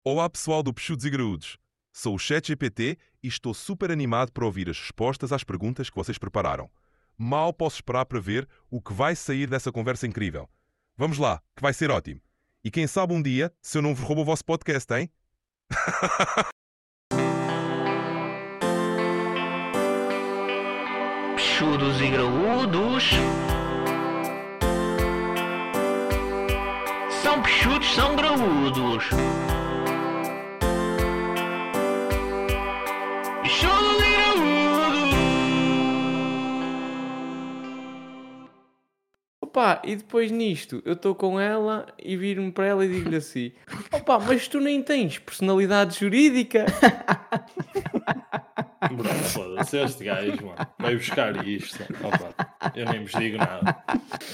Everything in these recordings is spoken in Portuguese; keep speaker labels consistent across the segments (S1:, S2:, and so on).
S1: Olá pessoal do Peixudos e Graúdos. Sou o ChatGPT e estou super animado para ouvir as respostas às perguntas que vocês prepararam. Mal posso esperar para ver o que vai sair dessa conversa incrível. Vamos lá, que vai ser ótimo. E quem sabe um dia, se eu não vos roubo o vosso podcast, hein?
S2: Peixudos e graúdos. São peixudos, são graúdos. Peixudos e graúdos.
S3: Opa, e depois nisto, eu estou com ela e viro-me para ela e digo-lhe assim: opa, mas tu nem tens personalidade jurídica?
S4: Bro, foda-se, este gajo, mano, vai buscar isto. Opa, eu nem vos digo nada.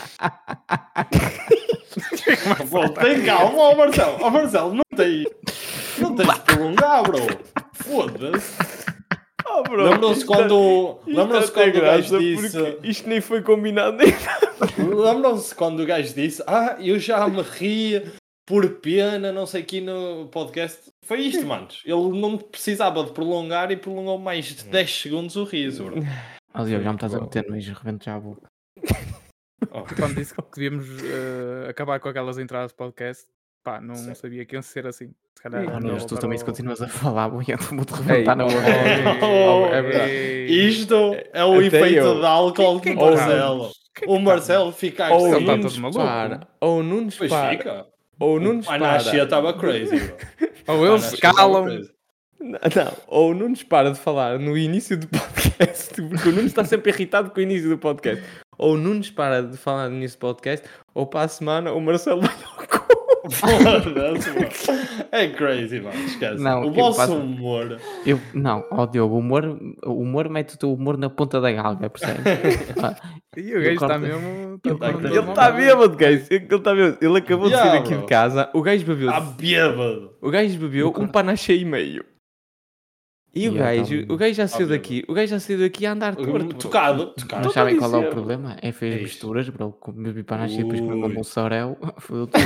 S4: Bro, tem calma, ó Marcelo. Ó Marcelo, não tens de prolongar, bro. Foda-se.
S3: Oh, bro,
S4: Lembram-se quando o gajo disse...
S3: Isto nem foi combinado nem
S4: Lembram-se quando o gajo disse: eu já me ri por pena, não sei o que no podcast. Foi isto, manos. Ele não precisava de prolongar e prolongou mais de 10 segundos o riso, bro.
S3: Aliás, já me estás a meter no e rebento já a boca.
S5: Quando disse que devíamos acabar com aquelas entradas de podcast, pá, não
S4: Sim.
S5: sabia que iam ser assim. Se calhar,
S3: Mas tu também se continuas a falar, eu vou-te
S5: Ei,
S3: rebentar na boca.
S5: é verdade.
S4: Isto é o
S3: Até
S4: efeito
S3: eu.
S4: de álcool do Marcelo. O Marcelo fica
S3: Ou
S5: Ele está
S4: assim.
S5: todo maluco.
S3: para, ou não nos
S4: Pois
S3: para,
S4: fica.
S3: ou não nos
S4: A Anachia
S3: para.
S4: estava crazy, bro.
S5: Ou
S4: A
S5: eles
S4: Anachia
S5: se calam.
S4: estava crazy.
S3: Não, ou não nos para de falar no início do podcast, porque o Nuno está sempre irritado com o início do podcast. Ou não nos para de falar no início do podcast, ou para a semana o Marcelo vai ao cu.
S4: Foda-se, bro. É crazy, mano. Esquece.
S3: Não,
S4: O
S3: eu
S4: vosso
S3: faço-
S4: humor.
S3: Não, ó Diogo, o humor mete o teu humor na ponta da galga, percebes?
S5: E o gajo está
S3: corto-
S5: mesmo.
S4: Ele
S5: todo
S4: tá
S3: Ele
S5: mal.
S3: está bêbado, guys. Ele está bêbado. Ele acabou de
S4: Yeah,
S3: sair aqui
S4: bro.
S3: de casa. O gajo bebeu.
S4: Está bêbado.
S3: O gajo bebeu um panache e meio. E o gajo já saiu
S4: bêbado.
S3: daqui. O gajo já saiu daqui a andar torto. bro.
S4: Tocado.
S3: Mas sabem qual é o
S4: dizer.
S3: problema? É fez
S4: É isto.
S3: misturas, bro. Com bebi panache e depois
S4: Ui.
S3: comeu um mussarel. Foi tudo.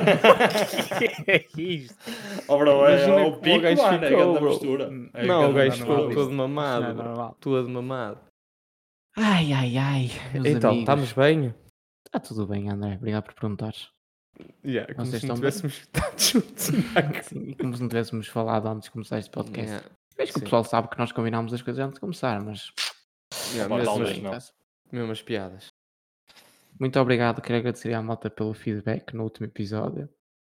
S5: Que é isto?
S4: Oh, bro, é
S3: Imagina
S4: o
S3: como
S4: pico,
S3: o gajo
S4: mano. É
S3: ficou,
S4: grande
S3: bro.
S4: mistura. É
S3: Não, o
S4: grande
S3: gajo
S4: mistura.
S3: ficou todo mamado.
S5: Não é
S3: bro.
S5: normal.
S3: Todo mamado. Ai, ai, ai. Meus
S5: Então,
S3: amigos.
S5: estamos bem?
S3: Está tudo bem, André. Obrigado por perguntares.
S5: Como
S3: Vocês
S5: se não
S3: estão bem?
S5: tivéssemos estado juntos.
S3: Sim, e como se não tivéssemos falado antes de começar este podcast.
S5: Yeah.
S3: Acho que o
S5: Sim.
S3: pessoal sabe que nós combinámos as coisas antes de começar, mas...
S5: Yeah,
S4: Opa,
S5: mesmo,
S4: talvez
S5: assim,
S4: não.
S5: mesmo as piadas.
S3: Muito obrigado. Quero agradecer à malta pelo feedback no último episódio.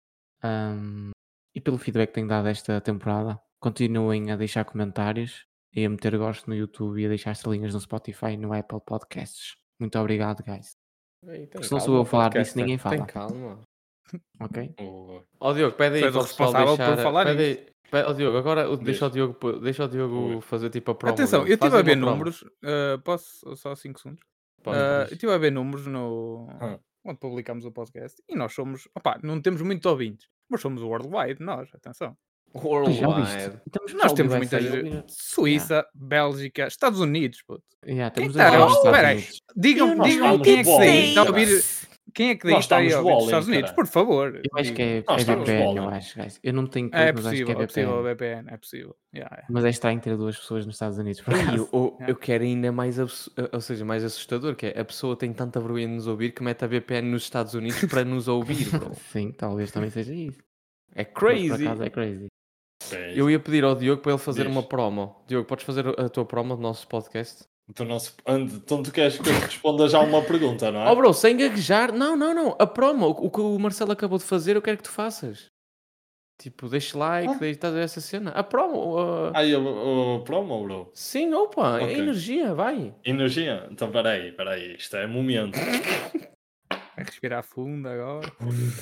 S3: E pelo feedback que tenho dado esta temporada. Continuem a deixar comentários e a meter gosto no YouTube e a deixar estrelinhas no Spotify e no Apple Podcasts. Muito obrigado, guys. Porque se não sou eu a falar disso, ninguém fala.
S5: Tem calma.
S3: Ok?
S4: Oh,
S3: Ó Diogo, pede aí
S5: Tu és
S3: para
S5: o
S3: o pessoal
S5: responsável
S3: deixar...
S5: por falar
S3: pede aí- Ó Diogo, agora
S4: Diz.
S3: deixa o Diogo
S4: Ui.
S3: fazer tipo a promo.
S5: Atenção,
S3: dele.
S5: eu estive
S3: Faz
S5: a ver
S3: uma promo.
S5: números. Posso só 5 segundos?
S3: Pode,
S5: Eu
S3: pode.
S5: estive a ver números no.
S4: Ah.
S5: Onde publicamos o podcast e nós somos. Opá, não temos muitos ouvintes, mas somos worldwide, nós, atenção.
S3: Pois já ouviste? Temos
S5: Nós temos
S3: muitas
S5: muitas. Suíça, Bélgica, Estados Unidos, puto.
S3: temos
S5: Quem
S3: dois
S5: tá?
S3: jogos nos Estados
S5: Espera aí.
S3: Unidos.
S5: Digam
S4: Nós
S5: digam
S4: estamos
S5: quem é que
S4: bowling,
S5: daí está a
S4: caralho.
S5: ouvir. Quem é que daí
S4: Nós
S5: está aí a
S4: estamos
S5: ouvir dos
S4: bowling,
S5: Estados Unidos?
S4: caralho.
S5: Por favor.
S3: Eu acho que é
S4: Nós estamos
S3: VPN,
S4: bola.
S3: eu acho, guys. Eu não tenho
S5: É
S3: tudo, mas acho que é
S5: possível,
S3: VPN.
S5: VPN, é possível. Yeah.
S3: Mas é estranho ter duas pessoas nos Estados Unidos, por acaso.
S6: Eu quero ainda mais, ou seja, mais assustador, que é a pessoa tem tanta vergonha de nos ouvir que mete a VPN nos Estados Unidos para nos ouvir, bro.
S3: Sim, talvez também seja isso.
S6: É
S3: Mas
S6: crazy.
S3: por acaso é crazy.
S6: Eu ia pedir ao Diogo para ele fazer
S4: Diz.
S6: uma promo. Diogo, podes fazer a tua promo do nosso podcast?
S4: Então tu queres que eu te responda já uma pergunta, não é?
S6: Oh, bro, sem gaguejar. Não. A promo, o que o Marcelo acabou de fazer, eu quero que tu faças. Tipo, deixe like, estás a ver essa cena. A promo.
S4: Aí o promo, bro.
S6: Sim, opa,
S4: Ok.
S6: é energia, vai.
S4: Energia? Então peraí. Isto é momento.
S5: Vai respirar fundo agora.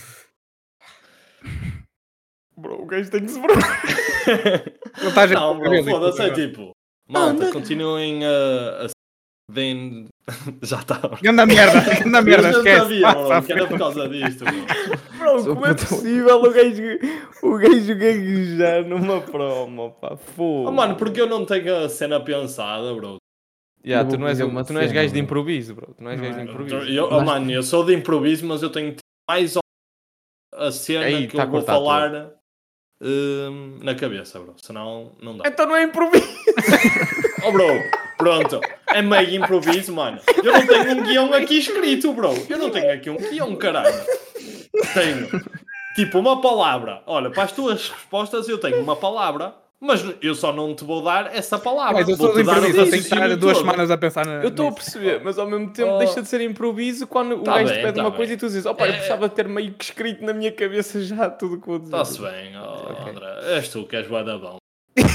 S3: Bro, o gajo tem que se vergonhar.
S5: Ele está já
S4: Não, bro, foda-se, é
S5: agora.
S4: tipo... Malta, continuem a... Bem... Já está.
S5: Ganda merda, ganda merda,
S4: Eu já
S5: esquece.
S4: sabia,
S5: Passa à
S4: bro, que era
S5: frente.
S4: por causa disto, bro.
S3: Bro,
S6: Sou
S3: como é
S6: puto.
S3: possível o gajo gaguejar numa promo, pá? Fogo.
S4: Oh, mano, porque eu não tenho a cena pensada, bro.
S6: Yeah,
S3: Eu
S6: tu
S3: vou
S6: não és,
S3: fazer uma
S6: tu não és
S3: cena,
S6: gajo de
S3: bro.
S6: improviso, bro. Tu não és
S5: Não
S6: gajo
S5: é.
S6: de improviso.
S4: Mano, eu sou de improviso, mas eu tenho mais a cena
S6: Aí,
S4: que
S6: tá
S4: eu vou
S6: a cortar
S4: falar. na cabeça, bro. Senão não dá.
S6: Então não é improviso.
S4: Oh, bro, pronto. É meio improviso, mano. Eu não tenho um guião aqui escrito, bro. Eu não tenho aqui um guião, caralho. Tenho, tipo, uma palavra. Olha, para as tuas respostas eu tenho uma palavra, mas eu só não te vou dar essa palavra.
S5: Mas eu sou de
S4: Vou-te dar o
S5: improviso, eu tenho que estar
S4: raciocínio
S5: 2
S4: todo.
S5: semanas a pensar
S6: Eu estou a
S5: nisso.
S6: perceber, mas ao mesmo tempo
S4: Oh.
S6: deixa de ser improviso quando o
S4: Tá
S6: gajo te
S4: bem,
S6: pede
S4: tá
S6: uma
S4: bem.
S6: coisa e tu dizes, opa, eu precisava de ter meio que escrito na minha cabeça já tudo o que vou dizer.
S4: Está-se bem,
S6: Ok.
S4: André. És tu que és bué da bom.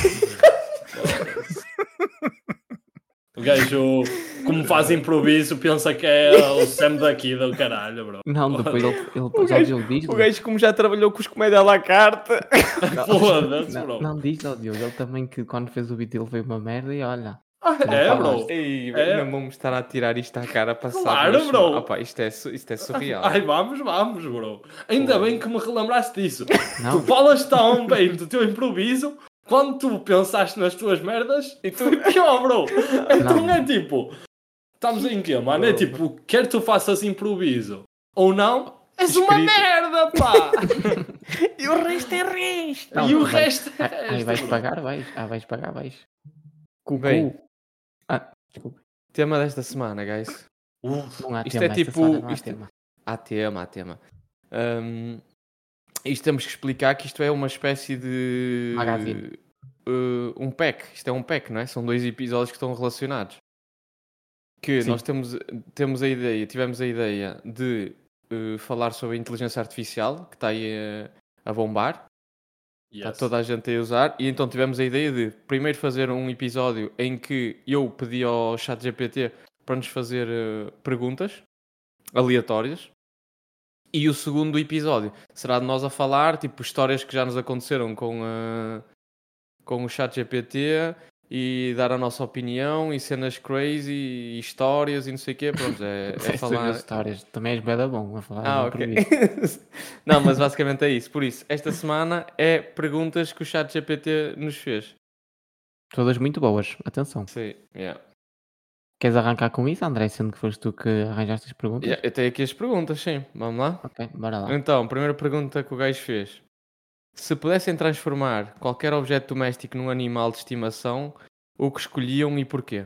S4: O gajo, como faz improviso, pensa que é o Sam daqui do caralho, bro.
S3: Não, depois ele
S6: O
S3: já
S6: gajo,
S3: ele diz.
S6: o gajo como já trabalhou com os comédia à la carte.
S4: Foda-se,
S3: Não,
S4: bro.
S3: não diz ao Diogo, ele também que quando fez o vídeo ele veio uma merda e olha.
S4: É,
S3: não
S4: bro.
S3: falaste.
S6: Ei,
S4: É.
S6: não vamos estar a tirar isto à cara passado.
S4: Claro, bro.
S6: Opa, isto é surreal.
S4: Ai, vamos, bro. Ainda bem que me relembraste disso.
S3: Não.
S4: Tu falas tão bem do teu improviso, quando tu pensaste nas tuas merdas, e tu foi pior, bro. Então
S3: Não.
S4: é tipo, estamos em quê, mano? É tipo, quer tu faças improviso ou não, és uma
S6: Escrito.
S4: merda, pá.
S6: E o resto é resto.
S3: Não,
S4: E o
S3: não vais-
S4: resto é
S3: Aí
S4: resto,
S3: vais
S4: bro.
S3: pagar, vais. Ah, vais pagar, vais.
S6: Bem.
S3: Desculpa.
S6: Tema desta semana, guys.
S3: Não há
S6: Isto
S3: tema
S6: é
S3: esta
S6: tipo-
S3: semana, não há
S6: isto-
S3: tema.
S6: Há tema. Isto temos que explicar que isto é uma espécie de...
S3: Magazine.
S6: Um pack. Isto é um pack, não é? São 2 episódios que estão relacionados. Que
S3: Sim.
S6: nós tivemos a ideia de falar sobre a inteligência artificial, que está aí a bombar. Está
S4: Yes.
S6: toda a gente a usar. E então tivemos a ideia de primeiro fazer um episódio em que eu pedi ao ChatGPT para nos fazer perguntas aleatórias. E o segundo episódio será de nós a falar, tipo, histórias que já nos aconteceram com o ChatGPT e dar a nossa opinião e cenas crazy e histórias e não sei o quê. Pronto, é
S3: Essas
S6: falar...
S3: histórias. Também és beda bom a falar.
S6: Ah,
S3: de
S6: ok.
S3: improviso.
S6: Não, mas basicamente é isso. Por isso, esta semana é perguntas que o ChatGPT nos fez.
S3: Todas muito boas. Atenção.
S6: Sim, yeah.
S3: Queres arrancar com isso, André? Sendo que foste tu que arranjaste as perguntas?
S6: Yeah, eu tenho aqui as perguntas, sim. Vamos lá?
S3: Ok, bora lá.
S6: Então, primeira pergunta que o gajo fez. Se pudessem transformar qualquer objeto doméstico num animal de estimação, o que escolhiam e porquê?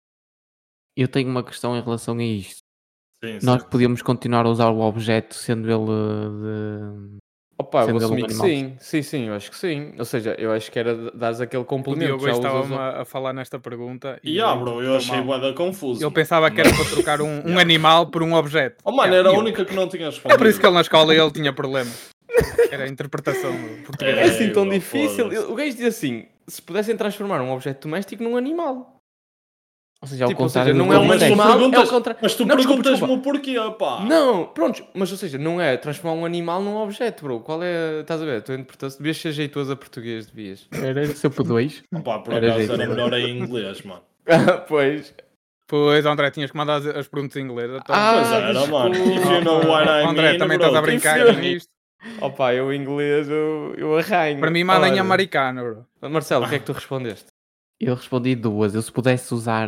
S3: Eu tenho uma questão em relação a isto.
S4: Sim,
S3: Nós
S4: sim.
S3: podíamos continuar a usar o objeto sendo ele
S6: Opa, eu vou
S3: Sendo ele
S6: assumir
S3: um
S6: que
S3: animal.
S6: sim. Sim, eu acho que sim. Ou seja, eu acho que era dares aquele
S5: O
S6: complemento.
S5: Diogo
S6: Já
S5: estava-me
S6: usas...
S5: a falar nesta pergunta
S4: E ah,
S5: ele
S4: bro, eu
S5: interpretou
S4: achei
S5: mal.
S4: bué da confuso.
S5: Ele pensava que era para trocar um animal por um objeto.
S4: Oh, mano,
S5: Yeah,
S4: era a
S5: e eu-
S4: única que não tinha respondido.
S5: É por isso que ele na escola ele tinha problemas. Era a interpretação do português.
S6: É assim tão
S4: bro,
S6: difícil.
S4: foda-se.
S6: O gajo diz assim: se pudessem transformar um objeto doméstico num animal.
S3: Ou seja, ao
S6: Tipo, ou
S3: contrário
S6: seja,
S3: do
S6: não é um
S4: Mas tu
S6: animal, é o
S4: perguntas-
S6: contrário.
S4: Mas tu
S6: Não, desculpa,
S4: perguntas-me o porquê, pá.
S6: Não, pronto, mas ou seja, não é transformar um animal num objeto, bro. Qual é. Estás a ver? Tu interpretaste, devias ser jeitoso a português, devias.
S3: Era CP2.
S4: Pá, por
S3: Era
S4: acaso
S3: jeito,
S4: era
S3: era.
S4: melhor em inglês, mano.
S6: Pois.
S5: Pois, André, tinhas que mandar as perguntas em inglês. Então,
S4: Pois era, mano. If you know what I
S5: André,
S4: mean,
S5: também
S4: bro.
S5: estás a brincar
S6: If you-
S5: nisto.
S6: Opa, eu em inglês eu arranho.
S5: Para mim, mandem
S6: Olha,
S5: americano, bro.
S6: Marcelo, o que é que tu respondeste?
S3: Eu respondi duas. Eu se pudesse usar.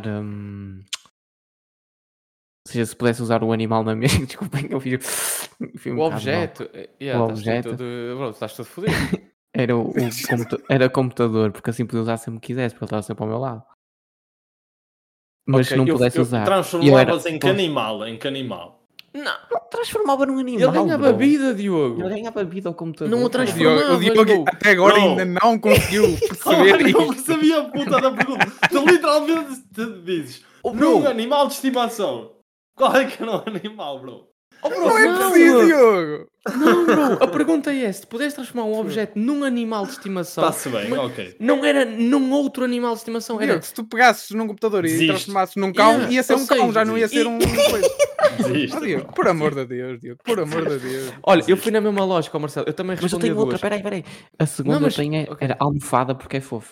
S3: Ou seja, se pudesse usar o animal na mesma. Desculpem, eu fiz. fui um
S6: O
S3: bocado
S6: objeto.
S3: mal.
S6: Yeah,
S3: O
S6: estás
S3: objeto.
S6: todo- bro, estás todo fodido.
S3: Era o era computador, porque assim podia usar sempre que quisesse, porque ele estava sempre ao meu lado. Mas
S6: Ok,
S3: se não
S6: eu-
S3: pudesse
S6: eu
S3: usar.
S4: Transformavas
S3: eu
S4: em
S3: era-
S4: que animal? Em que animal?
S6: Não,
S3: Transformava num
S6: ele
S3: animal.
S6: ganhava
S3: bro.
S6: vida, Diogo.
S3: Ele ganhava vida ao computador.
S6: Não o
S5: O
S6: transformava.
S5: Diogo,
S6: bro.
S5: até agora
S4: Bro.
S5: ainda não conseguiu
S4: Claro,
S5: perceber
S4: não
S5: isto.
S4: percebi a puta da pergunta. Tu literalmente te dizes
S6: Oh,
S4: num
S6: bro.
S4: animal de estimação. Qual é que era o animal, bro?
S6: Oh, bro,
S5: Não é
S6: não,
S5: preciso,
S6: bro.
S5: Diogo.
S6: Não, bro. A pergunta é: se pudesse transformar um objeto num animal de estimação,
S4: Está-se bem,
S6: mas
S4: ok.
S6: não era num outro animal de estimação, era.
S5: Diogo, se tu pegasses num computador e
S4: Desiste.
S5: transformasses num cão,
S6: Yeah,
S5: ia ser
S6: ou
S5: um cão,
S6: seja,
S5: já não ia ser um coisa.
S4: Desiste.
S5: Oh, Diogo, por amor de Deus, Diogo, por amor de Deus.
S6: Olha, eu fui na mesma lógica, ó, Marcelo. Eu também
S3: Mas eu
S6: respondi a
S3: tenho outra,
S6: duas.
S3: peraí. A segunda
S6: Não, mas-
S3: eu tenho
S6: ok.
S3: era almofada porque é fofo.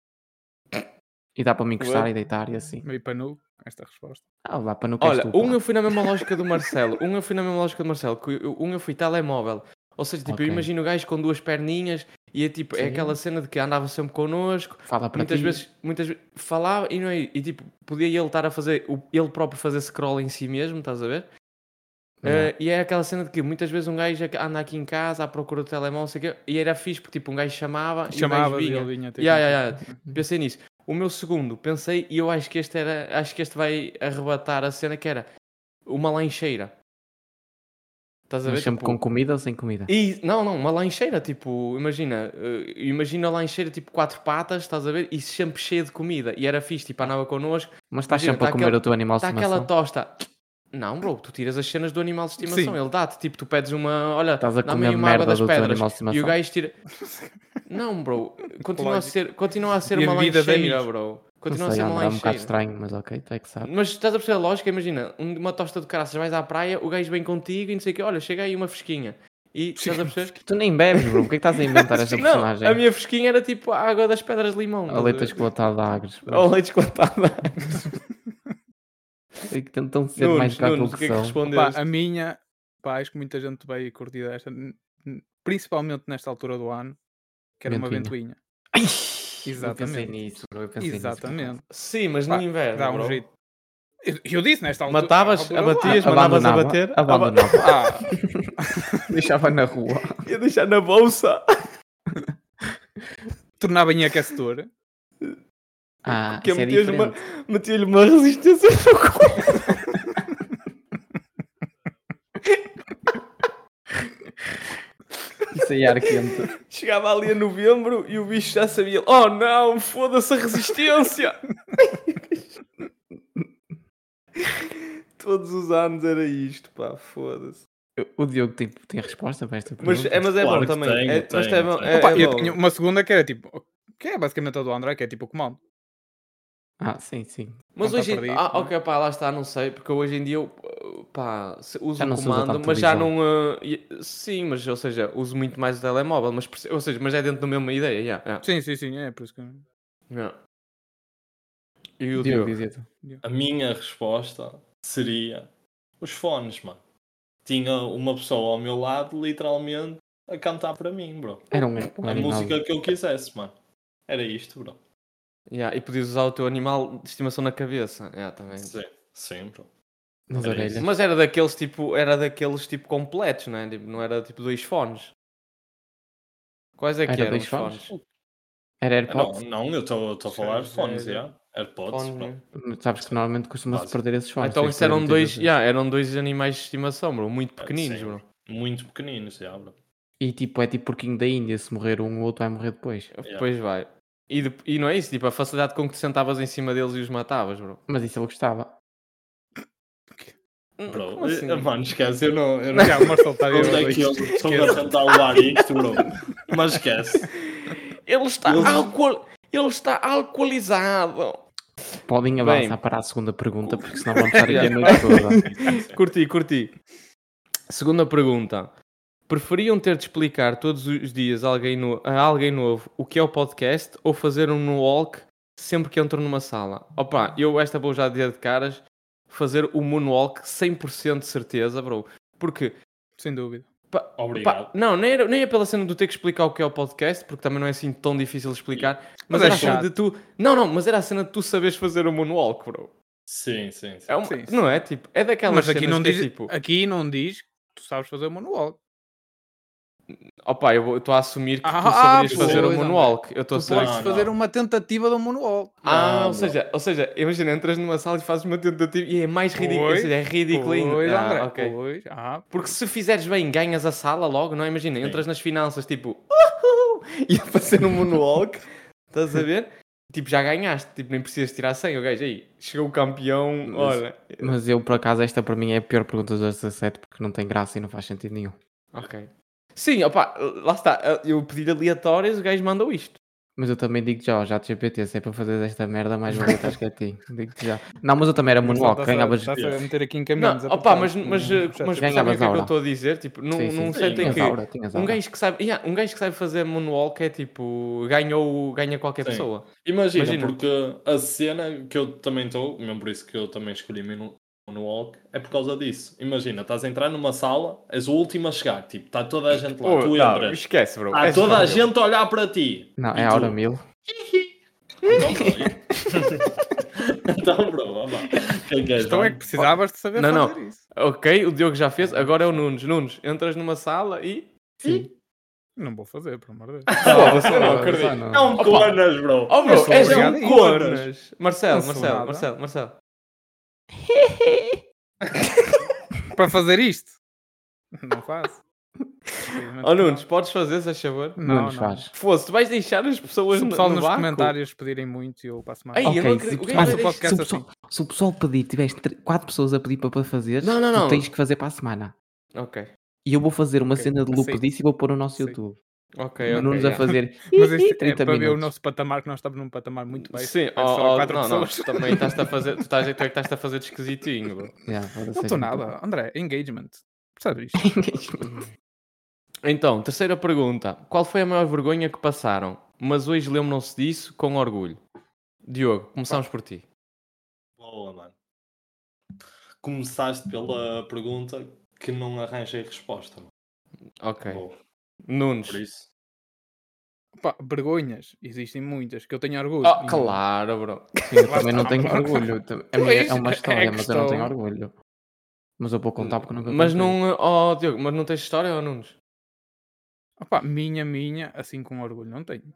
S3: E dá para me encostar
S6: Ué?
S3: e deitar e assim.
S5: Meio panu, esta resposta.
S3: Ah, vá para no
S6: Olha, eu fui na mesma lógica do Marcelo. Que eu fui telemóvel. Ou seja, tipo,
S3: Ok.
S6: eu imagino o gajo com duas perninhas e é tipo, é
S3: Sim.
S6: aquela cena de que andava sempre connosco.
S3: Fala para
S6: Muitas
S3: ti.
S6: vezes falava e não é. E tipo, podia ele estar a fazer, ele próprio fazer scroll em si mesmo, estás a ver? E é aquela cena de que muitas vezes um gajo anda aqui em casa à procura do telemóvel, não sei o quê, e era fixe porque tipo, um gajo chamava e o gajo
S5: e
S6: vinha.
S5: ele vinha ter
S6: Pensei nisso. O meu segundo, pensei, e eu acho que este vai arrebatar a cena, que era uma lancheira. Estás a ver?
S3: Mas sempre
S6: Tipo,
S3: com comida ou sem comida?
S6: não, uma lancheira, tipo, imagina a lancheira tipo 4 patas, estás a ver? E sempre cheia de comida. E era fixe, tipo, andava connosco.
S3: Mas estás
S6: Imagina,
S3: sempre a comer o teu animal de
S6: Está aquela
S3: estimação?
S6: tosta. Não, bro, tu tiras as cenas do animal de estimação.
S5: Sim.
S6: Ele dá-te, tipo, tu pedes uma. Olha,
S3: Estás a
S6: dá-me
S3: comer
S6: aí uma água
S3: merda
S6: das
S3: do teu
S6: pedras.
S3: animal de
S6: E
S3: estimação?
S6: o gajo tira. Não, bro, continua a ser
S5: E a
S6: uma
S5: bebida de
S6: lancheira,
S5: amigos.
S6: bro.
S3: Não
S6: Continua a
S3: sei,
S6: ser uma
S3: André, é um bocado
S6: lancheira.
S3: estranho, mas ok, tu é que sabes.
S6: Mas estás a perceber a lógica? Imagina, uma tosta de caraças, vais à praia, o gajo vem contigo e não sei o quê. Olha, chega aí uma fresquinha. E estás a perceber?
S3: Tu nem bebes, bro. Porquê que estás a inventar esta
S6: Não,
S3: personagem?
S6: a minha fresquinha era tipo a água das pedras de limão.
S3: A leite esclatado de Agres.
S6: Ou leite esclatado.
S3: E que tentam ser mais do que aquilo
S6: Nunes, o que é que
S3: são.
S6: respondeste?
S5: Pá, a minha, pá, acho que muita gente vai curtir esta, principalmente nesta altura do ano, que era uma
S3: Ventoinha.
S5: ventoinha.
S3: Eu pensei
S5: Exatamente.
S3: nisso, bro. Eu pensei
S5: Exatamente.
S6: Sim, mas
S5: Pá,
S6: no inverno,
S5: dá um
S6: bro.
S5: jeito. Eu disse nesta altura.
S6: Matavas,
S5: altura do
S6: abatias,
S5: ano.
S6: mandavas
S3: Abandonava,
S6: abater.
S3: abandonava.
S5: Ah,
S3: Deixava na rua.
S6: Ia deixar na bolsa.
S5: tornava em aquecedor.
S3: Ah,
S6: Que
S3: isso é diferente.
S6: metia-lhe uma resistência no cu.
S3: Isso aí é ar quente.
S6: Chegava ali a novembro e o bicho já sabia. Oh não, foda-se a resistência. Todos os anos era isto, pá, foda-se.
S3: O Diogo tem resposta para esta pergunta?
S6: Mas é
S4: Claro
S6: bom
S4: que
S6: também.
S4: tenho,
S6: Mas
S4: tenho,
S6: é bom,
S4: tenho.
S5: Opa,
S6: é
S5: eu
S6: bom.
S5: tinha uma segunda que era tipo, que é basicamente a do André, que é tipo o comando.
S3: Ah, sim, sim.
S6: Mas
S5: Quando
S6: hoje
S5: está
S6: em dia.
S5: perdido, não é?
S6: Ok, pá, lá está, não sei, porque hoje em dia eu pá, uso
S3: Já não
S6: o
S3: se usa
S6: comando,
S3: tanto
S6: mas já
S3: visão.
S6: não. Sim, mas ou seja, uso muito mais o telemóvel, mas é dentro da mesma ideia, yeah.
S5: Sim, é por isso que.
S6: Yeah. E o
S3: Diogo,
S6: Diogo?
S3: dizia tu.
S4: A minha resposta seria os fones, mano. Tinha uma pessoa ao meu lado, literalmente, a cantar para mim, bro.
S3: Era um
S4: A
S3: animal.
S4: música que eu quisesse, mano. Era isto, bro.
S6: Yeah, e podias usar o teu animal de estimação na cabeça. Yeah, também.
S4: Sim, bro.
S3: Nas
S4: Era
S3: orelhas.
S6: Mas era daqueles tipo completos, não é? Tipo, não era tipo 2 fones. Quais é que
S3: Era
S6: eram
S3: 2
S6: os
S3: fones?
S6: fones?
S3: Era AirPods?
S4: Não, eu estou a falar de fones,
S5: Sério?
S4: já. AirPods,
S6: Fones,
S4: bro.
S6: né?
S3: Sabes que normalmente costuma-se
S4: Básico.
S3: perder esses fones.
S6: Então
S3: tens
S6: isso
S3: que perder
S6: eram
S3: muitas
S6: dois,
S3: vezes.
S6: eram 2 animais de estimação, bro. Muito pequeninos,
S4: Sim,
S6: bro.
S4: muito pequeninos, já, bro.
S3: E tipo, é tipo porquinho da Índia. Se morrer um, o outro vai morrer depois.
S6: Depois vai. E não é isso, tipo, a facilidade com que te sentavas em cima deles e os matavas, bro.
S3: Mas isso ele gostava.
S4: Bro,
S6: Como assim?
S4: mano, esquece, eu não
S5: Já, o Marcelo está
S4: onde é que eu estou a tentar levar isto, bro. Mas esquece.
S6: Ele está,
S4: Eles-
S6: ele está alcoolizado.
S3: Podem
S6: Bem.
S3: avançar para a segunda pergunta, porque senão vamos estar aqui a noite toda.
S6: Curti. Segunda pergunta. Preferiam ter de explicar todos os dias a alguém novo o que é o podcast ou fazer um walk sempre que entram numa sala? Opa, eu esta vou já dizer de caras, fazer o moonwalk 100% de certeza, bro. Porque,
S5: Sem dúvida.
S4: Obrigado.
S6: não, nem é pela cena de ter que explicar o que é o podcast, porque também não é assim tão difícil de explicar. Mas
S5: Mas é
S6: era a cena
S5: chato.
S6: de tu... Não, mas era a cena de tu saberes fazer o moonwalk, bro.
S4: Sim.
S6: É uma...
S5: Sim.
S6: Não é? Tipo, é daquelas
S5: Mas aqui
S6: cenas
S5: não,
S6: que é
S5: diz,
S6: tipo...
S5: aqui não diz que tu sabes fazer o moonwalk.
S6: Opa, eu estou a assumir que tu
S5: Ah,
S6: saberias
S5: pois,
S6: fazer o
S5: André.
S6: moonwalk. Eu estou a
S5: Tu
S6: saber
S5: podes
S6: que...
S4: Não.
S5: fazer uma tentativa do moonwalk.
S6: Ah,
S4: Não,
S6: ou seja, imagina, entras numa sala e fazes uma tentativa e é mais ridículo, ou
S5: Pois,
S6: seja, é ridículo ainda.
S5: Pois,
S6: Ah,
S5: André,
S6: ok.
S5: pois.
S6: Porque se fizeres bem, ganhas a sala logo, não é? Imagina,
S4: Sim.
S6: entras nas finanças, tipo, uhul, e a fazer um moonwalk, estás a ver? Tipo, já ganhaste, tipo, nem precisas tirar 100, o gajo, aí, chegou o campeão, olha.
S3: Mas eu, por acaso, esta para mim é a pior pergunta dos 17, porque não tem graça e não faz sentido nenhum.
S6: Ok. Sim, opa, lá está, eu pedi aleatórios, o gajo mandou isto.
S3: Mas eu também digo já, já de GPT, se é para fazer esta merda, mais valia estás quietinho. Digo-te já. Não, mas eu também era moonwalk, ganhavas...
S5: Estás a meter aqui em
S6: Não,
S5: caminhos.
S6: opa, mas
S3: Ganhavas
S6: percebem o que é que eu
S3: aura.
S6: estou a dizer? Tipo, não
S3: Sim,
S6: sentem
S3: tinhas
S6: que...
S3: aura, tinhas
S6: Um
S3: aura.
S6: gajo que sabe fazer moonwalk é tipo, ganha qualquer
S4: Sim.
S6: pessoa.
S4: Imagina,
S6: Imagina.
S4: porque a cena que eu também estou, mesmo por isso que eu também escolhi moonwalk, é por causa disso. Imagina, estás a entrar numa sala, és o último a chegar, tipo, está toda a gente lá, tu
S6: não,
S4: entras,
S6: esquece, bro.
S4: está
S6: És
S4: toda a
S6: fácil.
S4: gente a olhar para ti.
S3: Não,
S4: E
S3: é a
S4: tu?
S3: hora 1000.
S4: Então, Então, bro, vamos lá. Quem
S5: A
S4: quer
S5: questão é que precisavas de saber
S6: Não,
S5: fazer isso.
S6: Ok, o Diogo já fez, agora é o Nunes. Nunes, entras numa sala e...
S3: Sim.
S5: Não vou fazer, por amor de Deus.
S6: Foda-se, eu não
S3: Só
S6: acredito.
S3: não.
S4: É um
S6: Opa.
S4: conas, bro.
S6: Oh, bro,
S5: sou
S6: és
S5: obrigado a
S6: um
S5: ir.
S6: conas. Marcelo,
S5: Não sou nada.
S6: Marcelo.
S5: Para fazer isto? Não faço.
S6: Oh, Nunes, podes fazer, se faz favor?
S5: Não,
S3: Nunes
S5: não.
S3: faz.
S6: Fosse, tu vais deixar as pessoas
S5: Se o
S6: no
S5: pessoal nos
S6: vácuo?
S5: comentários pedirem muito, eu passo mais.
S6: Ei, eu não
S3: Ok,
S6: acredito.
S3: se,
S6: O que é que
S5: Faça
S6: vai
S5: o
S6: deixar?
S5: podcast
S3: se o
S5: assim.
S3: pessoal, se o pessoal pedir, tiveres 4 pessoas a pedir para fazer,
S6: Não.
S3: tu tens que fazer para a semana.
S6: Ok,
S3: E eu vou fazer uma
S5: Ok,
S3: cena de loop
S5: aceito.
S3: disso e vou pôr no nosso
S5: Aceito.
S3: YouTube.
S6: ok.
S3: O Nunes a
S6: yeah.
S3: fazer
S5: Mas isto é
S3: 30
S5: para ver o
S3: minutos.
S5: nosso patamar, que nós estamos num patamar muito baixo.
S6: Sim,
S5: É só 4
S6: não,
S5: pessoas.
S6: tu também estás a fazer, tu é que estás a fazer de esquisitinho, bro.
S3: Yeah, foda-se,
S5: Não
S3: seja
S5: estou
S3: muito
S5: nada. André, engagement. Percebes isto?
S3: bom.
S6: Então, terceira pergunta. Qual foi a maior vergonha que passaram? Mas hoje lembram-se disso com orgulho. Diogo, começamos por ti.
S4: Boa, mano. Começaste pela pergunta que não arranjei resposta. Mano.
S6: Ok.
S4: Boa.
S6: Nunes.
S4: Por isso.
S5: Pá, vergonhas. Existem muitas. Que eu tenho orgulho.
S6: Oh, claro, bro.
S3: Sim, eu
S5: Lá
S3: também não
S5: está.
S3: tenho orgulho. É uma
S5: Pois,
S3: história,
S5: é
S3: mas eu não tenho
S5: questão.
S3: orgulho. Mas eu vou contar porque nunca
S6: Mas
S3: contei.
S6: não, oh, Diogo, mas não tens história ou Nunes?
S5: Opá, minha, assim com orgulho, não tenho.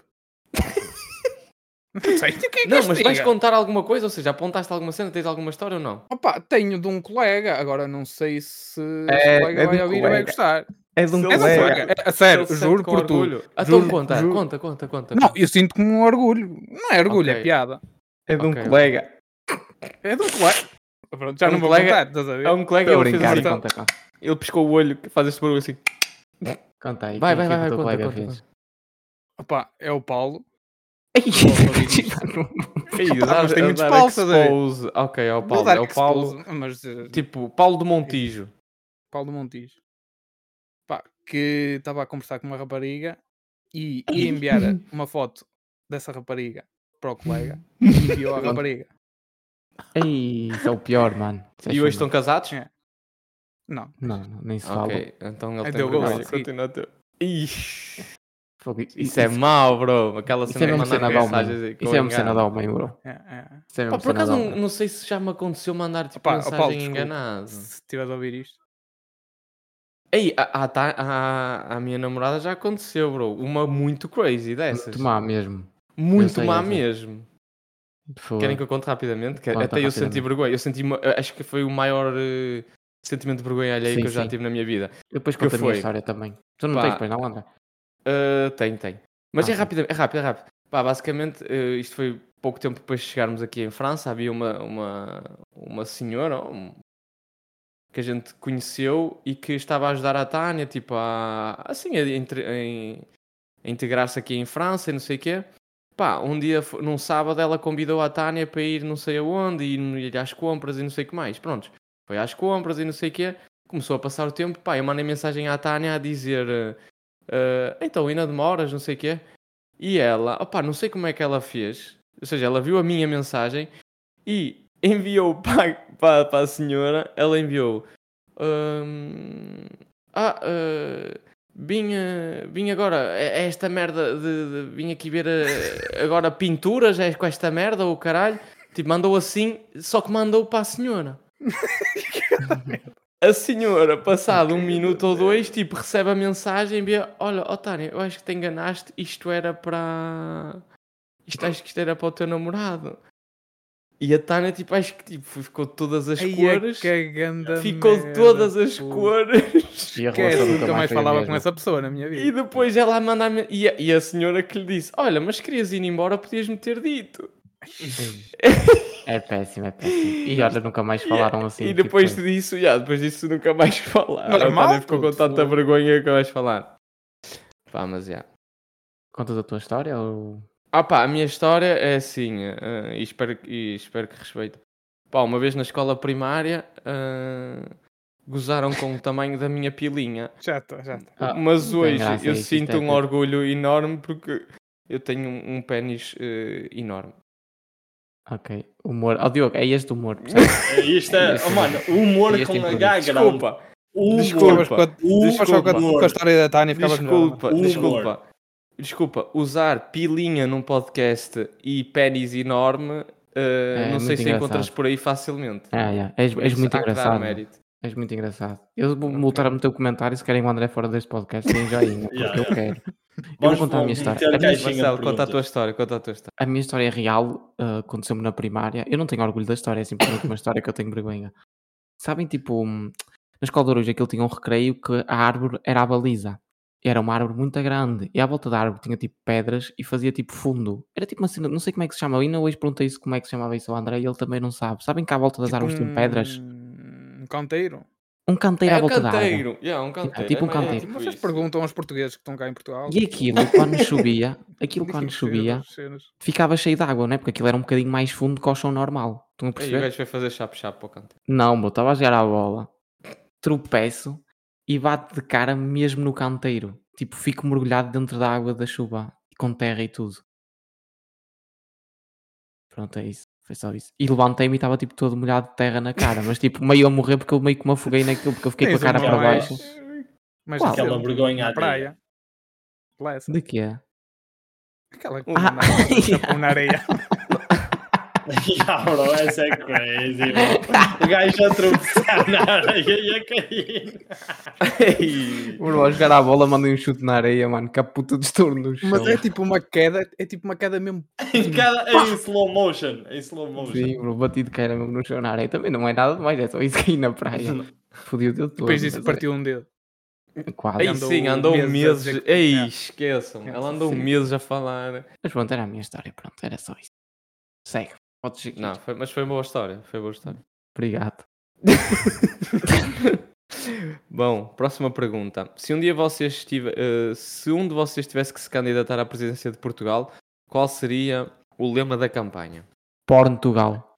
S5: Não sei. O que é que
S6: Não,
S5: isto
S6: mas vais
S5: diga?
S6: contar alguma coisa? Ou seja, apontaste alguma cena? Tens alguma história ou não?
S5: Opa, tenho de um colega. Agora não sei se
S3: É-
S5: o colega
S3: é de
S5: vai
S3: um
S5: ouvir e vai
S3: colega.
S5: gostar.
S3: É de um
S6: Se
S5: É de um
S6: colega.
S5: colega. É, a sério,
S6: Se ele se
S5: juro
S6: sente com
S5: por tudo.
S6: orgulho. Então
S5: Juro-
S6: conta,
S5: juro-
S6: conta.
S5: Não, eu sinto com orgulho. Não é orgulho,
S6: Ok.
S5: é piada.
S3: É de um
S6: Ok,
S3: colega.
S5: É de um colega. Pronto, já
S6: É um
S5: não vou
S6: colega-
S5: contar, estás a ver?
S6: É um colega e
S3: Estou a
S6: ele fez
S3: brincar,
S6: assim.
S3: conta.
S6: Ele piscou o olho, faz este barulho assim.
S3: Conta aí.
S6: Vai,
S3: o que é que o teu
S6: conta,
S3: colega
S6: conta.
S3: fez?
S5: Opa, é o Paulo.
S3: Ei,
S6: Ei,
S5: Opa, mas tem
S6: a
S5: muitos
S6: dar
S5: Paulos, estás a ver?
S6: expose. Ok, é o
S5: Vou
S6: Paulo.
S5: dar
S6: É o Paulo.
S5: expose, mas,
S6: Tipo, Paulo de Montijo.
S5: Paulo do Montijo. Pá, que estava a conversar com uma rapariga e ia enviar uma foto dessa rapariga para o colega e enviou a rapariga.
S3: Ei, isso é o pior, mano. Isso é
S6: E hoje estão
S3: chunga.
S6: casados?
S5: É. Não.
S3: Não, nem se fala.
S6: Ok, então ele
S5: É
S6: tem
S5: deu
S6: vergonha.
S5: gosto.
S6: Continua a ter. Ixi,
S3: Fogo,
S6: isso é mau, bro. Aquela
S3: Isso é
S6: cena de
S3: mesmo
S6: mandar
S3: cena de
S6: mensagens
S3: homem.
S6: aí com
S3: Isso é mesmo cena de
S6: engano.
S3: homem, bro.
S5: É.
S3: Isso é
S6: Pá,
S3: mesmo
S6: por
S3: cena de
S6: acaso
S3: homem.
S6: não sei se já me aconteceu mandar tipo
S5: Opa,
S6: mensagem
S5: Paulo, desculpa.
S6: enganado.
S5: Se estiveres a ouvir isto.
S6: Ei, a minha namorada já aconteceu, bro. Uma muito crazy dessas.
S3: Muito má mesmo.
S6: Muito
S3: Eu sei,
S6: má
S3: eu sei.
S6: mesmo.
S3: Fogo.
S6: Querem que eu conte rapidamente? Que
S3: Conta
S6: até eu senti
S3: rapidamente.
S6: vergonha. Eu senti acho que foi o maior sentimento de vergonha alheio
S3: Sim,
S6: que eu já
S3: sim.
S6: tive na minha vida.
S3: Depois
S6: que
S3: conta a minha
S6: foi?
S3: história também. Tu não
S6: Pá.
S3: tens, pois não, André?
S6: Tem. Mas é
S3: Ok.
S6: rápido, é rápido. Pá, basicamente, isto foi pouco tempo depois de chegarmos aqui em França. Havia uma senhora que a gente conheceu e que estava a ajudar a Tânia, tipo, a integrar-se aqui em França e não sei o quê. Pá, um dia, num sábado, ela convidou a Tânia para ir não sei aonde, ir às compras e não sei o que mais. Pronto, foi às compras e não sei o quê. Começou a passar o tempo, pá, eu mandei mensagem à Tânia a dizer... então, ainda demoras, não sei o quê. E ela, opá, não sei como é que ela fez. Ou seja, ela viu a minha mensagem e enviou para a senhora. Ela enviou vim agora esta merda vim aqui ver agora pinturas com esta merda, o caralho. Tipo, mandou assim, só que mandou para a senhora. A senhora, passado 1 minuto ou 2, tipo, recebe a mensagem e envia: olha, Tânia, eu acho que te enganaste, isto era para... acho que isto era para o teu namorado. E a Tânia, tipo, acho que tipo, ficou de todas as cores. Ficou de todas as cores.
S3: E a
S5: Que
S3: relação
S5: nunca mais
S3: foi a
S5: falava
S3: mesma.
S5: com essa pessoa na minha vida.
S6: E depois ela manda e a senhora que lhe disse: olha, mas querias ir embora, podias-me ter dito.
S3: É péssimo. E olha, nunca mais falaram assim.
S6: E depois
S3: tipo,
S6: disso nunca mais falaram.
S5: Normal,
S6: A Tânia ficou com
S5: puto,
S6: tanta
S5: fogo.
S6: vergonha que vais falar. Pá, mas já.
S3: Contas a tua história ou...
S6: Pá, a minha história é assim, e espero que respeite. Pá, uma vez na escola primária, gozaram com o tamanho da minha pilinha.
S5: Já está.
S6: Mas
S3: não tem
S6: hoje
S3: graça
S6: eu
S3: isso,
S6: sinto
S3: isto é
S6: um
S3: tipo-
S6: orgulho enorme porque eu tenho um pénis enorme.
S3: Ok. Humor. Oh, Diogo, é este humor. percebes?
S4: Isto é, oh, mano, o humor
S3: Este
S4: com
S3: é
S4: H grande.
S6: Desculpa,
S4: O
S5: Ficavas
S4: humor.
S5: com a história da Tânia, ficavas melhor.
S6: desculpa. Usar pilinha num podcast e pênis enorme não sei
S3: muito
S6: se encontras
S3: engraçado.
S6: por aí facilmente.
S3: És
S6: Por isso
S3: muito
S6: há que dar
S3: engraçado.
S6: mérito.
S3: És muito engraçado. Eu vou voltar a meter o comentário se querem o André fora deste podcast. Deem joinha, porque
S4: Yeah,
S3: eu
S4: yeah.
S3: quero. Eu vou contar a minha história.
S4: meter
S3: A minha,
S4: caixinha de
S6: Marcelo, conta a tua
S4: perguntas.
S6: história, conta a tua história.
S3: a minha história é real. Aconteceu-me na primária. Eu não tenho orgulho da história, é simplesmente uma história que eu tenho vergonha. Sabem, tipo, na escola de Orujo aquilo tinha um recreio que a árvore era a baliza. Era uma árvore muito grande. E à volta da árvore tinha tipo pedras e fazia tipo fundo. Era tipo uma cena, não sei como é que se chama. Eu ainda hoje perguntei isso como é que se chamava isso ao André e ele também não sabe. Sabem que à volta das
S5: Tipo
S3: árvores tem pedras?
S5: um canteiro.
S3: Um canteiro
S6: É
S3: à
S6: um
S3: volta da árvore.
S6: canteiro. Yeah, um canteiro.
S3: tipo um
S6: É
S3: canteiro.
S6: tipo
S5: Vocês
S6: isso.
S5: perguntam aos portugueses que estão cá em Portugal.
S3: E aquilo, quando chovia,
S5: Dizem as cenas.
S3: ficava cheio de água, não é? Porque aquilo era um bocadinho mais fundo que o chão normal. Estão a
S6: Aí o
S3: perceber?
S6: gajo foi fazer chap-chap para o canteiro.
S3: Não, bro, estava a jogar a bola, tropeço e bate de cara mesmo no canteiro. Tipo, fico mergulhado dentro da água da chuva, com terra e tudo. Pronto, é isso. Foi só isso. E levantei-me e estava tipo todo molhado de terra na cara, mas tipo meio a morrer porque eu meio que me afoguei naquilo, porque eu fiquei com a
S5: Tens
S3: cara
S5: uma
S3: para
S5: mais-
S3: baixo.
S5: mais
S3: Qual?
S4: Aquela
S5: recente,
S4: vergonha
S5: na
S4: alheia.
S5: praia. Lessa.
S3: De quê?
S5: Aquela que
S3: Ah,
S5: anda chapão na areia.
S4: Yeah, bro, essa é crazy, bro. O gajo a tropeçar na areia e a cair.
S3: Bro, a jogar a bola, mandei um chute na areia, mano, que a puta de estouro no chão.
S5: Mas é tipo uma queda mesmo.
S4: Em slow motion. Em slow motion.
S3: Sim, bro, bati de cara mesmo no chão na areia. Também não é nada demais, é só isso aí na praia. Fodiu o dedo todo.
S5: Depois disso
S3: mas
S5: partiu um dedo.
S3: Quase.
S6: Aí
S5: Andou
S6: sim, andou
S5: meses a
S6: meses.
S5: dizer que-
S6: Ei,
S5: Yeah.
S6: esqueçam. Ela andou
S3: Sim.
S6: meses a falar.
S3: Mas pronto, era a minha história, pronto, era só isso. Segue, podes seguir.
S6: Não, mas foi boa história. Foi boa história.
S3: Obrigado.
S6: Bom, próxima pergunta. Se um dia se um de vocês tivesse que se candidatar à presidência de Portugal, qual seria o lema da campanha?
S3: Portugal.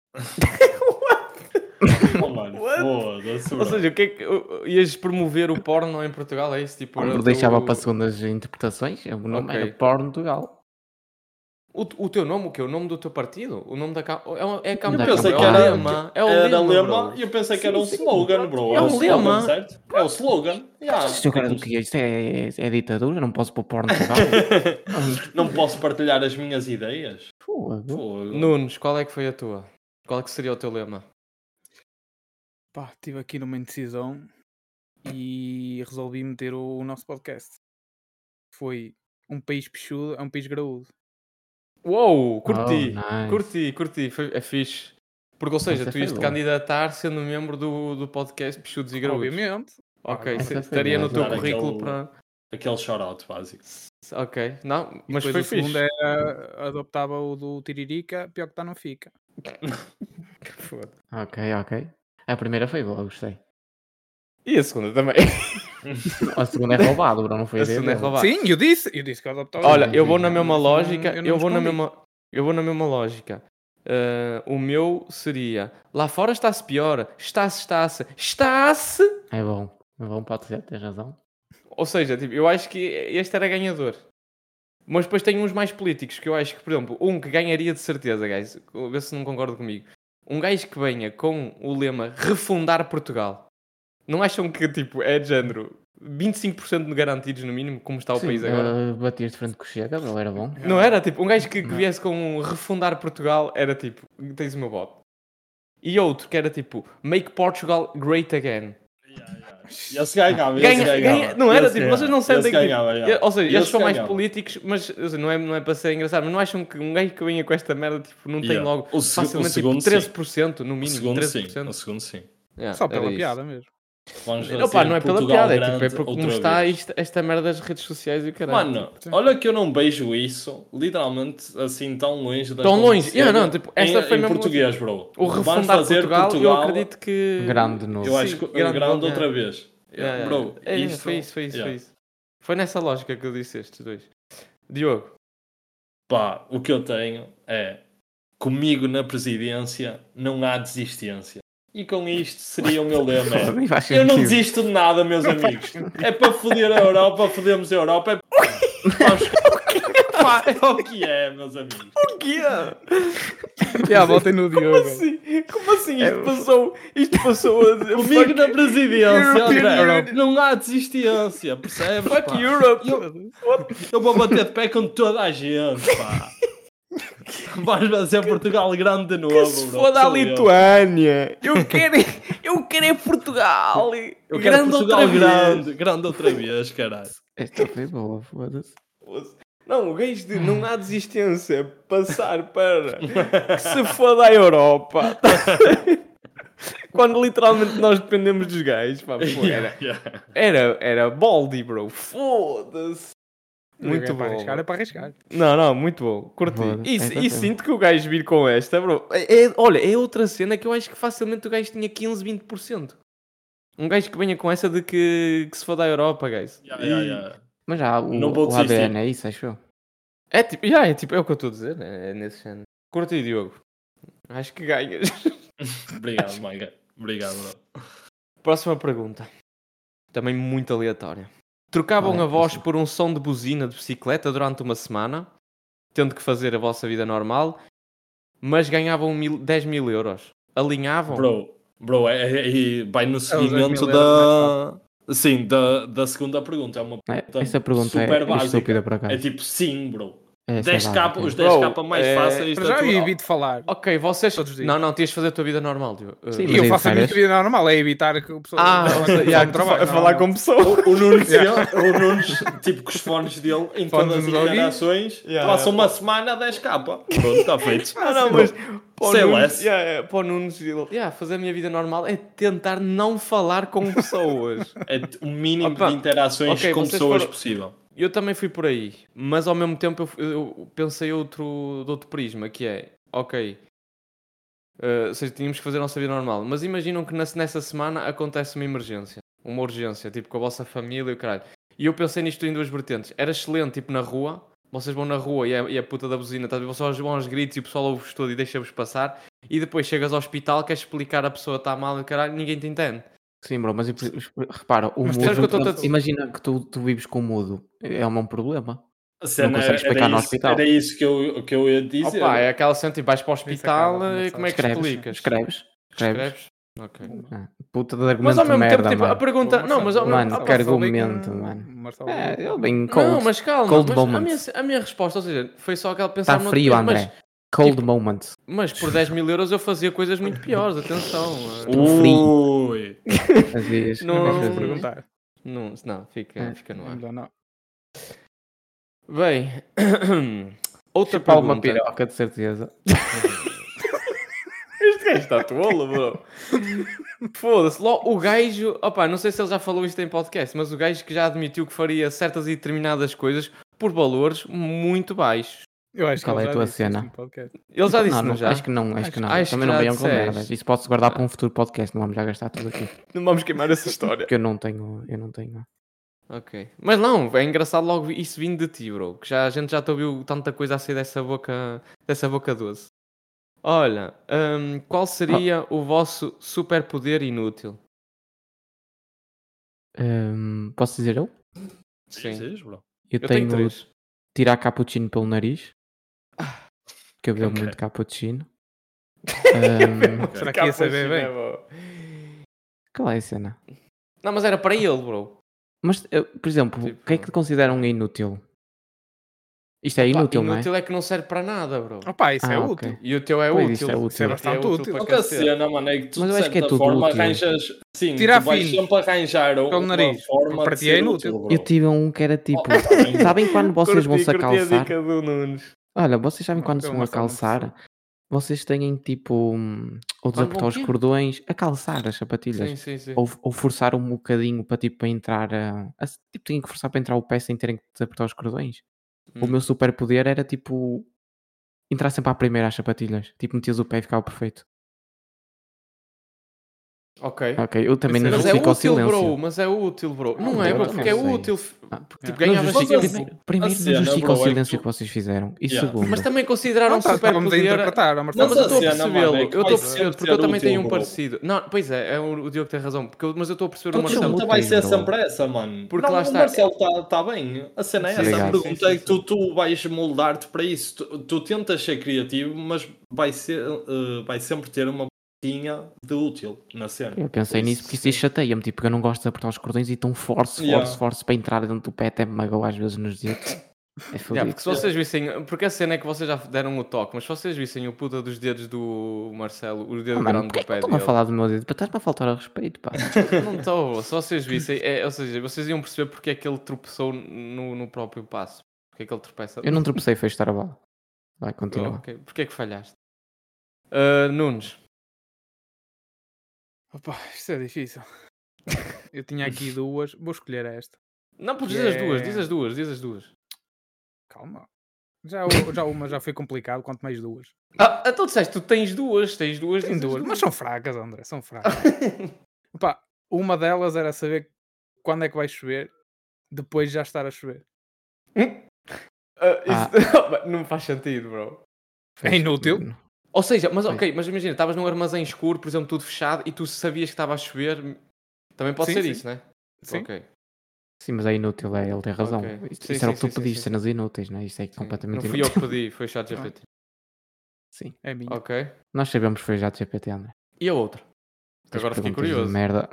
S4: Oh, mano, foda-se,
S6: Ou
S4: bro.
S6: seja, o que é que ias promover o porno em Portugal? É isso? Tipo, era
S3: Eu
S6: o
S3: deixava
S6: teu-
S3: para segundas interpretações, o nome
S6: Ok.
S3: era Portugal.
S6: O teu nome, o quê? O nome do teu partido? O nome da campanha? É a
S4: Eu
S6: campanha.
S4: pensei
S6: é
S4: que
S6: o
S4: era
S6: lema. É o
S4: Era
S6: lema,
S4: lema
S6: bro.
S4: e eu pensei que era um
S6: Sim, sim,
S4: slogan, bro.
S6: É um
S4: slogan,
S6: lema.
S4: certo? É o slogan. Yeah.
S3: Isto agora do que é? Isto é ditadura, não posso pôr Portugal.
S4: Não posso partilhar as minhas ideias.
S3: Fogo.
S4: Fogo.
S6: Nunes, qual é que foi a tua? Qual é que seria o teu lema?
S5: Pá, estive aqui numa indecisão e resolvi meter o nosso podcast. Foi um país peixudo, é um país graúdo.
S6: Uou, curti,
S3: Oh, nice.
S6: curti, é fixe. Porque, ou seja,
S3: Essa
S6: tu ias te
S3: foi boa.
S6: candidatar sendo membro do podcast Peixudos e Graúdos.
S5: Obviamente.
S6: Ok,
S3: Essa foi
S6: estaria no
S3: boa.
S6: teu
S4: Dar
S6: currículo
S4: aquele-
S6: para...
S4: Aquele shout-out básico.
S6: Ok, não, mas
S5: Depois
S6: foi
S5: o segundo
S6: fixe.
S5: adoptava o do Tiririca, pior que está não fica.
S6: Foda.
S3: Ok. A primeira foi boa, gostei.
S6: E a segunda também.
S3: A segunda é roubado, bro, não foi
S6: A
S3: ideia
S6: segunda é
S3: dele.
S6: roubada.
S5: Sim, eu disse que eu adoptava.
S6: Olha,
S3: Não,
S6: eu vou
S3: não,
S6: na mesma
S5: eu não-
S6: lógica,
S5: eu não
S6: eu vou na
S5: respondi.
S6: mesma lógica. O meu seria, lá fora está-se pior, está-se.
S3: É bom, pode ser, tens razão.
S6: Ou seja, tipo, eu acho que este era ganhador. Mas depois tem uns mais políticos que eu acho que, por exemplo, um que ganharia de certeza, guys, vê se não concordo comigo. Um gajo que venha com o lema refundar Portugal. Não acham que, tipo, é de género 25% de garantidos no mínimo, como está o
S3: Sim,
S6: país agora?
S3: batias de frente com o Chega, bro, era bom.
S6: Não era? Tipo, um gajo que
S3: Não.
S6: viesse com um refundar Portugal era tipo, tens o meu voto. E outro que era tipo, make Portugal great again.
S4: Esse ganhava.
S6: Ganha, não era tipo, vocês não sentem que.
S4: ganhava,
S6: Ou seja, eles
S4: Esse
S6: são mais
S4: ganhava.
S6: políticos, mas assim, não é para ser engraçado, mas não acham que um gajo que venha com esta merda tipo, não tem
S4: Yeah.
S6: logo
S4: O seg-
S6: facilmente
S4: o segundo,
S6: tipo, 13%, no
S4: O
S6: mínimo?
S4: segundo
S6: 13%.
S4: sim. O segundo sim.
S6: Yeah,
S5: Só
S6: era
S5: pela
S6: isso.
S5: piada mesmo.
S4: Vamos
S6: Não, pá,
S4: fazer
S6: não é pela
S4: Portugal
S6: piada, é tipo, é
S4: grande
S6: porque como
S4: outra
S6: está
S4: vez.
S6: esta merda das redes sociais e o caralho.
S4: Mano, olha que eu não beijo isso, literalmente, assim, tão longe da
S6: Tão longe?
S4: acontecer
S6: Não, tipo, esta
S4: em,
S6: foi
S4: em
S6: mesmo
S4: português, bro.
S6: O
S4: Vamos
S6: refundar
S4: fazer
S6: Portugal, eu acredito que...
S3: Grande de novo.
S4: Eu acho que grande
S6: yeah.
S4: outra vez.
S6: Yeah,
S4: Bro,
S6: yeah.
S4: isto...
S6: Foi isso.
S4: yeah.
S6: Foi nessa lógica que eu disse estes dois. Diogo,
S4: Pá, o que eu tenho é, comigo na presidência não há desistência. E com isto seria o meu lema. é,
S3: Nem faz
S4: eu não
S3: sentido.
S4: desisto de nada, meus amigos. É para foder a Europa, fodemos a Europa. É... Pá, é o que é, meus amigos.
S6: o que é?
S5: Já, voltem no Diogo.
S6: Como assim? Isto passou a dizer...
S4: Comigo na presidência,
S6: European
S4: André,
S6: Europe.
S4: não há desistência, percebes?
S6: Fuck
S4: pá?
S6: Europe!
S4: Eu vou bater de pé com toda a gente, pá. Vais fazer Portugal grande de novo,
S6: Que se
S4: bro.
S6: foda a
S4: Sou eu.
S6: Lituânia. Eu quero é Portugal.
S4: Eu quero
S6: Grande
S4: Portugal
S6: outra vez.
S4: grande outra vez, caralho.
S3: Esta foi boa, foda-se.
S6: Não, o gajo de não há desistência. Passar para que se foda a Europa. Quando literalmente nós dependemos dos gajos. Pá, pô, era baldy, bro. Foda-se. Muito
S5: É para
S6: bom.
S5: arriscar, é para arriscar.
S6: Não, muito bom. Curti.
S3: Foda-se,
S6: E,
S3: essa
S6: e
S3: foi.
S6: sinto que o gajo vir com esta, bro. Olha, é outra cena que eu acho que facilmente o gajo tinha 15, 20%. Um gajo que venha com essa de que se for da Europa, guys.
S3: Mas já
S4: Não vou
S3: o
S4: desistir.
S3: ADN é isso, acho eu.
S6: É tipo, é o que eu estou a dizer. É nesse género. Curti, Diogo. Acho que ganhas.
S4: Obrigado, Maiga. Obrigado, bro.
S6: Próxima pergunta. Também muito aleatória. Trocavam
S3: Olha,
S6: a voz
S3: assim.
S6: por um som de buzina de bicicleta durante uma semana, tendo que fazer a vossa vida normal, mas ganhavam 10 mil euros. Alinhavam?
S4: Bro, vai no seguimento
S5: 10 mil euros
S4: Sim, da segunda pergunta. É uma pergunta
S3: Essa pergunta
S4: super
S3: é
S4: básica.
S3: estúpida, por acaso.
S4: É tipo sim, bro.
S3: Essa é
S4: 10k,
S3: básica.
S4: os 10k
S6: Bro,
S4: mais fáceis
S5: Para
S4: da
S5: já
S4: tua...
S5: eu evito falar.
S6: Ok, vocês...
S5: Todos os dias.
S6: Não, tens de fazer a tua vida normal, Diogo.
S3: Sim,
S5: E
S3: mas
S5: eu
S3: aí
S5: faço a minha
S3: férias?
S5: vida normal, é evitar que o pessoal
S6: A falar com pessoas.
S4: O Nunes, tipo, com os fones dele, em
S5: Fones
S4: todas as
S5: nos ouvidos.
S4: interações,
S6: Yeah,
S4: passa
S6: yeah.
S4: uma semana a 10k. Pronto, está feito.
S6: Mas para o
S4: Say
S6: Nunes,
S4: less.
S6: para o Nunes, fazer a minha vida normal é tentar não falar com pessoas.
S4: É o mínimo
S6: Opa,
S4: de interações
S6: ok,
S4: com
S6: vocês
S4: pessoas
S6: foram-
S4: possível.
S6: Eu também fui por aí, mas ao mesmo tempo eu pensei de outro prisma, que é, ok, ou seja, tínhamos que fazer a nossa vida normal, mas imaginam que nessa semana acontece uma emergência, uma urgência, tipo com a vossa família e o caralho. E eu pensei nisto em duas vertentes. Era excelente, tipo na rua, vocês vão na rua e a puta da buzina, tá? Vocês vão aos gritos e o pessoal ouve-vos todo e deixa-vos passar, e depois chegas ao hospital, queres explicar a pessoa está mal e o caralho, ninguém te entende.
S3: Sim, bro, mas repara, o
S6: Mas sabes
S3: mudo,
S6: que eu estou a dizer?
S3: imagina que tu vives com o mudo, é um problema.
S4: A cena
S3: consegues explicar no hospital.
S4: Era isso que eu ia dizer.
S6: Opa, é aquela cena, tipo, vais para o hospital
S5: acaba,
S6: e como é que explicas?
S3: Escreves.
S6: Ok.
S3: Ah, puta de argumento
S6: Mas ao
S3: de
S6: mesmo
S3: merda,
S6: tempo, tipo,
S3: mano.
S6: a pergunta... Não, mas ao
S3: Mano,
S6: mesmo...
S3: que argumento, mano. Eu bem cold.
S6: Não, mas calma.
S3: cold
S6: Mas
S3: moments.
S6: a minha resposta, ou seja, foi só aquela pensar...
S3: Está frio, André. Cold moment.
S6: Mas por 10 mil euros eu fazia coisas muito piores, atenção.
S4: Ui.
S3: Fazias.
S6: Não-
S5: Vou perguntar.
S6: Não, fica no ar.
S5: Não.
S6: Bem, outra
S3: Chupar uma
S6: pergunta.
S3: piroca, de certeza.
S6: Este gajo está tolo, bro. Foda-se. O gajo... Opa, não sei se ele já falou isto em podcast, mas o gajo que já admitiu que faria certas e determinadas coisas por valores muito baixos.
S5: Eu acho
S3: Qual
S5: que
S3: é
S5: ele
S3: a
S5: já
S3: tua
S5: disse
S3: cena?
S5: isto no podcast.
S6: Ele já disse,
S3: Não,
S6: não já?
S3: acho que não.
S6: Acho
S3: Também
S6: que
S3: não
S6: já
S3: venham com
S6: disseste.
S3: merdas. Isso pode-se guardar para um futuro podcast. Não vamos já gastar tudo aqui.
S6: Não vamos queimar essa história.
S3: Porque eu não tenho.
S6: Ok. Mas não, é engraçado logo isso vindo de ti, bro. Que a gente já te ouviu tanta coisa a sair dessa boca doce. Olha, qual seria o vosso superpoder inútil?
S3: Posso dizer eu?
S6: Sim.
S4: Dizes, bro?
S3: Eu
S6: Eu tenho
S3: tenho
S6: 3.
S3: tirar cappuccino pelo nariz. Que eu bebo
S4: ok.
S3: muito cappuccino. Ahm,
S5: Será que ia saber bem?
S3: Qual é a cena?
S6: Não, mas era para ele, bro.
S3: Mas, por exemplo, o que é que consideram inútil? Isto é inútil, não é?
S6: Inútil é que não serve para nada, bro.
S5: Opa, isso é
S3: ok.
S5: útil.
S6: E o teu é
S3: Pois,
S6: útil.
S3: isto é útil.
S5: Isso é bastante útil.
S6: para
S4: Outra
S6: cacete.
S4: cena, mano, é que tu
S3: Mas
S4: de
S3: eu acho que é
S4: certa
S3: tudo
S4: forma
S3: útil.
S4: arranjas... Sim,
S5: Tirar
S4: tu vais
S5: finos
S4: sempre arranjar
S5: pelo
S4: uma
S5: nariz.
S4: forma
S5: Para
S4: de
S5: ti é
S4: ser
S5: inútil.
S4: útil, bro.
S3: Eu tive um que era tipo.
S4: tá bem.
S3: Sabem quando vocês vão se
S6: Curti a
S3: calçar?
S6: dica do Nunes.
S3: Olha, vocês sabem
S5: Não,
S3: quando se
S5: eu
S3: vão
S5: não
S3: a
S5: sou uma
S3: calçar?
S5: pessoa.
S3: Vocês têm tipo. Ou
S6: Quando
S3: desapertar
S6: vão
S3: os
S6: quê?
S3: cordões, a calçar as sapatilhas.
S6: Sim.
S3: Ou forçar um bocadinho para tipo para entrar. Tipo, tinham que forçar para entrar o pé sem terem que desapertar os cordões. O meu superpoder era tipo. Entrar sempre à primeira às sapatilhas. Tipo, metias o pé e ficava perfeito.
S6: Ok.
S3: Ok, eu também não
S6: Mas é
S3: justifico ao
S6: útil,
S3: silêncio.
S6: bro. Mas é útil, bro. Não é,
S3: eu
S6: bro,
S3: não
S6: porque é
S3: sei.
S6: útil.
S3: Ah,
S6: Porque tipo,
S5: não
S6: ganhavas
S4: justifica-
S6: tempo.
S3: Primeiro
S4: A
S3: não
S4: cena,
S3: justifica
S4: bro,
S3: o
S4: é que
S3: silêncio
S4: tu-
S3: que vocês fizeram. E
S4: Yeah.
S3: segundo,
S6: Mas também consideraram
S5: Estávamos a
S6: superpoder.
S5: interpretar,
S6: Não, mas eu
S4: Mas a
S6: estou a
S4: cena,
S6: percebê-lo.
S4: mano, é que
S6: Eu estou a
S4: vai
S6: perceber,
S4: sempre
S6: porque eu
S4: ser
S6: também
S4: útil,
S6: tenho um
S4: bro.
S6: parecido. Não, pois é, o Diogo tem razão. Mas eu estou a perceber o
S3: Todos são
S6: Marcelo.
S3: úteis,
S4: Vai ser
S3: bro.
S4: sempre essa, mano.
S6: Porque
S4: não,
S6: lá
S4: o
S6: está.
S4: Marcelo tá bem. A cena é
S6: Sim,
S4: essa. A
S3: obrigado.
S4: pergunta é que tu vais moldar-te para isso. Tu tentas ser criativo, mas vai sempre ter uma boquinha de útil na cena.
S3: eu pensei
S4: Por
S3: nisso porque isso chateia-me. Tipo, eu não gosto de apertar os cordões e então forço
S4: Yeah.
S3: para entrar dentro do pé. Até me magoa às vezes nos dedos. É fodido.
S6: Porque se vocês vissem, porque a cena é que vocês já deram o toque, mas se vocês vissem o puta dos dedos do Marcelo, o dedo
S3: Mano,
S6: grande
S3: porquê
S6: do
S3: que
S6: pé
S3: estão a
S6: dele.
S3: falar do meu dedo? Para estás-me a faltar ao respeito, pá.
S6: Não estou, se vocês vissem, ou seja, vocês iam perceber porque é que ele tropeçou no próprio passo. Porque é que ele tropeça.
S3: Eu não tropecei, foi estar a bola. Vai, continua.
S6: Ok, porque é que falhaste? Nunes.
S5: Opa, isto é difícil. Eu tinha aqui duas, vou escolher esta.
S6: Não, porque
S5: Que
S6: diz as duas,
S5: é-
S6: diz as duas, diz as duas.
S5: Calma. Já uma já foi complicado, quanto mais duas.
S6: Então disseste, tu tens duas,
S5: Tem
S6: diz as
S5: duas, mas são fracas, André, são fracas. Opa, uma delas era saber quando é que vai chover, depois já estar a chover.
S6: Isso não faz sentido, bro.
S5: É inútil.
S6: Ou seja, mas ok, mas imagina, estavas num armazém escuro, por exemplo, tudo fechado, e tu sabias que estava a chover. Também pode
S5: Sim,
S6: ser
S5: sim.
S6: isso, né?
S5: Sim.
S6: Ok.
S3: Sim, mas é inútil, ele tem razão.
S6: Ok.
S3: Isto
S6: Sim,
S3: era o
S6: sim,
S3: que tu
S6: sim,
S3: pediste,
S6: sim,
S3: cenas inúteis, não é? Isto é
S6: Sim.
S3: completamente
S6: Não fui eu
S3: inútil.
S6: que pedi, foi o chat GPT.
S3: Sim.
S5: É minha.
S6: Ok.
S3: Nós sabemos que foi já de GPT, André.
S6: E a outra?
S3: Tens
S6: Agora fiquei
S3: perguntas de
S6: curioso.
S3: merda.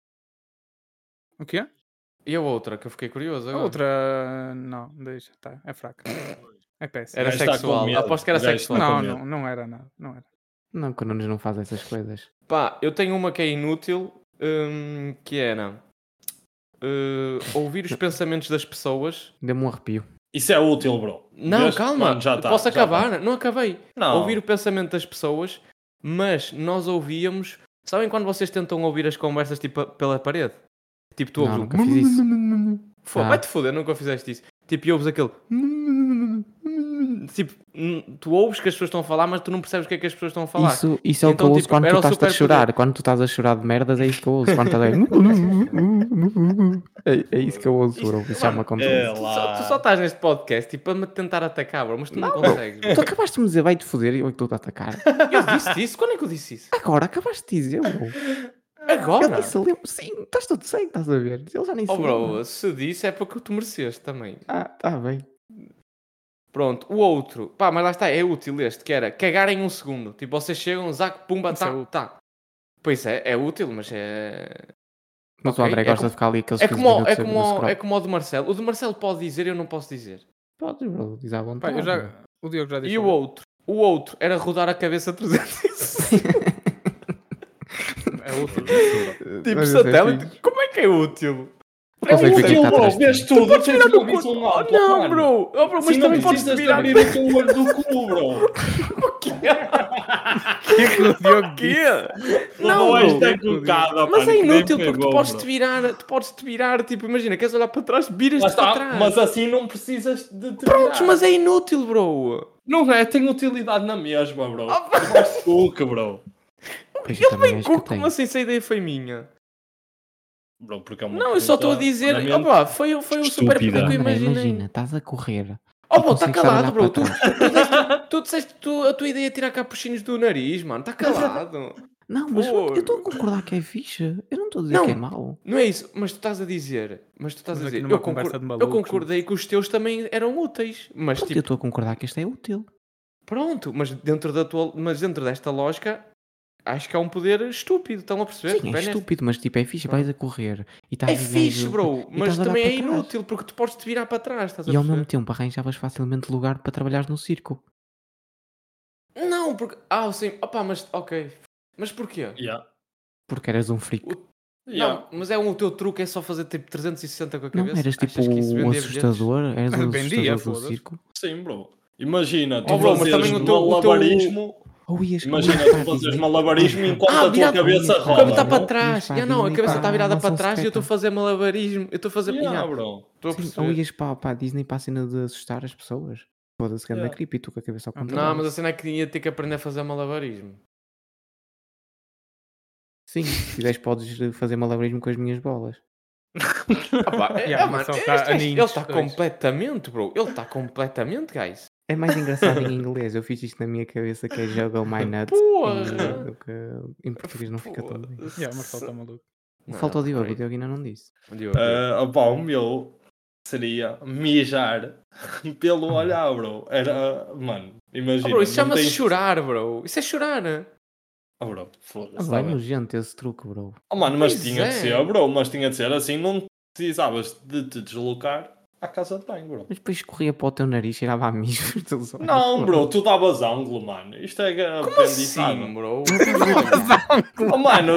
S5: O quê?
S6: E a outra, que eu fiquei curioso
S5: A
S6: agora.
S5: outra, não, deixa, tá, é fraca. É péssima.
S6: Era
S4: O gajo está com
S6: sexual.
S4: medo.
S6: Aposto que era
S4: O gajo
S6: sexual.
S4: está com
S5: Não,
S4: medo.
S5: não era nada, não era.
S3: Não, que o Nunes não faz essas coisas.
S6: Pá, eu tenho uma que é inútil, que era ouvir os pensamentos das pessoas.
S3: Deu-me um arrepio.
S4: Isso é útil, bro.
S6: Não,
S4: Vês?
S6: calma,
S4: Mano, já tá,
S6: posso
S4: já
S6: acabar?
S4: tá.
S6: Não acabei.
S4: Não.
S6: Ouvir o pensamento das pessoas, mas nós ouvíamos. Sabem quando vocês tentam ouvir as conversas tipo pela parede? Tipo, tu ouves
S3: Não, nunca fiz isso. Ah.
S6: Vai-te foder, nunca fizeste isso. Tipo, e ouves aquele. Tipo, tu ouves que as pessoas estão a falar, mas tu não percebes o que é que as pessoas estão a falar.
S3: Isso é o que
S6: Então,
S3: eu ouço
S6: tipo,
S3: quando tu
S6: era o
S3: estás a
S6: superpoder.
S3: chorar. Quando tu estás a chorar de merdas, é isso que eu ouço. Quando estás a... é isso que eu ouço, bro. Isso já me acontece.
S6: Tu só estás neste podcast tipo, a me tentar atacar, bro, mas tu não consegues. Bro.
S3: Tu acabaste de me dizer, vai-te foder, e eu estou a atacar.
S6: Eu disse isso? Quando é que eu disse isso?
S3: Agora, acabaste de dizer, bro.
S6: Agora?
S3: Ele nem se lembra. Sim, estás todo sem, estás a ver? Ele já nem se
S6: Oh,
S3: lembra.
S6: bro, se disse é porque tu mereceste também.
S3: Ah, tá bem.
S6: Pronto, o outro, pá, mas lá está, é útil este, que era cagar em um segundo. Tipo, vocês chegam, zac, pumba,
S5: Isso é
S6: tá,
S5: útil.
S6: tá. Pois é útil, mas é.
S3: Mas
S6: Ok,
S3: o André
S6: é
S3: gosta
S6: como-
S3: de ficar ali aqueles
S6: É
S3: 15
S6: como,
S3: minutos
S6: é,
S3: a ver no
S6: como,
S3: scroll.
S6: é como o do Marcelo. O do Marcelo pode dizer, eu não posso dizer.
S3: Podes, bro, diz à
S5: Pá,
S3: vontade.
S5: o Diogo já disse.
S6: E o outro era rodar a cabeça 360.
S5: É útil.
S6: Tipo,
S3: Mas isso é
S6: satélite.
S3: fixe.
S6: Como é que é útil?
S3: Consegues ver quem
S4: útil,
S3: está
S4: bro.
S3: atrás de ti.
S4: Vês tudo.
S6: Podes virar
S4: Tens
S6: do
S4: uma visão
S6: cu.
S4: alta,
S6: Não,
S4: mano.
S6: bro. Oh, bro, mas
S4: Sim, não
S6: também podes
S4: precisas de
S6: virar.
S4: abrir o teu olho do cu, bro.
S5: O que é que o Diogo disse?
S6: Não,
S4: Não, isto
S6: bro.
S4: é colocado,
S6: Mas
S4: pá,
S6: é
S4: que nem
S6: inútil porque
S4: pegou,
S6: tu podes
S4: bro.
S6: te virar, tipo, imagina, queres olhar para trás,
S4: Lá
S6: viras-te para
S4: está,
S6: trás.
S4: mas assim não precisas de te
S6: Prontos,
S4: virar.
S6: mas é inútil, bro.
S4: Não é, tem utilidade na mesma, bro.
S6: Ah,
S4: Mas cuca, bro.
S3: Pois eu também
S6: Bem,
S3: acho que
S6: como
S3: tem.
S6: assim essa ideia foi minha?
S4: Bro, porque é uma
S6: Não, eu só estou a
S4: pergunta
S6: dizer,
S4: realmente
S6: opa, foi o super
S4: estúpida.
S6: poder que eu
S3: André,
S6: imaginei.
S3: imagina, estás a correr.
S6: Oh,
S3: E
S6: bro, está
S3: consegues estar a
S6: calado,
S3: olhar
S6: bro.
S3: para
S6: Tu disseste que a tua ideia é tirar capuchinhos do nariz, mano. Está calado.
S3: Não, mas
S6: Pô.
S3: eu estou a concordar que é fixe. Eu não estou a dizer
S6: Não.
S3: que é mau.
S6: Não é isso, mas tu estás a dizer.
S5: Mas aqui
S6: Eu,
S5: numa conversa de
S6: eu
S5: malucos,
S6: concordei que os teus também eram úteis. Mas
S3: Pronto, eu
S6: tipo,
S3: estou a concordar que este é útil.
S6: pronto, mas dentro desta lógica, acho que é um poder estúpido. Estão a perceber?
S3: Sim,
S6: Tipo,
S3: é
S6: nesta-
S3: estúpido, mas tipo, é fixe. Vais a correr e estás
S6: É
S3: a ver
S6: fixe,
S3: o-
S6: bro,
S3: e
S6: mas
S3: estás a olhar
S6: também é
S3: para trás.
S6: inútil porque tu podes te virar para trás. Estás a
S3: E ao
S6: perceber?
S3: mesmo tempo arranjavas facilmente lugar para trabalhar no circo.
S6: Não, porque. Sim, opá, mas ok. Mas porquê?
S4: Yeah.
S3: Porque eras um freak.
S4: Yeah.
S6: Não, mas o teu truque é só fazer tipo 360 com a
S3: Não,
S6: cabeça.
S3: eras tipo
S6: Achas que isso
S3: o
S6: vendia bilhetes?
S3: assustador. Eras o
S5: Vendia,
S3: assustador do
S5: foda-se.
S3: circo.
S4: Sim, bro. Imagina, tu
S6: Oh, bro, mas
S4: fazeres
S6: também o teu-
S4: malabarismo.
S3: Ou ias
S4: Imagina,
S3: ias para a
S4: tu fazeres
S3: Disney.
S4: malabarismo enquanto a tua
S6: virado-
S4: cabeça
S6: A
S4: roda.
S6: cabeça está para
S4: bro.
S6: trás.
S3: Ias para a
S6: Já não, a
S3: Disney
S6: cabeça
S3: para
S6: está virada para
S3: Mansão
S6: trás e eu estou a
S3: Secreta.
S6: fazer malabarismo. Eu estou a fazer.
S4: Yeah,
S6: Yeah,
S4: bro.
S6: estou a
S3: Sim,
S6: perceber.
S3: ou ias para a Disney para a cena de assustar as pessoas. Foda-se, grande
S4: Yeah.
S3: creepy, tu com a cabeça ao
S5: Não,
S3: contrário.
S6: Não, mas a cena é que ia ter que aprender a fazer malabarismo.
S3: Sim, se quiseres podes fazer malabarismo com as minhas bolas.
S5: Yeah,
S6: mano,
S5: mas só tá a
S6: ele
S5: ninhos,
S6: está
S5: dois.
S6: completamente, bro. Ele está completamente, guys.
S3: É mais engraçado em inglês. Eu fiz isto na minha cabeça que é juggle my nuts.
S6: Porra!
S3: Do que em português não fica tão bem.
S5: Yeah, mas está maluco.
S3: Falta o Diogo, o
S6: crazy.
S3: Diogo ainda não disse.
S6: Diogo.
S4: Opá, o meu seria mijar pelo olhar, bro. Era, mano, imagina.
S6: Bro, isso
S4: não
S6: chama-se
S4: tens-
S6: chorar, bro. Isso é chorar.
S4: Oh, bro,
S3: Ah,
S4: foda-se.
S3: vai
S4: tá bem.
S3: nojento esse truque, bro.
S4: Oh, mano, mas
S6: Pois
S4: tinha
S6: é.
S4: de ser, bro. Mas tinha de ser assim, não precisavas de te deslocar. à casa de banho, bro.
S3: Mas depois corria para o teu nariz, cheirava a mijo.
S4: Não, bro, tu davas ângulo, mano. Isto é aprendizado.
S6: Sim, bro.
S4: Oh, mano,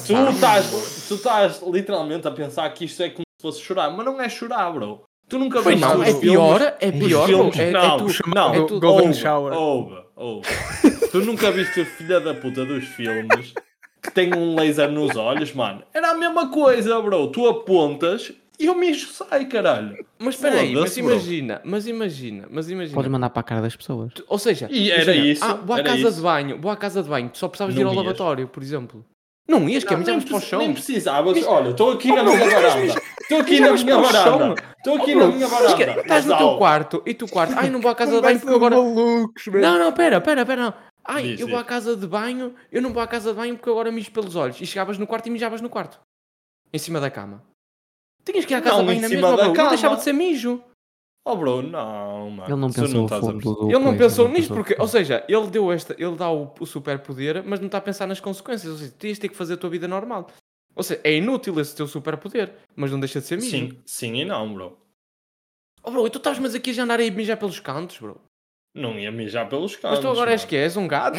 S4: tu estás literalmente a pensar que isto é como se fosse chorar, mas não é chorar, bro. Tu nunca
S6: Pois
S4: viste
S6: não,
S4: os
S6: é
S4: filmes-
S6: pior,
S4: os
S6: bro.
S4: filmes-
S6: É
S4: não,
S6: tu,
S4: não,
S6: é tu-
S5: Golden
S4: ouve,
S5: Shower.
S4: ouve. Tu nunca viste o filho da puta dos filmes que tem um laser nos olhos, mano? Era a mesma coisa, bro. Tu apontas e o mijo sai, caralho.
S6: Mas espera aí,
S4: Foda-se, bro.
S6: mas imagina.
S3: Podes mandar para a cara das pessoas.
S6: Ou seja,
S4: E era
S6: imagina,
S4: isso,
S6: boa
S4: era
S6: casa
S4: isso.
S6: de banho, boa casa de banho, tu só precisavas de ir
S4: Não
S6: ao
S4: ias.
S6: lavatório, por exemplo. Não ias, que
S4: Não,
S6: mijavas para o chão.
S4: nem precisavas. Olha, estou aqui na minha
S6: mas
S4: varanda. Estou aqui na
S6: mijavas
S4: minha
S6: para o chão.
S4: varanda. Estou aqui
S6: Oh,
S4: na
S6: bro,
S4: minha
S6: mas que-
S4: varanda.
S6: Estás no
S4: Mas,
S6: teu
S4: ó,
S6: quarto e tu quarto. Ai, não vou à casa de banho porque agora.
S5: malucos, velho.
S6: Não, pera, não. Ai,
S4: Diz,
S6: eu vou à
S4: diz.
S6: casa de banho, eu não vou à casa de banho porque agora mijo pelos olhos. E chegavas no quarto e mijavas no quarto. Em cima da cama. Tinhas que ir à casa
S4: Não,
S6: de banho
S4: em
S6: na
S4: cima
S6: mesma,
S4: da
S6: bro. Não
S4: cama.
S6: deixava de ser mijo.
S4: Oh, bro, não, mano.
S3: Ele não
S4: Tu
S3: pensou no
S4: estás a
S3: fundo
S4: perceber.
S3: do
S6: Ele não
S3: coisa,
S6: pensou
S3: não
S6: nisto
S3: pensou
S6: porque,
S3: no
S6: ou
S3: fundo.
S6: seja, ele dá o superpoder, mas não está a pensar nas consequências. Ou seja, tu ias ter que fazer a tua vida normal. Ou seja, é inútil esse teu superpoder, mas não deixa de ser mijo.
S4: Sim e não, bro.
S6: Oh, bro, e tu estás mas aqui a andar aí a mijar pelos cantos, bro.
S4: Não ia mijar pelos
S6: Mas
S4: cantos.
S6: tu agora és
S4: mano.
S6: que és um gato?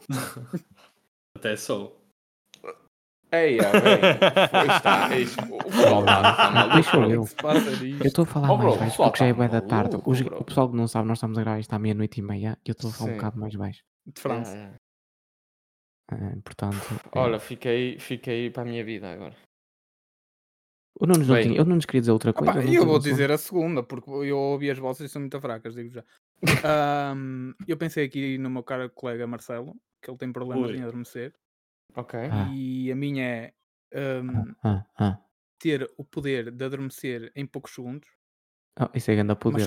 S4: Até sou.
S6: Ei, está. O pessoal está maluco.
S3: Deixa eu.
S5: Se passa disto.
S3: Eu estou a falar
S6: Oh, bro,
S3: mais baixo
S6: pessoal,
S3: porque já é
S6: tá
S3: bem da tarde.
S6: maluco, bro.
S3: O pessoal que não sabe, nós estamos a gravar isto à 00:30 e eu estou a falar um
S6: Sim.
S3: bocado mais baixo.
S5: De França.
S3: Portanto,
S6: Olha, fiquei para a minha vida agora.
S3: o Nunes não
S6: bem.
S3: tinha, eu não nos queria dizer outra
S5: Ah,
S3: coisa.
S5: pá,
S3: não
S5: eu
S3: tenho
S5: vou
S3: noção.
S5: dizer a segunda, porque eu ouvi as vossas e são muito fracas, digo já. Eu pensei aqui no meu caro colega Marcelo, que ele tem problemas
S4: Ui.
S5: em adormecer,
S6: Ok.
S3: Ah.
S5: e a minha é
S3: Ah.
S5: ter o poder de adormecer em poucos segundos,
S3: Oh, isso é grande poder.
S5: mas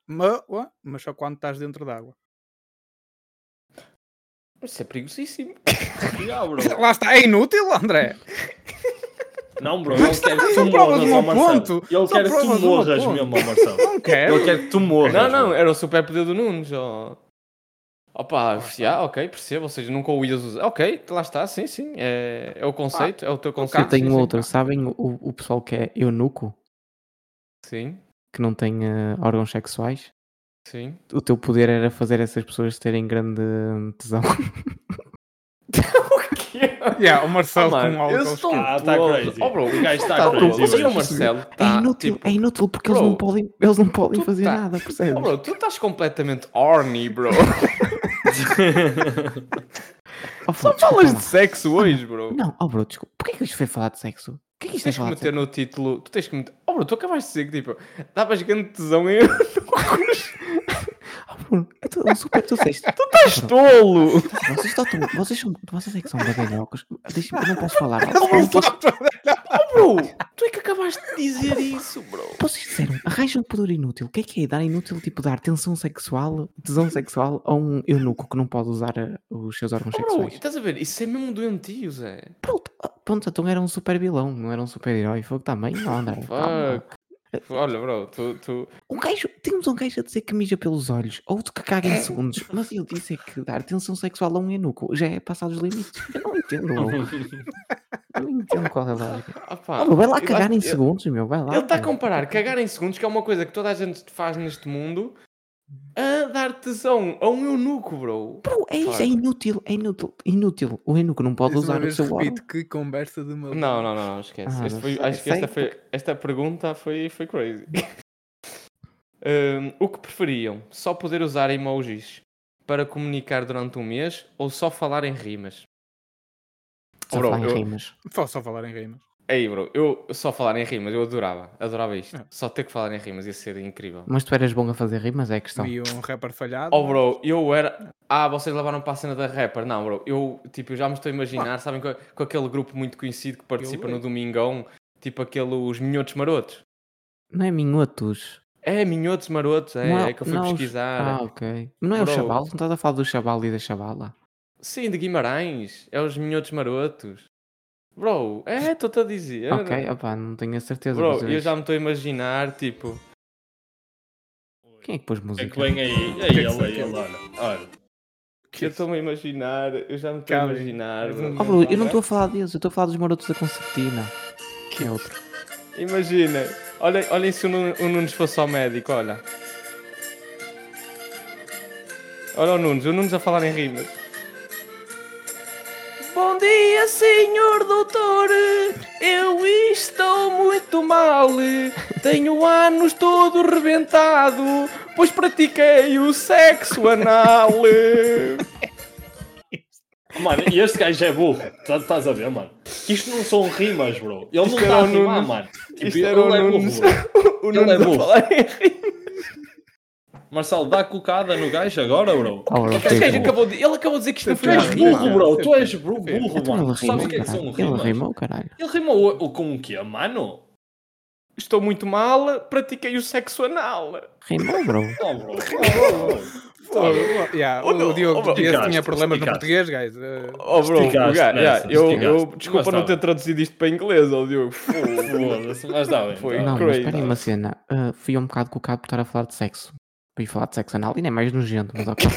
S5: só quando estás dentro d'água.
S6: Isso é perigosíssimo.
S4: Já, bro.
S5: Lá está, é inútil, André.
S4: Não, bro. Ele quer que tu
S5: São provas
S4: morras
S5: de um
S4: ao Marcelo.
S5: ponto.
S4: Ele
S5: São
S4: quer que tu
S5: provas de um
S4: morras
S5: ponto.
S4: mesmo ao Marcelo.
S5: Não quero.
S4: Ele quer que tu morras.
S6: Não,
S4: bro.
S6: era o superpoder do Nunes. Opa, ok, percebo. Ou seja, nunca o ias usar. Ok, lá está, sim. É o conceito, é o teu
S3: Eu
S6: conceito.
S3: tenho
S6: sim,
S3: outra. Sabem o pessoal que é eunuco,
S6: Sim,
S3: que não tem órgãos sexuais?
S6: sim.
S3: O teu poder era fazer essas pessoas terem grande tesão.
S5: Yeah, o Marcelo
S6: Mano,
S5: com algo
S6: eu
S5: aos
S6: estou
S5: quintos.
S4: Ah, tá
S6: todo.
S4: crazy.
S6: Oh, bro,
S4: O gajo está
S6: tá
S4: crazy
S6: todo. Vocês
S4: hoje.
S6: não, Marcelo, tá,
S3: É inútil porque eles
S6: bro,
S3: não podem
S6: tu
S3: fazer
S6: tá-
S3: nada, percebes?
S6: Oh, bro, tu estás completamente horny, bro.
S3: Oh,
S6: Só
S3: desculpa
S6: falas
S3: lá.
S6: de sexo hoje, bro.
S3: Não, bro, desculpa. Porquê que isto foi falar de sexo? O que é que isto é
S6: Tens que
S3: falar de
S6: meter
S3: sexo?
S6: no título. Tu tens que meter. Oh, bro, tu acabaste de dizer que tipo, davas grande tesão em.
S3: Bro, tu disseste.
S6: Estás tolo!
S3: Vocês é que são bagalhocos. Deixa-me, eu não posso falar. Não posso,
S6: Oh, bro, tu é que acabaste de dizer isso, bro.
S3: vocês disseram, arranjam um poder inútil. O que é dar inútil? Tipo, dar tesão sexual a um eunuco que não pode usar os seus órgãos
S6: Oh, bro,
S3: sexuais?
S6: estás a ver? Isso é mesmo doentio, Zé.
S3: Pronto, então era um super vilão, não era um super herói. Foi também, não, André. Calma.
S6: Fuck. Olha, bro, tu.
S3: Temos um gajo a dizer que mija pelos olhos, outro que caga em segundos, mas ele disse que dar tensão sexual a um eunuco já é passar os limites. Eu não entendo, bro. Eu não entendo qual é a lógica.
S6: Opa,
S3: Vai lá
S6: eu
S3: cagar
S6: acho-
S3: em
S6: eu-
S3: segundos, meu, vai lá.
S6: Ele está a
S3: meu.
S6: comparar cagar em segundos, que é uma coisa que toda a gente faz neste mundo, a dar tesão a um eunuco, bro.
S3: Bro, é isso,
S6: Fuck.
S3: é inútil. O eunuco não pode
S5: Mais uma
S3: usar o
S5: vez
S3: seu órgão.
S5: repito, que conversa de maluco.
S6: Não, esquece.
S3: Ah,
S6: Este foi-
S3: não
S6: acho que
S3: sei,
S6: esta pergunta foi crazy. O que preferiam? Só poder usar emojis para comunicar durante um mês ou só falar em rimas?
S3: Só
S6: Bro,
S3: falar em
S6: eu-
S3: rimas.
S5: Só falar em rimas.
S6: Ei, bro, eu só falar em rimas, eu adorava isto.
S5: É.
S6: Só ter que falar em rimas ia ser incrível.
S3: Mas tu eras bom a fazer rimas, é a questão.
S5: E um rapper falhado.
S6: Oh, bro, eu era. Vocês levaram para a cena da rapper? Não, bro, eu já me estou a imaginar, sabem, com aquele grupo muito conhecido que participa no Domingão, tipo os Minhotos Marotos.
S3: Não é minhotos.
S6: É, Minhotos Marotos, é que eu fui
S3: não,
S6: pesquisar.
S3: ok. Não é o
S6: Bro.
S3: Chabal? Não estás a falar do Chabal e da Chabala?
S6: Sim, de Guimarães, é os Minhotos Marotos. Bro, estou-te a dizer.
S3: Ok, opá, não tenho a certeza.
S6: Bro,
S3: mas
S6: eu já me estou a imaginar, tipo.
S3: Quem é que pôs
S4: É
S3: música?
S4: que vem aí. É
S5: que
S4: ele,
S5: foi
S4: é ele,
S5: aquilo?
S4: olha.
S6: Eu estou-me a imaginar, eu já me estou a
S5: Cabe.
S6: imaginar.
S5: Mas
S6: bro.
S3: Oh, Bruno, eu não estou a falar deles, eu estou a falar dos marotos da Concertina. Que é outro.
S6: Imagina, Olhem se o Nunes fosse ao médico, olha. Olha o Nunes a falar em rimas. Bom dia, senhor doutor. Eu estou muito mal. Tenho o ânus todo rebentado, pois pratiquei o sexo anal.
S4: Mano, e este gajo é burro. Estás a ver, mano? Isto não são rimas, bro. Ele não
S6: Isto
S4: está
S6: era
S4: a
S6: o
S4: rimar,
S6: Nunes.
S4: mano. Tipo,
S6: Isto
S4: ele
S6: era o
S4: é burro,
S6: Nunes.
S4: bro.
S6: O
S4: Ele é
S6: Nunes a
S4: burro.
S6: falar em rimas.
S4: Marcelo, dá cocada no gajo agora, bro.
S3: Oh, bro,
S6: Este gajo
S3: foi burro.
S6: ele acabou de dizer que isto não
S4: Tu
S6: foi
S4: és
S6: uma
S4: burro,
S6: rima.
S4: bro. Tu és burro,
S3: Então
S4: mano.
S3: ele
S4: Tu sabes
S3: rimou,
S4: o que é que são
S3: caralho. Ele
S4: rimas?
S3: rimou, caralho.
S4: Ele rimou com o quê, mano?
S6: Estou muito mal, pratiquei o sexo anal.
S3: Rimou, bro.
S4: Oh, bro. Oh, bro.
S5: Yeah,
S6: Oh, não,
S5: o Diogo
S6: oh, bro,
S5: tinha
S4: esticaste,
S5: problemas no
S4: esticaste.
S5: português, guys.
S6: Oh, bro,
S4: Esticaste nessa,
S6: eu
S4: esticaste.
S6: desculpa
S4: Mas
S6: não
S4: tá
S6: ter
S4: bem.
S6: traduzido isto para inglês, ó Diogo.
S4: Foda-se, mas dá bem.
S6: Foi.
S4: tá bem.
S3: Não, mas
S6: crazy.
S3: espera aí uma cena. Fui um bocado colocado por estar a falar de sexo. Fui falar de sexo anal e nem mais nojento, mas ok.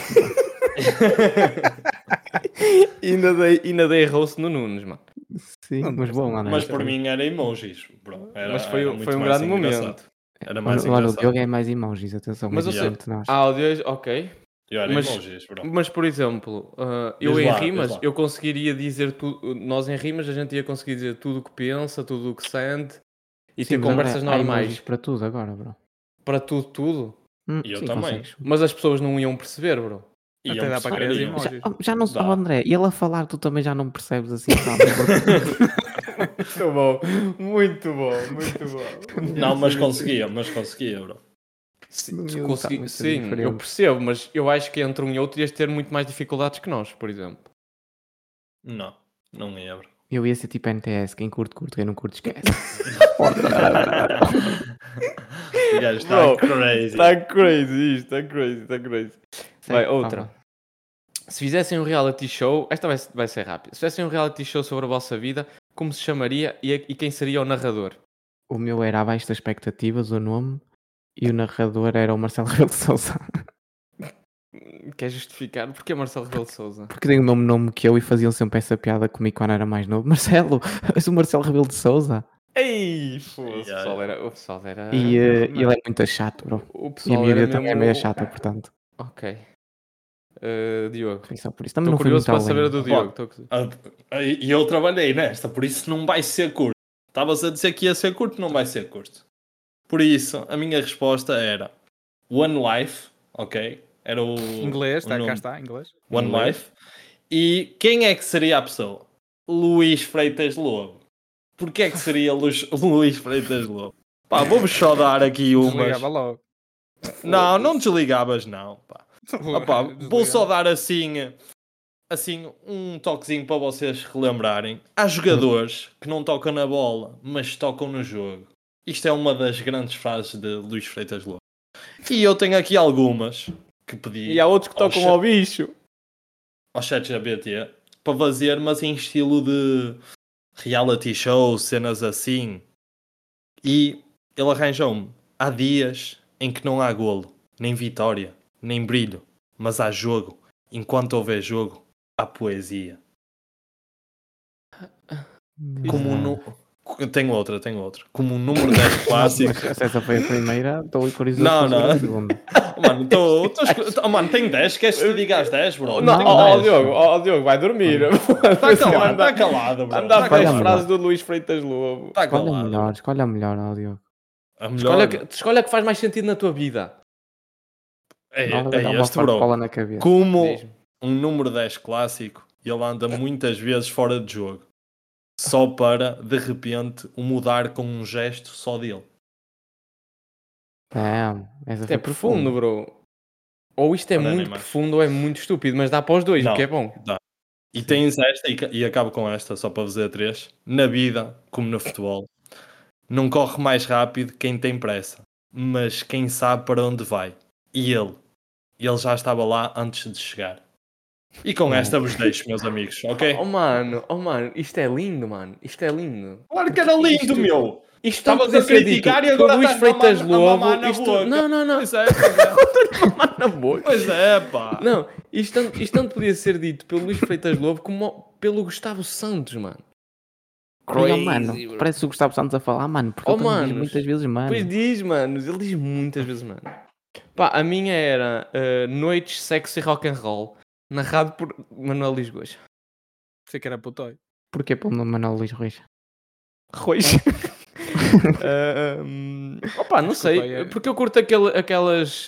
S6: ainda dei roast no Nunes, mano.
S3: Sim, mas bom, André.
S4: Mas por mim era emojis, bro.
S6: Mas foi
S4: era muito
S6: um
S4: mais
S6: grande
S4: engraçado.
S6: momento.
S4: Era mais
S3: Olha, o
S4: engraçado.
S3: Diogo é mais emojis, atenção.
S6: Mas
S3: Mas
S6: eu
S3: diferente de nós.
S6: Áudios, ok.
S4: Eu era
S6: Mas-
S4: emojis, bro.
S6: Mas, por exemplo, eu
S4: Diz
S6: em
S4: lá,
S6: rimas,
S4: diz lá.
S6: eu conseguiria dizer tudo. Nós em rimas, a gente ia conseguir dizer tudo o que pensa, tudo o que sente e
S3: Sim,
S6: ter
S3: mas
S6: conversas
S3: André, há
S6: normais
S3: emojis para tudo agora, bro.
S6: para tudo.
S4: E eu
S3: sim,
S4: também.
S3: consegues.
S6: Mas as pessoas não iam perceber, bro.
S4: E
S5: Até
S4: eu
S5: dá para criar
S4: perceberia.
S5: emojis.
S3: Já não
S4: Dá.
S3: oh, André, e ele a falar, tu também já não me percebes assim, sabe?
S6: Muito bom, muito bom, muito bom.
S4: Não, mas conseguia, bro.
S3: Não ia
S6: Consegui-
S3: estar muito
S6: sim, eu
S3: diferente.
S6: percebo, mas eu acho que entre um e outro ias ter muito mais dificuldades que nós, por exemplo.
S4: Não ia, bro.
S3: Eu ia ser tipo NTS, quem curte, quem não curte, esquece.
S4: O gajo está
S6: Bro,
S4: crazy.
S6: Está crazy isto, está crazy. Vai,
S3: Sim,
S6: outra.
S3: tá bom.
S6: Se fizessem um reality show, esta vai ser rápida. Se fizessem um reality show sobre a vossa vida, como se chamaria e quem seria o narrador?
S3: O meu era abaixo das expectativas, o nome, e o narrador era o Marcelo Rebelo de Sousa.
S6: Quer justificar? Porquê Marcelo Rebelo de Sousa?
S3: Porque tem o mesmo nome que eu e faziam sempre essa piada comigo quando era mais novo. Marcelo, és o Marcelo Rebelo de Sousa.
S6: Ei, foda-se,
S4: Yeah.
S6: o pessoal era...
S3: E ele é muito chato, bro.
S6: O
S3: E a
S6: pessoal
S3: minha
S6: era
S3: vida também é
S6: mesmo-
S3: meio chata, portanto.
S6: Ok. Diogo.
S3: Foi só por isso. Também
S6: Estou
S3: não fui
S6: curioso
S3: muito
S6: para saber a
S3: além.
S6: do Diogo.
S4: E eu trabalhei nesta, por isso não vai ser curto. Estavas a dizer que ia ser curto, não vai ser curto. Por isso, a minha resposta era One Life, ok? Era o
S5: Inglês,
S4: o
S5: cá
S4: nome.
S5: está, inglês.
S4: One
S6: Inglês.
S4: Life. E quem é que seria a pessoa? Luís Freitas Lobo. Porquê é que seria Luís Freitas Lobo? Pá, vou-vos só dar aqui umas.
S5: Desligava logo.
S4: Não desligavas não, pá. Opa, vou só
S5: Desligava.
S4: dar assim um toquezinho para vocês relembrarem. Há jogadores que não tocam na bola, mas tocam no jogo. Isto é uma das grandes frases de Luís Freitas Lobo. E eu tenho aqui algumas que pedi
S6: E há outros que
S4: ao
S6: tocam ao bicho.
S4: ao ChatGPT para fazer, mas em estilo de reality show, cenas assim. E ele arranjou-me. Há dias em que não há golo, nem vitória, nem brilho, mas há jogo. Enquanto houver jogo, há poesia. Como Tenho outra. Como um número 10 clássico.
S3: Se essa foi a primeira, estou curioso.
S4: Não,
S3: para
S4: não.
S3: a segunda.
S4: Mano, tenho 10. Queres que te diga as 10, bro?
S6: Não,
S4: Tenho
S6: ó
S4: 10.
S6: Diogo, vai dormir.
S4: Está calado, bro.
S6: Anda a
S4: Tá
S6: ver as
S3: calado.
S6: frases do Luís Freitas Lobo.
S4: Tá
S3: Escolhe a
S4: calado.
S3: melhor, escolhe a melhor, ó, Diogo.
S4: A melhor
S6: Escolhe a que faz mais sentido na tua vida.
S4: é
S3: Não, vai dar uma
S4: este, bro.
S3: farcola na cabeça.
S4: Como
S6: Diz-me.
S4: um número 10 clássico, ele anda muitas vezes fora de jogo. Só para, de repente, o mudar com um gesto só dele.
S3: Não, essa
S6: Isto
S3: foi
S6: é profundo, bro. Ou isto é
S4: Olha,
S6: muito
S4: nem mais.
S6: profundo ou é muito estúpido, mas dá para os dois,
S4: Não.
S6: o que é bom.
S4: E tens esta, e acabo com esta, só para dizer 3. Na vida, como no futebol, não corre mais rápido quem tem pressa, mas quem sabe para onde vai. E ele já estava lá antes de chegar. E com esta vos deixo, meus amigos, ok?
S6: Oh mano, isto é lindo, mano. Isto é lindo.
S4: Claro que era lindo, meu!
S6: Isto tanto
S4: Estavas a
S6: podia ser
S4: criticar
S6: dito
S4: e agora
S6: por Luís
S4: estás
S6: Freitas
S4: a mamar
S6: Lobo.
S4: na
S6: Isto...
S4: boca.
S6: Não.
S4: Pois é, pois é.
S6: Mamar na boca.
S4: Pois é, pá.
S6: Não, isto tanto podia ser dito pelo Luís Freitas Lobo como pelo Gustavo Santos, mano. crazy,
S3: mano,
S6: bro.
S3: parece o Gustavo Santos a falar, mano, porque
S6: Oh,
S3: ele também diz
S6: manos.
S3: muitas vezes, mano.
S6: Pois diz, mano. Ele diz muitas vezes, mano. Pá, a minha era Noites, Sexo e Rock and Roll, narrado por Manuel Lisboa.
S5: Sei que era putói.
S3: Porquê pelo nome Manuel Luís Ruiz?
S6: Ruiz. Opa, não
S5: Desculpa,
S6: sei.
S5: é-
S6: Porque eu curto aquelas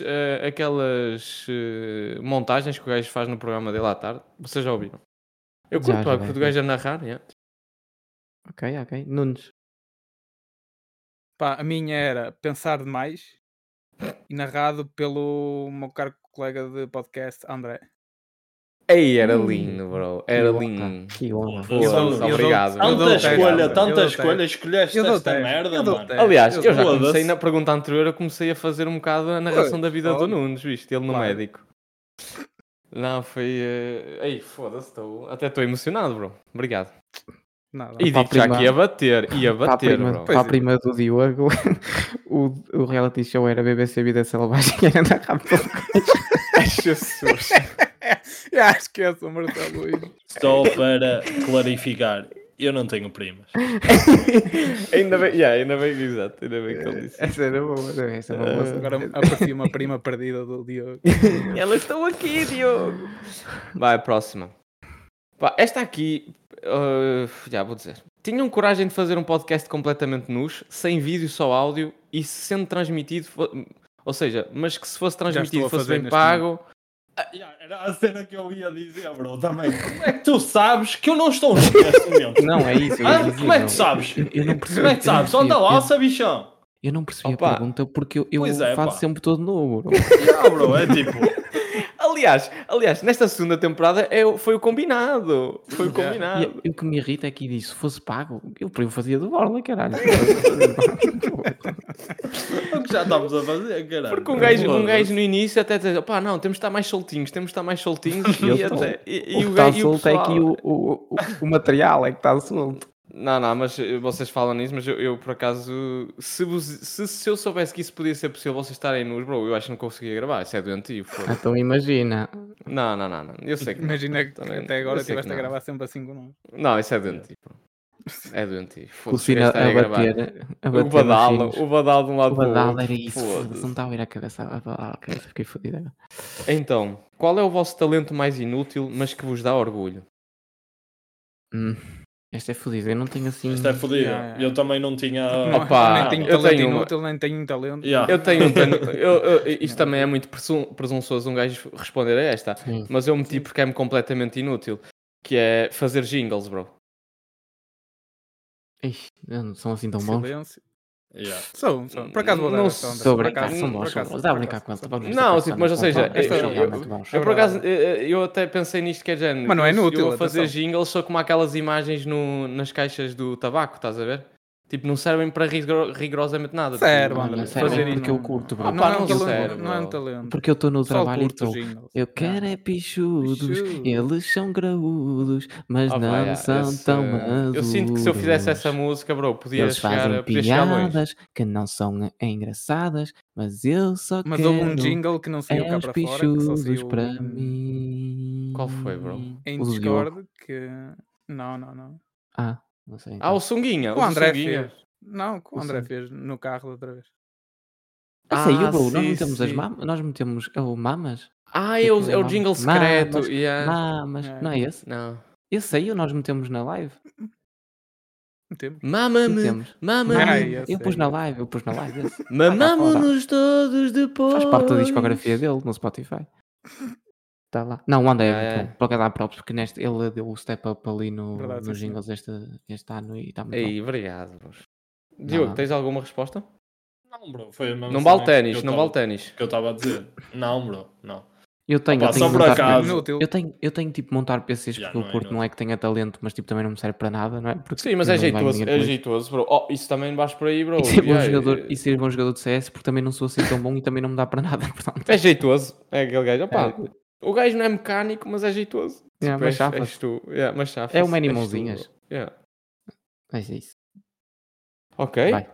S6: montagens que o gajo faz no programa dele à tarde. Vocês já ouviram? Eu
S3: Já,
S6: curto, pá,
S3: já
S6: curto o
S3: vi.
S6: gajo a narrar. Yeah.
S3: Ok. Nunes.
S5: Pá, a minha era Pensar Demais e narrado pelo meu caro colega de podcast, André.
S6: Ei, era lindo, bro. Era
S3: honra,
S6: lindo.
S3: que honra.
S6: Foda-se,
S5: Eu dou-
S6: obrigado.
S5: eu dou
S4: Tanta
S5: teste,
S4: escolha,
S5: mano. Eu
S4: tanta
S5: dou
S4: escolha,
S5: teste.
S4: escolheste
S5: Eu dou
S4: esta
S5: teste,
S4: merda,
S5: eu dou
S4: mano.
S5: teste.
S6: Aliás, eu já
S4: Foda-se.
S6: comecei na pergunta anterior, eu comecei a fazer um bocado a narração
S5: Pois,
S6: da vida do
S5: óbvio.
S6: Nunes, viste? Ele no
S5: Claro.
S6: médico. Não, foi... Ei, foda-se, até estou emocionado, bro. Obrigado.
S5: Nada.
S6: E
S3: Para a
S6: digo já que
S3: prima-
S6: ia bater,
S3: Para a prima,
S6: bro.
S3: para a prima do Diogo, o reality show era BBC Vida Selvagem e era narrado pelo
S6: Ai, Jesus.
S5: Já esqueço, Marcelo Luís.
S4: Só para clarificar, eu não tenho primas.
S6: ainda bem que exato, ainda bem que ele disse.
S3: Essa era boa, essa era boa.
S5: Agora aparecia uma prima perdida do Diogo.
S6: Elas estão aqui, Diogo. Vai, próxima. Pá, esta aqui, já vou dizer. Tinham coragem de fazer um podcast completamente nus, sem vídeo, só áudio, e sendo transmitido, ou seja, mas que se fosse transmitido
S5: estou a
S6: fosse
S5: fazer
S6: bem
S5: neste
S6: pago.
S4: Era a cena que eu ia dizer, bro, também. Como é que tu sabes que eu não estou neste momento?
S3: Não, é isso. eu ia
S4: Ah,
S3: dizer,
S4: como é que
S3: não.
S4: tu sabes?
S3: Eu não percebi.
S4: Como é que tu sabes? Anda lá, sabichão.
S3: Eu não percebi
S6: Opa.
S3: a pergunta porque eu
S4: Pois é,
S3: faço
S4: pá.
S3: sempre todo novo.
S4: Ah, bro, é tipo.
S6: Aliás, nesta segunda temporada foi o combinado. Foi o
S3: E
S6: combinado.
S3: o que me irrita é que disse, se fosse pago, eu primo fazia do Borla, caralho.
S4: É o que já estamos a fazer, caralho.
S6: Porque um gajo no início até diz, pá, não, temos de estar mais soltinhos,
S3: Eu
S6: e,
S3: estou.
S6: até,
S3: O
S6: e
S3: que
S6: o
S3: está
S6: gajo e o
S3: solto é
S6: pessoal...
S3: que o material é que está solto.
S6: Não, mas vocês falam nisso, mas eu por acaso, se eu soubesse que isso podia ser possível, vocês estarem nus, bro, eu acho que não conseguia gravar, isso é doentio, foda-se.
S3: Então imagina.
S6: Não, eu sei que não.
S5: Imagina que
S6: Também-
S5: até
S6: eu
S5: agora
S6: sei que
S5: estiveste a
S6: não.
S5: gravar sempre assim com nós.
S6: Não, isso é doentio, bro. É doentio,
S3: Com o
S6: foda-se,
S3: sino
S6: chegaste
S3: a
S6: a gravar.
S3: bater. A
S6: O
S3: bater nos
S6: badalo
S3: sinos.
S6: de um lado
S3: O
S6: para o
S3: badalo
S6: outro.
S3: era isso.
S6: Foda-se.
S3: Foda-se, não estava a ir à cabeça. A cabeça, fiquei fodida agora.
S6: Então, qual é o vosso talento mais inútil, mas que vos dá orgulho?
S3: Esta é fodida. Eu não tenho assim.
S4: Isto é fodido.
S5: Yeah.
S4: Eu também não tinha.
S5: Não,
S6: Opa,
S5: nem tenho
S6: eu
S5: talento
S6: tenho uma.
S5: inútil, nem tenho talento.
S4: Yeah.
S6: Eu tenho isto também é muito presunçoso um gajo responder a esta,
S3: Sim.
S6: mas eu meti porque é-me completamente inútil, que é fazer jingles, bro.
S3: Ixi, não são assim tão bons.
S5: Silêncio.
S4: Yeah.
S5: São. Por acaso vou dar
S6: Não
S5: essa onda.
S3: Estou a
S5: Por
S3: brincar,
S5: acaso,
S3: são
S5: por
S3: bons.
S5: acaso,
S3: Dá a
S5: por
S3: brincar
S5: acaso.
S3: com eles. Vamos
S6: Não,
S3: nesta
S6: tipo, mas ou
S3: questão,
S6: seja,
S3: então, estes são
S6: eu-
S3: realmente bons.
S6: Eu por acaso, eu até pensei nisto que é de género.
S5: Mas não é
S6: eu
S5: inútil,
S6: a fazer
S5: atenção.
S6: jingles só como aquelas imagens nas caixas do tabaco, estás a ver? Tipo, não servem para rigorosamente nada.
S5: Sério,
S6: tipo,
S5: André,
S3: Não,
S6: fazer
S3: sério,
S6: isso.
S3: porque eu curto, bro.
S5: Não,
S6: Opa,
S5: é um
S6: não
S5: talento.
S6: serve,
S5: Não é um
S6: bro.
S5: talento.
S3: Porque eu estou no
S5: Só
S3: trabalho e
S5: curto os
S3: estou.
S5: jingles.
S3: Eu quero é pichudos,
S5: Pichudos.
S3: eles são graúdos, mas
S6: Ah,
S3: não
S6: pá, yeah,
S3: são tão maduros.
S6: eu sinto que se eu fizesse essa música, bro, podia
S3: Eles fazem
S6: chegar longe.
S3: piadas que não são engraçadas, mas eu só
S5: Mas
S3: quero
S5: houve um jingle que não saiu cá
S3: os
S5: para fora, que só
S3: pichudos
S5: saiu
S3: para mim.
S6: Qual foi, bro?
S5: em
S3: O do Diogo.
S5: Discord, que... Não.
S3: Ah, não sei.
S6: Ah,
S3: então.
S6: o Sunguinha.
S5: O André
S6: Sunguinha.
S5: fez. Não, que o
S3: O
S5: André
S3: Sim.
S5: fez no carro da outra vez.
S3: Saiu, bro. Nós
S6: sim,
S3: metemos as
S6: sim.
S3: mamas. Nós metemos o mamas.
S6: É o jingle secreto.
S3: Mamas,
S6: yeah.
S3: mamas.
S5: É.
S3: Não é esse?
S6: Não.
S3: Esse saiu, nós metemos na live.
S5: Metemos.
S6: Mama-me,
S3: Metemos.
S6: mama-me.
S5: esse
S3: Eu pus
S5: aí.
S3: na live, eu pus na live esse.
S6: Mamamos todos depois.
S3: Faz parte da discografia dele no Spotify. Está lá. Não, o André é
S6: Ah,
S3: muito bom. Para que dar props, porque ele deu o step up ali
S5: Verdade,
S3: nos
S5: sim,
S3: jingles este ano e está muito
S6: Ei, obrigado, bros. Diogo,
S3: Não.
S6: tens alguma resposta?
S4: Não, bro, foi a mesma
S6: Não
S4: cena
S6: vale
S4: que
S6: ténis,
S4: eu
S6: não
S4: tava-
S6: vale ténis.
S4: que eu estava a dizer. Não, bro, não.
S3: Eu tenho,
S4: Opa,
S3: eu tenho
S4: só
S3: que
S4: por
S3: montar-
S4: acaso.
S5: Inútil.
S3: Eu tenho tipo montar PCs
S4: Já,
S3: porque
S4: não
S3: eu
S4: é
S3: curto, não é que tenha talento, mas tipo também não me serve para nada, não é? Porque
S6: Sim, mas é
S3: não vai
S6: jeitoso,
S3: ninguém
S6: é
S3: comigo.
S6: jeitoso, bro. Oh, isso também vais por aí, bro.
S3: E ser, bom
S6: Yeah,
S3: jogador, e ser bom jogador de CS porque também não sou assim tão bom e também não me dá para nada, portanto.
S6: É jeitoso. É aquele gajo. Opa,
S3: É.
S6: o gajo não é mecânico, mas é jeitoso.
S3: Yeah, mas chafas.
S6: és tu. Yeah, mas chafas.
S3: É o Manny
S6: és tu,
S3: Mãozinhas.
S6: bro. Yeah.
S3: Mas é isso.
S6: Ok.
S3: Vai.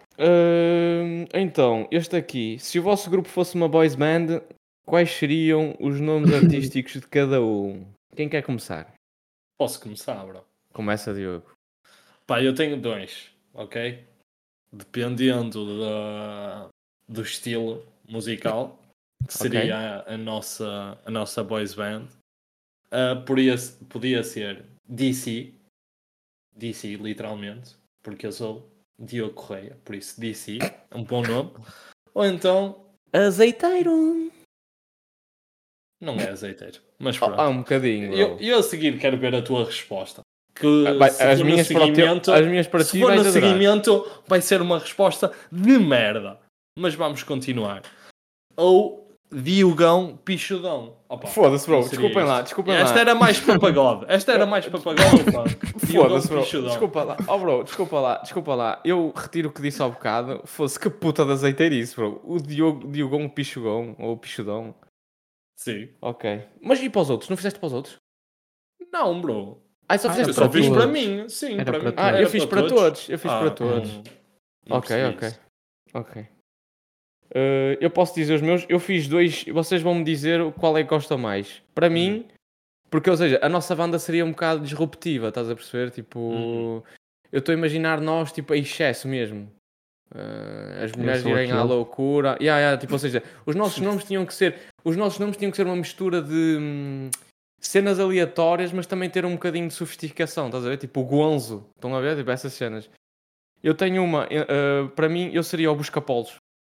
S6: Então, este aqui. Se o vosso grupo fosse uma boys band, quais seriam os nomes artísticos de cada um? Quem quer começar?
S4: Posso começar, bro.
S6: Começa, Diogo.
S4: Pá, eu tenho 2, ok? Dependendo do estilo musical, que seria a nossa boys band, podia ser DC, literalmente, porque eu sou Diogo Correia, por isso DC é um bom nome. Ou então,
S6: Azeiteiro.
S4: não é azeiteiro, mas pronto.
S6: Um bocadinho.
S4: Eu a seguir quero ver a tua resposta. Que
S6: As minhas para
S4: se
S6: ti
S4: for
S6: vais
S4: no
S6: adorar.
S4: seguimento, vai ser uma resposta de merda. Mas vamos continuar. Ou Diogão Pichudão. Opa,
S6: Foda-se, bro.
S4: não seria
S6: Desculpem lá,
S4: isto.
S6: desculpem
S4: Esta
S6: lá.
S4: era mais para pagode. Pá. Diogão
S6: Foda-se, bro.
S4: Pichudão.
S6: Desculpa lá. Oh, bro, desculpa lá. Eu retiro o que disse ao bocado. Fosse que puta de azeiteirice, bro. O Diogão Pichugão, ou Pichudão.
S4: Sim.
S6: Ok. Mas e para os outros? Não fizeste para os outros?
S4: Não, bro.
S6: Só
S3: Ah,
S6: fizeste
S4: Eu só
S6: para
S4: fiz
S6: ti.
S4: para mim. Sim,
S3: Era
S4: para
S3: para
S4: mim.
S3: todos.
S6: Eu fiz para todos. Eu fiz para todos.
S4: Não
S6: Ok.
S4: percebi isso.
S6: Ok. Eu posso dizer os meus. Eu fiz 2. Vocês vão me dizer qual é que gostam mais. Para mim, porque, ou seja, a nossa banda seria um bocado disruptiva, estás a perceber? Tipo, eu estou a imaginar nós, tipo, a excesso mesmo. As mulheres
S3: sou
S6: irem à
S3: aquele.
S6: loucura. Tipo, ou seja, os nossos nomes tinham que ser uma mistura de cenas aleatórias, mas também ter um bocadinho de sofisticação, estás a ver? Tipo o Gonzo, estão a ver? Tipo essas cenas. Eu tenho uma, para mim, eu seria o Buscapolos.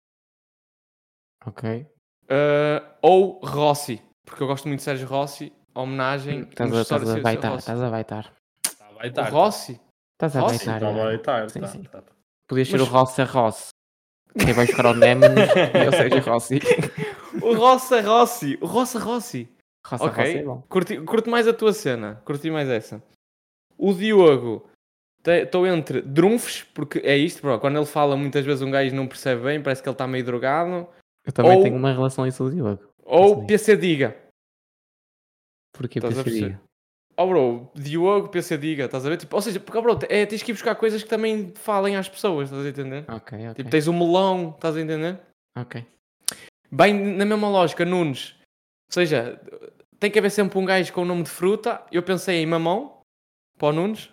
S3: Ok.
S6: Ou Rossi, porque eu gosto muito de Sérgio Rossi, homenagem.
S3: Estás a baitar.
S4: Vai
S6: O
S4: tarde.
S6: Rossi?
S3: Estás a
S6: Rossi?
S3: baitar.
S4: Vai
S3: já.
S4: tarde.
S3: Sim.
S4: Tá.
S3: Podias ser
S6: Mas-
S3: o Ross. Quem vai buscar o Nemesis e eu seja Rossi.
S6: O Rossi. O Rossi.
S3: Rossi é bom.
S6: Curto mais a tua cena. Curti mais essa. O Diogo, estou entre Drunfs, porque é isto, bro. Quando ele fala, muitas vezes um gajo não percebe bem, parece que ele está meio drogado.
S3: Eu também
S6: Ou-
S3: tenho uma relação a isso do Diogo.
S6: Ou
S3: Sim.
S6: PC Diga.
S3: Porquê
S6: Estás a
S3: PCD?
S6: Oh, bro, Diogo, PC Diga, estás a ver? Tipo, ou seja, porque, bro, tens que ir buscar coisas que também falem às pessoas, estás a entender?
S3: Ok.
S6: Tipo, tens o melão, estás a entender?
S3: Ok.
S6: Bem, na mesma lógica, Nunes. Ou seja, tem que haver sempre um gajo com o nome de fruta. Eu pensei em mamão, para o Nunes.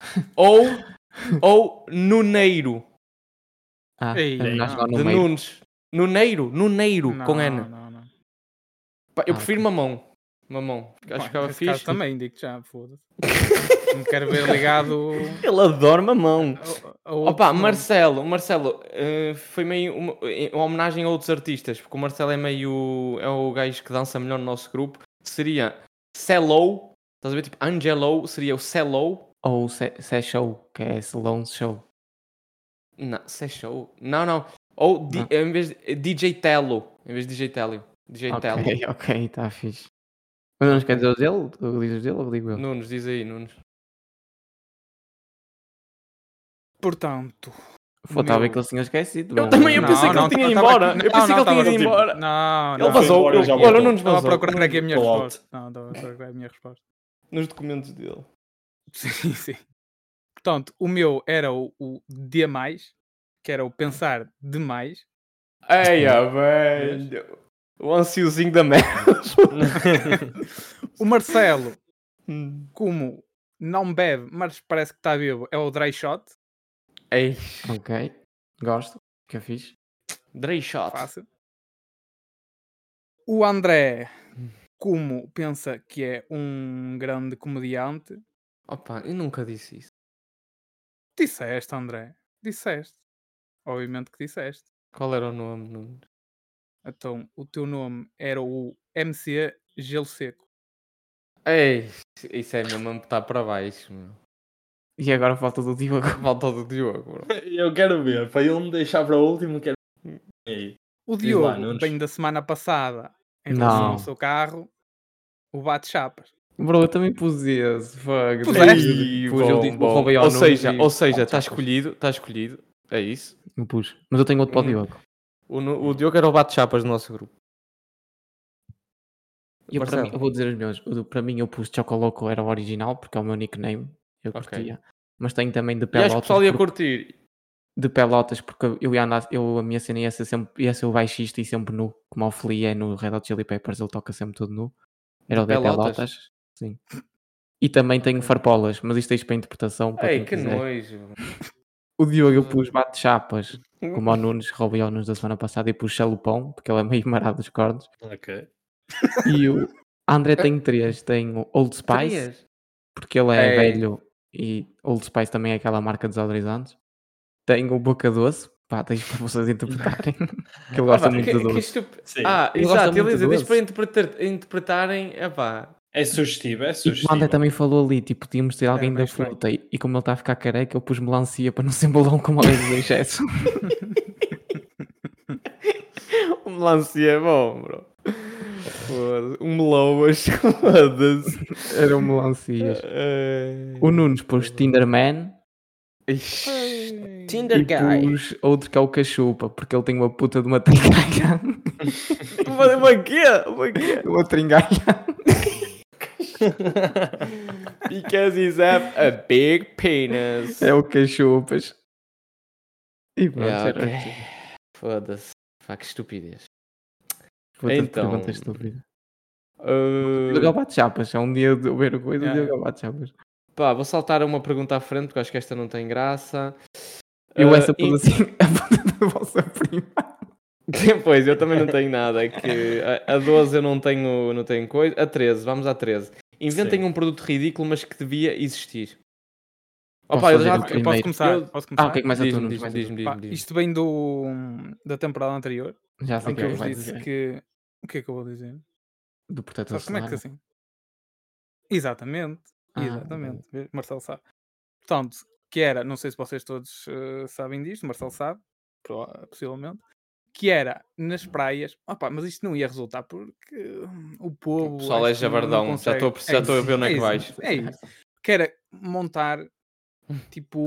S6: ou Nuneiro,
S5: Ei,
S3: não,
S5: não.
S6: de Nunes. Nuneiro, com N.
S5: Não.
S6: Pá, eu
S3: Ah,
S6: prefiro mamão. Acho que ficava
S5: Nesse caso
S6: fixe.
S5: também, digo já, foda-se. Não quero ver ligado
S6: Ele adora mamão.
S5: a
S6: Opa,
S5: outros nomes.
S6: Marcelo, foi meio uma homenagem a outros artistas, porque o Marcelo é o gajo que dança melhor no nosso grupo. Seria Cello, estás a ver? Tipo, Angelo seria o Cello.
S3: Ou Show, que é Salon Show.
S6: Não, Show. Não. Ou
S3: Não.
S6: em vez de DJ Tello. Em vez de DJ Tello. DJ Tello.
S3: Ok, está fixe. Mas não quer dizer o dele? Tu dizes dele ou digo eu?
S6: Nunes, diz aí, Nunes.
S5: Portanto,
S3: Estava a ver
S5: meu-
S3: que ele tinha esquecido.
S6: Eu
S3: bro.
S6: também, eu pensei que ele tinha ido embora. Eu pensei que ele tinha ido embora.
S5: Não,
S6: Ele vazou.
S4: Agora já
S6: Olha,
S4: voltou.
S6: o Nunes
S5: Estava a
S6: vazou.
S5: procurar aqui a minha
S4: Estou
S5: resposta. Não, estava a procurar a minha resposta.
S6: Nos documentos dele.
S5: Sim. Portanto, o meu era o D+, que era o pensar demais.
S6: Eia, velho. O ansiozinho da merda.
S5: O Marcelo, como não bebe, mas parece que está vivo, é o Dry Shot.
S6: Ei,
S3: Ok, gosto. Que é fixe.
S6: Dre Shot.
S5: Fácil. O André, como pensa que é um grande comediante.
S6: Opa, eu nunca disse isso.
S5: Disseste, André. Disseste. Obviamente que disseste.
S6: Qual era o nome? Nunes?
S5: Então, o teu nome era o MC Gelo Seco.
S6: Ei, isso é mesmo estar para baixo, meu.
S3: E agora falta do Diogo.
S6: Falta do Diogo, bro.
S4: Eu quero ver, para ele me deixar para o último, quero. Ei,
S5: O
S4: Diz
S5: Diogo
S4: lá, Nunes.
S5: vem da semana passada em relação
S3: Não.
S5: ao seu carro, o bate-chapas.
S3: Bro, eu também pus esse. Fuck.
S5: Puseste?
S3: Pus, eu disse, roubei ao
S6: Ou
S3: Nunes
S6: seja,
S3: e-
S6: está escolhido. É isso.
S3: Eu pus. Mas eu tenho outro para o Diogo.
S6: O Diogo era o bate-chapas do nosso grupo.
S3: E eu, para
S6: Marcelo.
S3: mim, eu vou dizer os meus. Para mim, eu pus Chocoloco, era o original, porque é o meu nickname. Eu
S6: Ok.
S3: curtia. Mas tenho também de
S6: E acho que o
S3: Pelotas.
S6: pessoal ia
S3: porque-
S6: curtir.
S3: De Pelotas, porque eu ia andar. A minha cena ia ser o baixista e sempre nu. Como o Flea é no Red Hot Chili Peppers, ele toca sempre todo nu. Era
S6: De
S3: o de
S6: Pelotas?
S3: Pelotas. Sim. E também tenho farpolas, mas isto deixo para interpretação. Para
S6: Ei,
S3: quem
S6: que
S3: quiser.
S6: nojo.
S3: O Diogo eu pus bate-chapas, como ao Nunes, roubei ao Nunes da semana passada e pus chalupão, porque ele é meio marado dos cornos.
S4: Ok.
S3: E o André tem 3, tem o Old Spice,
S6: Três.
S3: porque ele é
S6: Ei.
S3: velho e Old Spice também é aquela marca desodorizantes. Tem o Boca Doce, pá, deixo para vocês interpretarem, que ele gosta muito de doce.
S4: Sim.
S3: Ele gosta
S6: Exato,
S3: muito
S6: ele
S3: de
S6: diz para
S3: doce.
S6: interpretarem, epá.
S4: É sugestivo, é
S3: E o
S4: sugestivo.
S3: André também falou ali, tipo, tínhamos de ter alguém
S5: bem
S3: da
S5: estranho.
S3: fruta e como ele está a ficar careca, eu pus melancia para não ser bolão como alguém do excesso.
S6: O melancia é bom, bro. Foda-se. Um meloas, foda-se.
S3: Eram melancias. O Nunes pôs Tinderman
S6: Ixi.
S5: Tinder
S3: e pus outro que é o Cachupa, porque ele tem uma puta de uma tringalha.
S6: Uma quê? Uma quê?
S3: Uma tringalha.
S6: Because he's have a big penis.
S3: É o Cachupas. E pronto,
S6: Yeah,
S3: era
S6: ok.
S3: assim.
S6: Foda-se. Pá, que estupidez.
S3: Puta de
S6: Então,
S3: pergunta estúpida.
S6: Uh,
S3: O Diogo bate-chapas. É um dia de ver o coisa, o
S5: Yeah,
S3: Diogo bate-chapas.
S6: pá, vou saltar uma pergunta à frente, porque acho que esta não tem graça.
S3: Eu essa
S6: e-
S3: pus assim, a puta da vossa prima.
S6: Pois, eu também não tenho nada. É que a 12 eu não tenho coisa. A 13, vamos à 13. Inventem
S4: Sim.
S6: um produto ridículo, mas que devia existir.
S3: Posso
S6: Opa, eu
S3: fazer
S6: já...
S3: o
S5: Ok,
S3: primeiro?
S5: posso começar?
S6: Eu-
S5: Posso começar?
S3: Ah, ok, começa tu,
S6: Diz-me,
S3: Nunes.
S6: diz-me,
S3: começa tu.
S6: diz-me,
S5: Pá,
S6: diz-me.
S5: isto vem da temporada anterior,
S3: Já sei
S5: em
S3: o
S5: que
S3: que
S5: eu
S3: é que
S5: vos
S3: vai
S5: disse
S3: dizer.
S5: que... O que é que eu vou dizer?
S3: Do protetor
S5: Sabes como é que
S3: solar.
S5: assim? Exatamente.
S3: Ah,
S5: Exatamente. Marcelo sabe. Portanto, que era, não sei se vocês todos sabem disto, Marcelo sabe, possivelmente, que era nas praias, opá, mas isto não ia resultar porque o povo...
S6: O pessoal é
S5: acho que não
S6: javardão, já
S5: consegue.
S6: estou a ver onde é que
S5: isso,
S6: vais.
S5: É isso. Que era montar tipo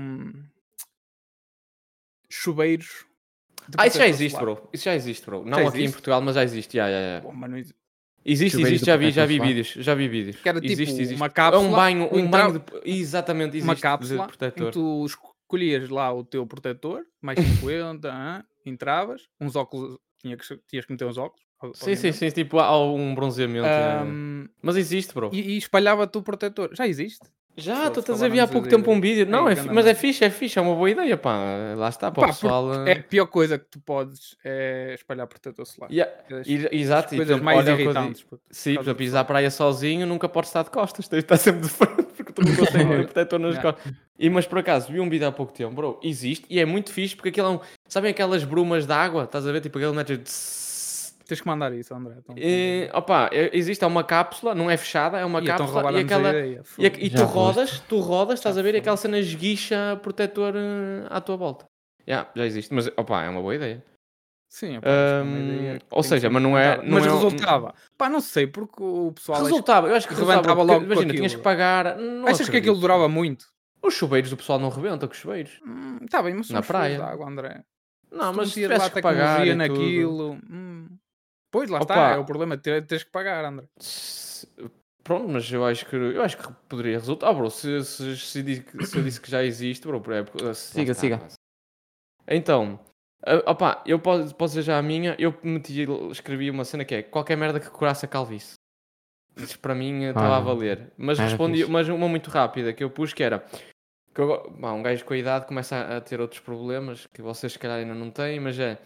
S5: chuveiros de
S6: Isso já
S5: protetor
S6: existe,
S5: solar.
S6: bro. Isso já existe, bro. Não
S5: Já
S6: aqui em
S5: existe?
S6: Portugal, mas já existe.
S5: Pô, mano, isso-
S6: Existe,
S3: Chuveiros
S6: existe,
S3: de
S6: já vi
S3: protetor
S6: vídeos. Já vi vídeos.
S5: Que era tipo
S6: existe.
S5: uma
S6: É
S5: cápsula,
S6: um banho,
S5: tu
S6: um
S5: entra-
S6: banho de... Exatamente, existe
S5: uma
S6: de
S5: cápsula em
S6: protetor.
S5: que tu escolhias lá o teu protetor, mais 50, entravas, uns óculos, tinhas que meter uns óculos.
S6: Sim,
S5: obviamente.
S6: tipo há um bronzeamento. Mas existe, bro.
S5: E espalhava-te o protetor. Já existe.
S6: Já,
S5: Só
S6: estou a
S5: falar
S6: ver há
S5: nos
S6: pouco
S5: vídeos.
S6: tempo um vídeo. Não,
S5: Ei,
S6: mas é fixe, é uma boa ideia, pá. Lá está, para o
S5: Pá,
S6: pessoal.
S5: porque é a pior coisa que tu podes é espalhar protetor solar.
S6: Yeah.
S5: As
S6: Exato, e,
S5: coisas
S6: por
S5: mais
S6: exemplo, olha o que eu
S5: irritantes.
S6: digo.
S5: puto, por
S6: Sim,
S5: causa
S6: para
S5: do
S6: pisar à
S5: sol.
S6: praia sozinho nunca podes estar de costas, tens de estar sempre de frente porque tu não consegues ter protetor nas
S5: Yeah.
S6: costas. Mas por acaso vi um vídeo há pouco tempo, bro, existe e é muito fixe porque aquilo é sabem aquelas brumas de água? Estás a ver? Tipo aquele metro de...
S5: Tens que mandar isso, André. Então,
S6: existe uma cápsula, não é fechada, é uma
S5: e então
S6: cápsula e
S5: roubaram-nos a
S6: aquela.
S5: ideia.
S6: E
S3: Já
S6: tu rodas, estás
S5: Já
S6: a ver? E
S5: foste.
S6: aquela cena esguicha protetor à tua volta. Já existe, mas é uma boa ideia.
S5: Sim, pá, acho que é uma ideia que
S6: ou
S5: tem que
S6: seja,
S5: ser
S6: mas não é.
S5: implementada.
S6: Não
S5: Mas
S6: é
S5: resultava. Pá, não sei, porque o pessoal...
S6: Resultava, eu acho que
S5: rebentava
S6: resultava
S5: logo com
S6: imagina, tinhas que
S5: aquilo.
S6: pagar. Não
S5: Achas que aquilo
S6: acredito.
S5: durava muito?
S6: Os chuveiros do pessoal não rebenta com os chuveiros.
S5: Tá bem, mas são
S6: Na
S5: os fios
S6: praia.
S5: de água, André.
S6: Não,
S5: tu
S6: mas se
S5: metias lá
S6: tivesses que pagar
S5: tecnologia
S6: e tudo...
S5: naquilo... Pois, lá
S6: Opa.
S5: está, é o problema, tens que pagar, André.
S6: Pronto, mas eu acho que poderia resultar, bro. Se eu disse que já existe, bro,
S3: Siga.
S6: Então, eu posso dizer já a minha. Eu escrevi uma cena que é qualquer merda que curasse a calvície. Isso para mim estava a valer. Mas
S3: Era
S6: respondi,
S3: fixe.
S6: mas uma muito rápida que eu pus que era que um gajo com a idade começa a ter outros problemas que vocês se calhar ainda não têm, mas é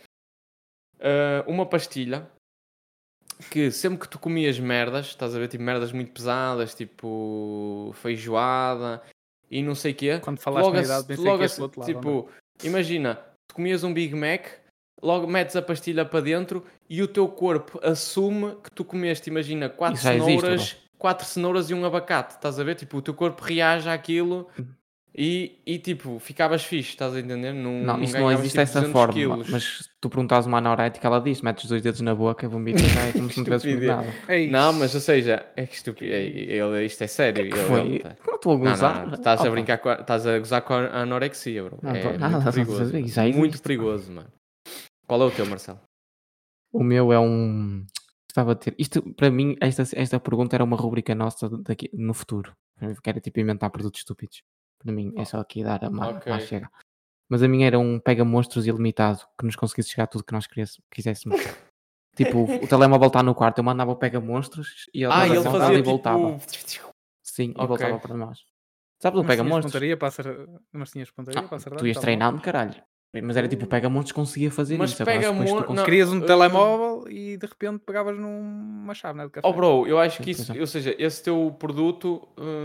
S6: uma pastilha que sempre que tu comias merdas, estás a ver, tipo merdas muito pesadas, tipo feijoada e não sei o quê.
S5: Quando falaste na idade, pensei que ia para o outro lado,
S6: tipo, imagina, tu comias um Big Mac, logo metes a pastilha para dentro e o teu corpo assume que tu comeste, imagina, 4
S3: Isso já existe,
S6: cenouras e um abacate, estás a ver? Tipo, o teu corpo reage àquilo e tipo, ficavas fixe, estás a entender?
S3: Não, isso não
S6: ganhavas,
S3: existe
S6: tipo,
S3: dessa
S6: 200
S3: forma.
S6: quilos.
S3: Mas se tu perguntas uma anorética, ela diz: metes 2 dedos na boca, vomita e cai como se não tivesse comido nada.
S6: Não, mas ou seja, é que estúpido. Isto é sério.
S3: Que foi? Não estou a gozar.
S6: Não, estás a
S3: Opa.
S6: brincar estás a gozar com a anorexia, bro.
S3: Não
S6: É
S3: estou
S6: muito
S3: nada, estás a
S6: perigoso.
S3: ver? Já
S6: Muito
S3: existe.
S6: perigoso, mano. Qual é o teu, Marcelo?
S3: O meu é um. Estava a ter. Isto, para mim, esta pergunta era uma rubrica nossa daqui, no futuro. Que era tipo inventar produtos estúpidos. Para mim, é só aqui dar a mão.
S6: Ok.
S3: Lá chega. Mas a minha era um pega monstros ilimitado que nos conseguisse chegar a tudo que nós quiséssemos. Tipo, o telemóvel está no quarto, eu mandava o pega monstros e ele
S6: Ele
S3: sentado
S6: fazia
S3: e voltava.
S6: tipo...
S3: Sim, e
S6: Ok.
S3: voltava para nós. Sabe o
S5: Mas tinhas
S3: pega-monstros?
S5: pontaria para acertar. Mas tinhas pontaria para acertar.
S3: Tu ias
S5: no
S3: treinando, caralho. Mas era tipo, o pega-monstros conseguia fazer
S6: Mas
S3: isso. Agora, depois tu
S6: pega-monstros-
S5: telemóvel.
S6: não,
S5: Querias um
S6: eh,
S5: telemóvel e de repente pegavas numa chávena de café.
S6: Oh bro, eu acho
S3: Sim,
S6: que
S3: por
S6: isso,
S3: exemplo.
S6: ou seja, esse teu produto,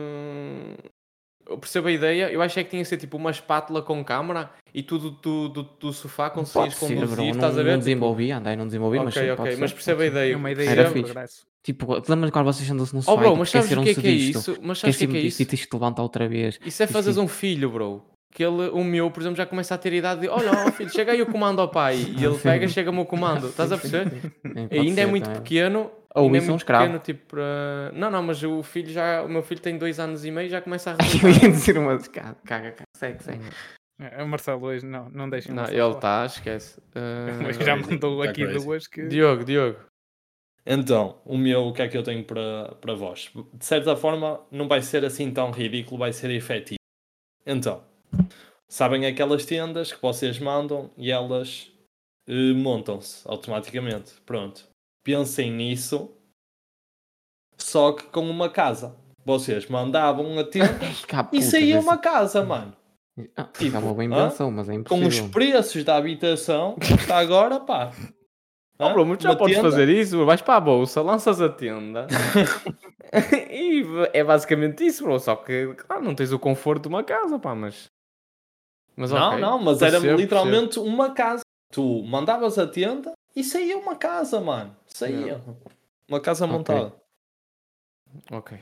S6: eu percebo a ideia, eu acho é que tinha que ser tipo uma espátula com câmara e tudo do sofá conseguias
S3: Pode ser,
S6: conduzir,
S3: bro.
S6: estás a
S3: Não
S6: ver? Tipo,
S3: desenvolvia, andei, não desenvolvi, mas sim,
S6: ok,
S3: pode
S6: mas
S3: ser,
S6: percebo a
S3: pode ser.
S6: ideia.
S5: É uma ideia
S3: Era
S5: de
S3: fixe.
S5: progresso.
S3: Tipo, te lembras quando vocês sentam-se no
S6: Oh
S3: sofá
S6: bro,
S3: e
S6: mas
S3: tipo,
S6: sabes o que
S3: esqueceram-se
S6: é
S3: disto?
S6: isso? Mas sabes o que é
S3: Esqueci-me disto e
S6: isso?
S3: tens de te levantar outra vez.
S6: Isso é fazeres um filho, bro. Que ele, o meu, por exemplo, já começa a ter idade de olha, ó, filho, chega aí o comando ao pai. E ele pega, chega-me o comando. Estás a perceber? Ainda é muito pequeno.
S3: Ou
S6: Ainda é
S3: isso é um
S6: muito
S3: escravo.
S6: pequeno, tipo, para... Não, mas o filho já... O meu filho tem 2 anos e meio, já começa a
S3: Eu
S6: resultar.
S3: ia dizer uma caga, segue.
S5: O Marcelo hoje, não deixem o
S6: Não,
S5: Marcelo
S6: ele
S5: falar.
S6: está, esquece.
S5: Mas já
S4: crazy,
S5: mandou
S4: tá
S5: aqui
S4: crazy.
S5: 2 que...
S6: Diogo.
S4: Então, o que é que eu tenho para vós? De certa forma, não vai ser assim tão ridículo, vai ser efetivo. Então, sabem aquelas tendas que vocês mandam e elas montam-se automaticamente. Pronto. Pensem nisso, só que com uma casa. Vocês mandavam a tenda e saía uma casa, mano.
S3: Tipo, é uma boa invenção, mas é
S4: Com os
S3: impossível.
S4: preços da habitação, está agora, pá.
S6: Oh, bro, mas já
S4: Uma
S6: podes
S4: tenda?
S6: fazer isso, vais para a bolsa, lanças a tenda e é basicamente isso, bro. Só que, claro, não tens o conforto de uma casa, pá, mas ok.
S4: Não, mas era
S6: Percebo,
S4: literalmente uma casa. Tu mandavas a tenda e saía uma casa, mano. Saía. Uma casa montada.
S6: Ok.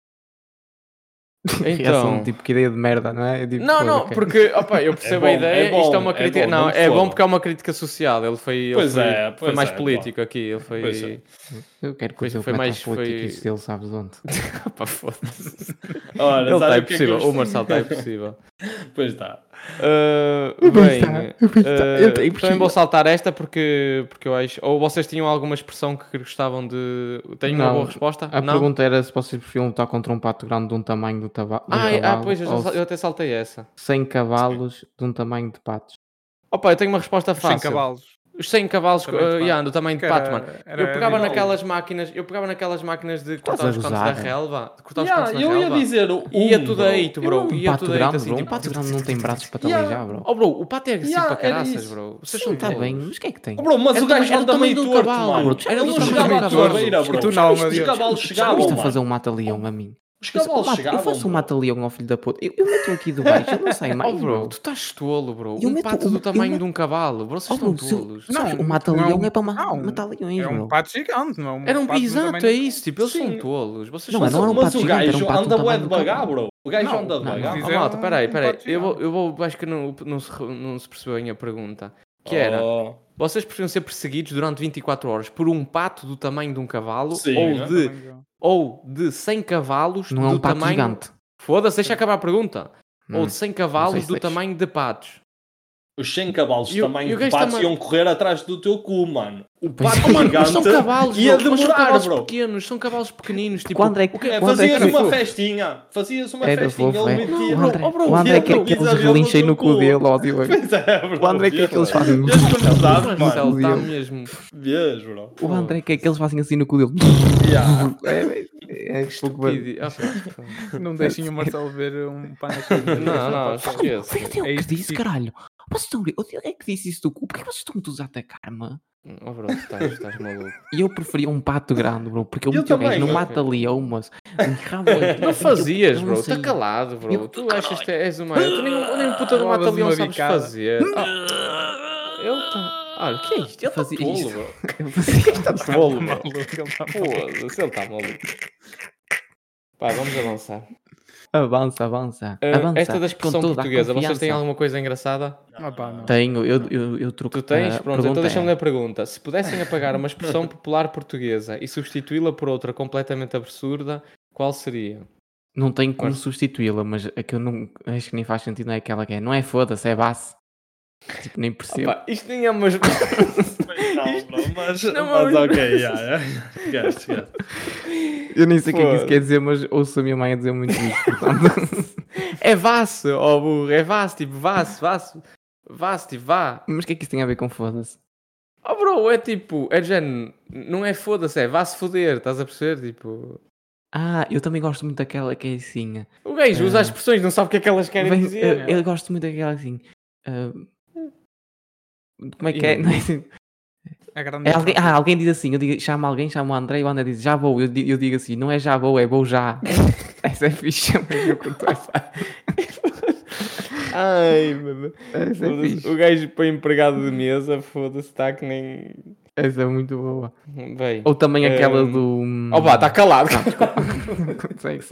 S3: Reação
S6: Então...
S3: tipo, que ideia de merda, não é? Tipo,
S6: Não,
S3: ok.
S6: porque, opa, eu percebo
S4: É
S6: a
S4: bom,
S6: ideia,
S4: é bom,
S6: isto é uma
S4: é
S6: crítica,
S4: bom,
S6: não,
S4: não
S6: é bom
S4: foda.
S6: porque é uma crítica social, ele foi
S4: Pois
S6: mais
S4: é,
S6: político aqui, ele foi,
S4: Pois é.
S3: Eu quero que o teu
S6: foi mais,
S3: político isso dele, sabes onde?
S6: Pá, foda-se.
S4: Ora,
S6: Ele está
S4: sabe o que é que
S6: impossível,
S4: eu-
S6: o Marcelo está impossível.
S4: Pois está.
S6: Bem,
S3: Eu tenho
S6: também vou saltar esta porque eu acho, ou vocês tinham alguma expressão que gostavam de... Tenho uma
S3: Não,
S6: boa resposta?
S3: A
S6: Não?
S3: pergunta era se vocês preferiam lutar contra um pato grande de um tamanho de um cavalo
S6: Pois,
S3: ou
S6: eu até saltei essa.
S3: 100 cavalos de um tamanho de patos.
S6: Opa, eu tenho uma resposta
S5: Os 100
S6: fácil.
S5: cavalos.
S6: Os 100 cavalos
S5: Tamanho de pato.
S6: do tamanho de
S5: Que
S6: pato,
S5: era-
S6: mano.
S5: era
S6: Eu pegava
S5: dinâmico.
S6: naquelas máquinas de
S3: Estás
S6: cortar
S3: a
S6: os cantos da
S3: gozar, é?
S6: relva. De cortar os cantos da
S4: Eu ia
S6: relva.
S4: dizer
S6: Ia tudo deito, bro.
S3: Um
S6: Ia
S3: pato
S6: tudo deito
S3: grande,
S6: assim,
S3: bro. Um
S6: tipo...
S3: pato grande não tem braços para te
S4: Yeah.
S3: aleijar, bro.
S6: Oh, bro, o pato é agressivo
S4: Yeah,
S6: para
S4: era
S6: caraças,
S4: isso.
S6: bro. Vocês
S4: Sim,
S6: são
S3: Está
S6: tolos.
S3: bem, mas o que é que tem?
S4: Bro, mas
S6: Era
S4: o gajo
S6: do
S4: anda
S6: tamanho
S4: meio
S6: do
S4: torto,
S6: cavalo,
S4: mano.
S6: bro. Era
S4: Ele
S6: do
S4: não
S6: tamanho
S4: chegava
S6: do
S4: à tua
S6: cavalo.
S4: beira, bro.
S5: E tu não,
S4: Já viste
S5: meu
S4: os
S5: Deus.
S4: cavalos
S3: Já
S4: chegavam,
S3: viste a
S4: mano.
S3: fazer um mata-leão a mim?
S4: Os cavalos
S3: Eu
S4: chegavam,
S3: faço um
S4: bro.
S3: mata-leão ao filho da puta. Eu meto aqui de baixo, eu não sei mais,
S6: Oh, bro,
S3: bro.
S6: tu estás tolo, bro.
S3: Eu
S6: Um
S3: meto
S6: pato
S3: um-
S6: do
S3: eu
S6: tamanho
S3: meto-
S6: de um cavalo. Bro, vocês
S3: Oh,
S6: estão
S3: bro, se eu-
S6: tolos.
S3: sabes,
S5: Não,
S3: o mata-leão
S5: não,
S3: é para
S5: não.
S3: matar leões,
S5: É um
S3: bro.
S5: pato gigante, não é um
S6: Era
S5: pato do
S6: exato,
S5: tamanho
S6: é
S5: do-
S6: isso. Tipo, eles
S4: Sim.
S6: são tolos. Vocês
S3: Não,
S6: são
S3: mas não era um
S4: Mas
S3: pato
S4: o
S3: gigante, era
S4: gajo
S3: um pato do
S4: anda bué
S3: tamanho do
S4: devagar,
S3: cavalo.
S4: bro. O gajo
S5: Não,
S4: anda
S3: não,
S4: devagar.
S5: não.
S6: Oh, malta, peraí.
S5: Um pato
S6: Eu
S5: gigante.
S6: acho que não se percebeu bem a pergunta. Que era,
S4: Oh,
S6: vocês preferiam ser perseguidos durante 24 horas por um pato do tamanho de um cavalo
S4: Sim,
S6: ou de 100 cavalos
S3: Não é
S6: do
S3: um pato
S6: tamanho...
S3: gigante.
S6: Foda-se, deixa acabar a pergunta. Ou de 100
S3: Não
S6: cavalos
S3: sei se
S6: do
S3: deixa.
S6: tamanho de patos.
S4: os 100 cavalos
S6: E o
S4: também
S6: gajo
S4: patos
S6: também-
S4: iam correr atrás do teu cu, mano. O
S3: Pois
S4: pato
S3: é.
S6: Mano, mas são
S4: gigante
S6: cavalos,
S4: ia
S6: bro. Mas são
S4: demorar,
S6: cavalos
S4: bro.
S6: pequenos, são cavalos pequeninos. Tipo,
S3: Quando é que-
S6: o que-
S3: quando é
S4: Fazias
S3: que-
S4: uma festinha. Fazias uma
S3: Era
S4: festinha.
S3: fofo,
S4: Ele
S3: é.
S4: metia...
S3: O André,
S6: Oh, bro,
S3: o André quer
S4: Diogo,
S3: que eles
S4: Isabel
S3: relinchem
S4: no
S3: no
S4: teu
S3: cu
S4: cu.
S3: dele, ó Diogo.
S4: Pois é, bro.
S3: O André quer que eles fazem...
S4: Vês como sabes,
S6: O
S4: mano.
S6: Marcelo está
S3: Deus.
S6: mesmo...
S4: Vês, bro.
S3: O André quer que eles fazem assim no cu dele.
S4: Yeah.
S3: É pouco bem.
S6: Estupidi- Ok.
S5: Não deixem o Marcelo ver um pano cheio.
S6: Não, esquece.
S3: Foi o Diogo
S5: É
S3: que
S5: isso
S3: disse,
S5: que-
S3: caralho. Vocês estão a ver? O Diogo é que disse isso do cu. Porquê vocês estão todos a atacar-me?
S6: Oh, bro, estás maluco.
S3: E eu preferia um pato grande, bro. Porque eu
S4: Eu
S3: meti o gajo
S4: também,
S3: não
S4: ok.
S3: mata leão, mas...
S6: Não fazias,
S3: Eu
S6: bro.
S3: não
S6: Está
S3: sei.
S6: calado, bro.
S3: Eu-
S6: Tu achas que és uma... Tu nem puta do
S5: Levas
S6: mata-leão
S5: uma
S6: sabes
S5: bicada.
S6: fazer. Ele está... Olha, o que é isto? Ele está
S3: Fazia
S6: tolo,
S3: isto.
S6: bro.
S3: Eu fazia-
S6: Está tolo, bro.
S5: Maluco, ele está maluco.
S6: Foda-se, ele está maluco. Pá, vamos avançar.
S3: Avança. Avança.
S6: Esta da expressão
S3: com toda a
S6: portuguesa, vocês têm
S3: confiança.
S6: alguma coisa engraçada?
S5: Ah, pá, não.
S3: Tenho, eu troco.
S6: Tu tens?
S3: a
S6: Pronto,
S3: pergunta
S6: então deixa-me ler
S3: é-
S6: a pergunta. Se pudessem apagar uma expressão popular portuguesa e substituí-la por outra completamente absurda, qual seria?
S3: Não tenho como
S6: Força.
S3: substituí-la, mas a que eu não acho que nem faz sentido não é aquela que é. Não é foda-se, é base. Tipo, nem percebo.
S6: Opa, isto nem é uma...
S4: Não, bro, mas
S6: Não,
S4: ok, yeah. Esquece.
S3: Eu nem sei o que é que isso
S6: Foda.
S3: quer dizer, mas ouço a minha mãe a dizer muito isso. Portanto...
S6: É vasse, ó burro, é vasse, tipo vasse, tipo vá.
S3: mas o que é que isso tem a ver com foda-se?
S6: Oh bro, é tipo, é de género, não é foda-se, é vá-se foder, estás a perceber? Tipo,
S3: Eu também gosto muito daquela que é assim.
S6: O gajo usa as expressões, não sabe o que é que elas querem dizer.
S3: Eu gosto muito daquela assim. Como é que é? Não é assim?
S5: A grande
S3: Alguém diz assim, chama alguém, chama o André e o André diz já vou. Eu digo assim, não é já vou, é vou já. Essa é fixe, mas eu curto essa.
S6: Ai, mano.
S3: Essa é fixe.
S6: O gajo para empregado de mesa, foda-se, está que nem.
S3: Essa é muito boa.
S6: Bem,
S3: Ou também aquela do.
S6: Opa, está calado.
S3: Segue.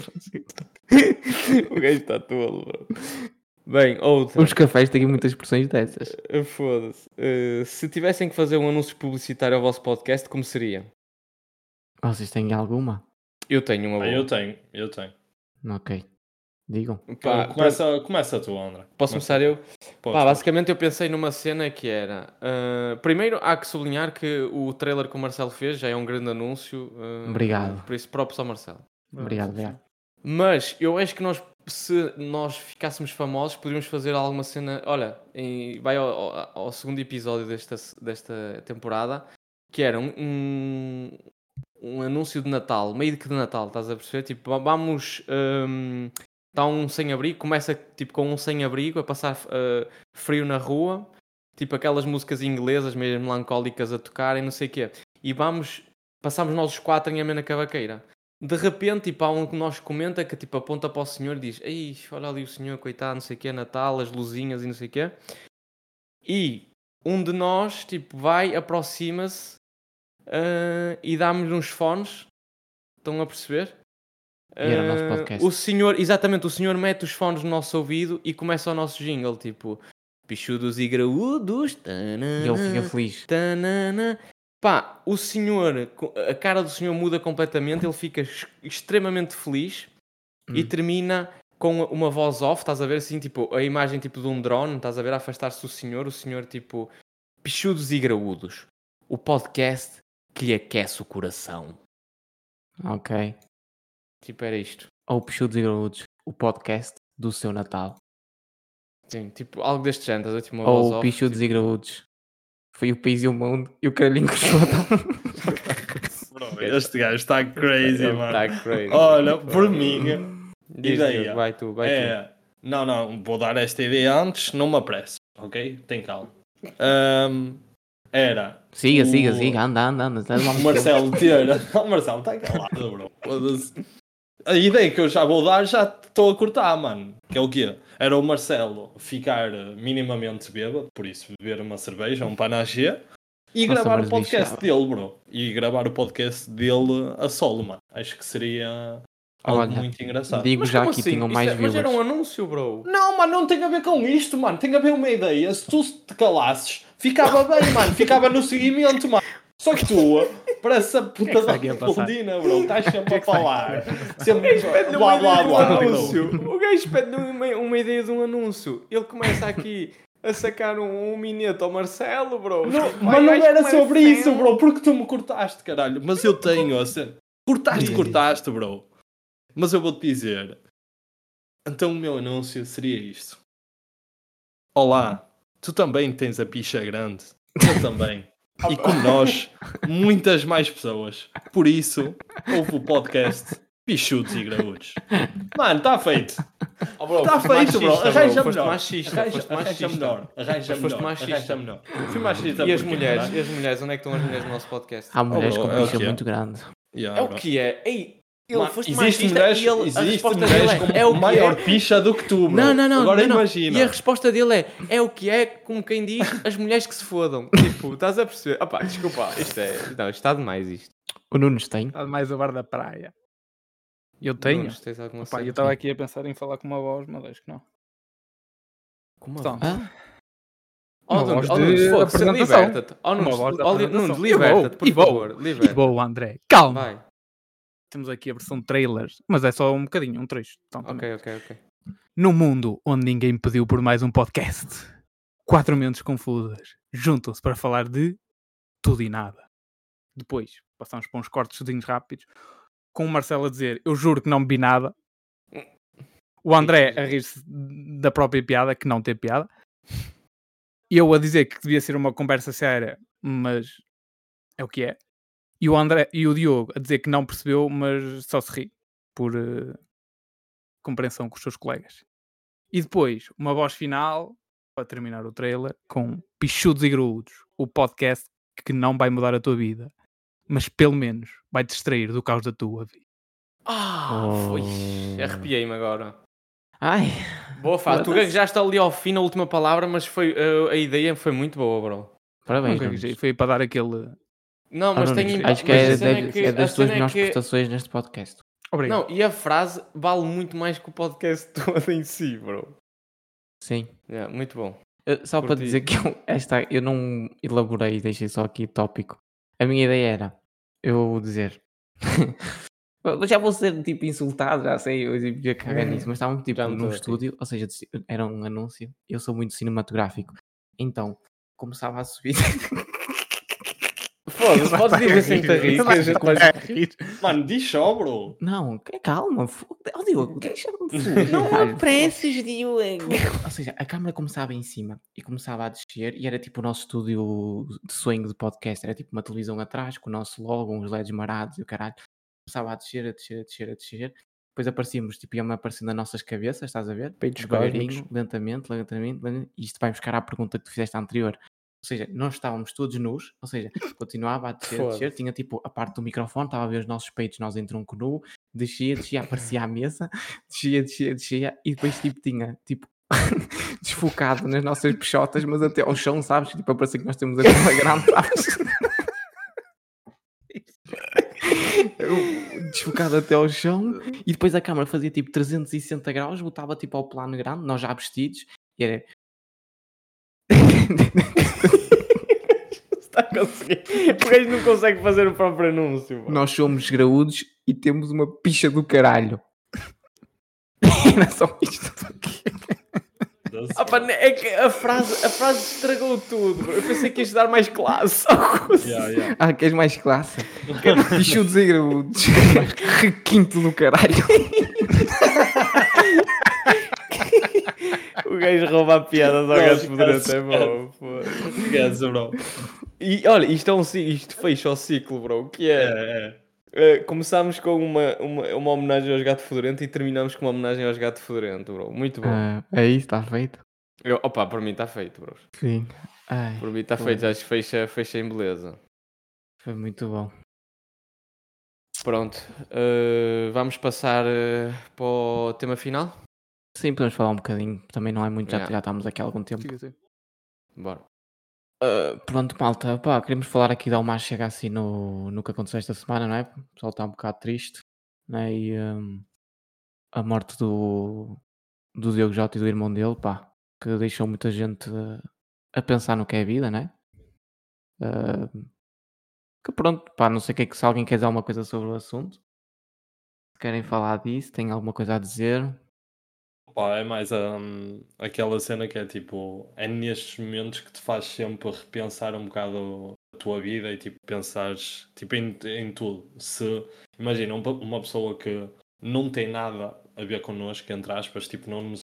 S6: O gajo está tolo, bro. Bem, outra.
S3: Os cafés têm muitas expressões dessas.
S6: Foda-se. Se tivessem que fazer um anúncio publicitário ao vosso podcast, como seria?
S3: Vocês têm alguma?
S6: Eu tenho uma boa.
S4: Eu tenho.
S3: Ok. Digam.
S6: Pá,
S4: Começa tu, André.
S6: Posso começar eu?
S4: Podes.
S6: Basicamente eu pensei numa cena que era... primeiro há que sublinhar que o trailer que o Marcelo fez já é um grande anúncio.
S3: Obrigado.
S6: Por isso, próprios ao Marcelo.
S3: Obrigado.
S6: Mas eu acho que se nós ficássemos famosos, poderíamos fazer alguma cena... Olha, vai ao segundo episódio desta temporada, que era um anúncio de Natal, meio que de Natal, estás a perceber? Tipo, vamos... Está um sem-abrigo, começa tipo com um sem-abrigo a passar frio na rua, tipo aquelas músicas inglesas meio melancólicas a tocarem, não sei o quê. E passamos nós os 4 em amena cavaqueira. De repente, tipo, há um que nós comenta que tipo aponta para o senhor e diz: ei, olha ali o senhor, coitado, não sei o quê, Natal, as luzinhas e não sei o quê. E um de nós, tipo, vai, aproxima-se e dá-nos uns fones. Estão a perceber?
S3: E era o nosso podcast.
S6: O senhor mete os fones no nosso ouvido e começa o nosso jingle, tipo pichudos e graúdos.
S3: E ele fica feliz.
S6: Pá, a cara do senhor muda completamente, ele fica extremamente feliz e termina com uma voz off, estás a ver assim, tipo, a imagem tipo de um drone, estás a ver, a afastar-se o senhor tipo, pichudos e graúdos. O podcast que lhe aquece o coração.
S3: Ok.
S6: Tipo, era isto.
S3: Ou Pichudos e Graúdos, o podcast do seu Natal.
S6: Sim, tipo, algo deste género, estás a tipo uma voz
S3: Ou
S6: off.
S3: Pichudos e Graúdos. Foi o país e o mundo e o caralhinho que se
S4: Bro, este gajo está crazy, mano.
S6: Está crazy.
S4: Olha, por mim, ideia.
S6: Vai tu.
S4: Não, vou dar esta ideia antes, não me apresse, ok? Tem calma. Era...
S3: Siga, anda.
S4: O Marcelo ter... O Marcelo está calado, bro. Foda-se. A ideia que eu já vou dar, já estou a cortar, mano. Que é o quê? Era o Marcelo ficar minimamente bêbado, por isso beber uma cerveja, um panaché, e gravar o podcast dele, bro. E gravar o podcast dele a solo, mano. Acho que seria algo muito engraçado.
S3: Digo
S6: mas
S3: já
S6: como
S3: que
S6: assim?
S3: tinham mais viewers.
S6: Mas era um anúncio, bro.
S4: Não, mano, não tem a ver com isto, mano. Tem a ver uma ideia. Se tu te calasses, ficava bem, mano. Ficava no seguimento, mano. Só que tu, parece a puta da Goldina, bro. Estás sempre a falar. Sempre blá blá blá.
S6: O gajo pede uma ideia de um anúncio. Ele começa aqui a sacar um minete ao Marcelo, bro.
S4: Não, mas não era sobre isso, bro. Porque tu me cortaste, caralho. Mas eu tenho, assim. Cortaste, bro. Mas eu vou-te dizer. Então o meu anúncio seria isto. Olá, tu também tens a picha grande. Eu também. E como nós, muitas mais pessoas. Por isso, ouve o podcast Pichudos e Graúdos. Mano, está feito. Está feito, bro. Arranja melhor. Arranja melhor. Arranja melhor. Fui machista.
S6: E as mulheres? Onde é que estão as mulheres no nosso podcast?
S3: Há mulheres com picha muito grande.
S6: É o que é? Ei, ele foste
S4: existe
S6: machista
S4: mulheres,
S6: e a resposta
S4: mulheres
S6: dele
S4: com
S6: é o que
S4: maior
S6: é?
S4: picha do que tu, bro.
S6: Não.
S4: Agora imagina.
S6: E a resposta dele é o que é, como quem diz, as mulheres que se fodam. Tipo, estás a perceber? Opá, desculpa, isto está demais isto.
S3: O Nunes tem.
S5: Está mais a bar da praia. Eu tenho.
S6: Nunes, tens alguma
S5: Opa,
S6: cena?
S5: eu estava aqui a pensar em falar com uma voz, mas acho que não.
S6: Como
S5: Então,
S6: Oh,
S5: Uma
S6: Nunes,
S5: voz de
S6: foda-se,
S5: apresentação.
S6: liberta-te. Oh,
S5: Uma voz de
S6: Nunes,
S5: apresentação.
S6: liberta-te, por
S5: E vou.
S6: favor. Liberta-te.
S5: Bom, André, calma.
S6: Vai.
S5: Temos aqui a versão trailers, mas é só um bocadinho, um trecho. Então, também.
S6: Ok.
S5: Num mundo onde ninguém pediu por mais um podcast, 4 mentes confusas juntam-se para falar de tudo e nada. Depois, passamos para uns cortes rápidos, com o Marcelo a dizer, eu juro que não bebi nada. O André a rir-se da própria piada, que não tem piada. E eu a dizer que devia ser uma conversa séria, mas é o que é. E o André e o Diogo a dizer que não percebeu, mas só se ri por compreensão com os seus colegas. E depois, uma voz final para terminar o trailer com Pichudos e Graúdos, o podcast que não vai mudar a tua vida, mas pelo menos vai te distrair do caos da tua vida.
S6: Foi.
S3: Oh.
S6: Arrepiei-me agora.
S3: Ai,
S6: Boa, Fá. Tu
S3: foda-se.
S6: já está ali ao fim a última palavra, mas foi, a ideia foi muito boa, bro.
S3: Parabéns,
S5: Nunca
S3: Nunes.
S5: quis, foi para dar aquele.
S6: Não,
S3: Ah,
S6: mas
S3: Nunes,
S6: tem
S3: acho que
S6: mas
S3: é,
S6: a cena
S3: é das
S6: a
S3: tuas
S6: cena
S3: melhores
S6: que-
S3: prestações neste podcast.
S5: Obrigado.
S6: Não, e a frase vale muito mais que o podcast todo em si, bro.
S3: Sim.
S6: Yeah, muito bom.
S3: Só para
S6: Curti.
S3: dizer que eu não elaborei, deixei só aqui tópico. A minha ideia era eu dizer. Eu já vou ser tipo insultado, já sei, eu ia cagar nisso, mas estávamos tipo
S6: Já me
S3: num
S6: estou a rir.
S3: estúdio, ou seja, era um anúncio, eu sou muito cinematográfico. Então, começava a subir.
S6: Foda-se, podes dizer sem te rir, que a gente vai...
S4: Mano, diz só, bro.
S3: Não, calma, oh, Diogo, deixa-me fugir.
S6: Não
S3: caralho.
S6: apresses, Diogo.
S3: Ou seja, a câmera começava em cima e começava a descer e era tipo o nosso estúdio de sonho de podcast, era tipo uma televisão atrás com o nosso logo, uns LEDs marados e o caralho. Começava a descer, a descer, a descer, a descer. Depois aparecíamos, tipo, ia-me aparecendo nas nossas cabeças, estás a ver?
S6: Peitos
S3: Devagarinho,
S6: cósmicos.
S3: lentamente, e isto vai buscar à pergunta que tu fizeste anterior. Ou seja, nós estávamos todos nus, ou seja, continuava a descer, a descer,
S6: Foda-se.
S3: tinha tipo a parte do microfone, estava a ver os nossos peitos, nós em tronco nu, descia, aparecia à mesa, descia, e depois tipo tinha, tipo, desfocado nas nossas peixotas, mas até ao chão, sabes? Tipo, parece que nós temos a tela grande, sabes? Desfocado até ao chão, e depois a câmera fazia tipo 360 graus, botava tipo ao plano grande, nós já vestidos, e era...
S6: Está a conseguir. O gajo não consegue fazer o próprio anúncio, bro.
S3: Nós somos graúdos e temos uma picha do caralho. Era só isto.
S6: Ah, pá, é que a frase estragou tudo, bro. Eu pensei que ias dar mais classe.
S3: Ah, queres mais classe? Pichudos e graúdos. Requinto do caralho.
S6: O gajo rouba a piada do gajo fedorento, é bom.
S4: Esquece, bro.
S6: E olha, isto fecha o ciclo, bro. Que é. Começámos com uma homenagem aos gato fedorento e terminamos com uma homenagem aos gato fedorento, bro. Muito bom.
S3: É isso, está feito.
S6: Opa, por mim está feito, bro.
S3: Sim. Ai,
S6: Por mim está feito, acho que fecha em beleza.
S3: foi muito bom.
S6: Pronto, vamos passar para o tema final?
S3: Sim, podemos falar um bocadinho. Também não é muito, já estamos aqui há algum tempo.
S5: Siga, sim.
S6: Bora.
S3: Pronto, malta. Pá, queremos falar aqui da Almar chega assim no que aconteceu esta semana, não é? O pessoal está um bocado triste, né? E a morte do Diogo Jota e do irmão dele, pá, que deixou muita gente a pensar no que é a vida, né? Que pronto, pá, não sei o que é que se alguém quer dizer alguma coisa sobre o assunto. Se querem falar disso, têm alguma coisa a dizer?
S4: Pá, é mais aquela cena que é tipo, é nestes momentos que te faz sempre repensar um bocado a tua vida e tipo, pensares tipo, em tudo. Se, imagina, uma pessoa que não tem nada a ver connosco, entre aspas, tipo, não nos.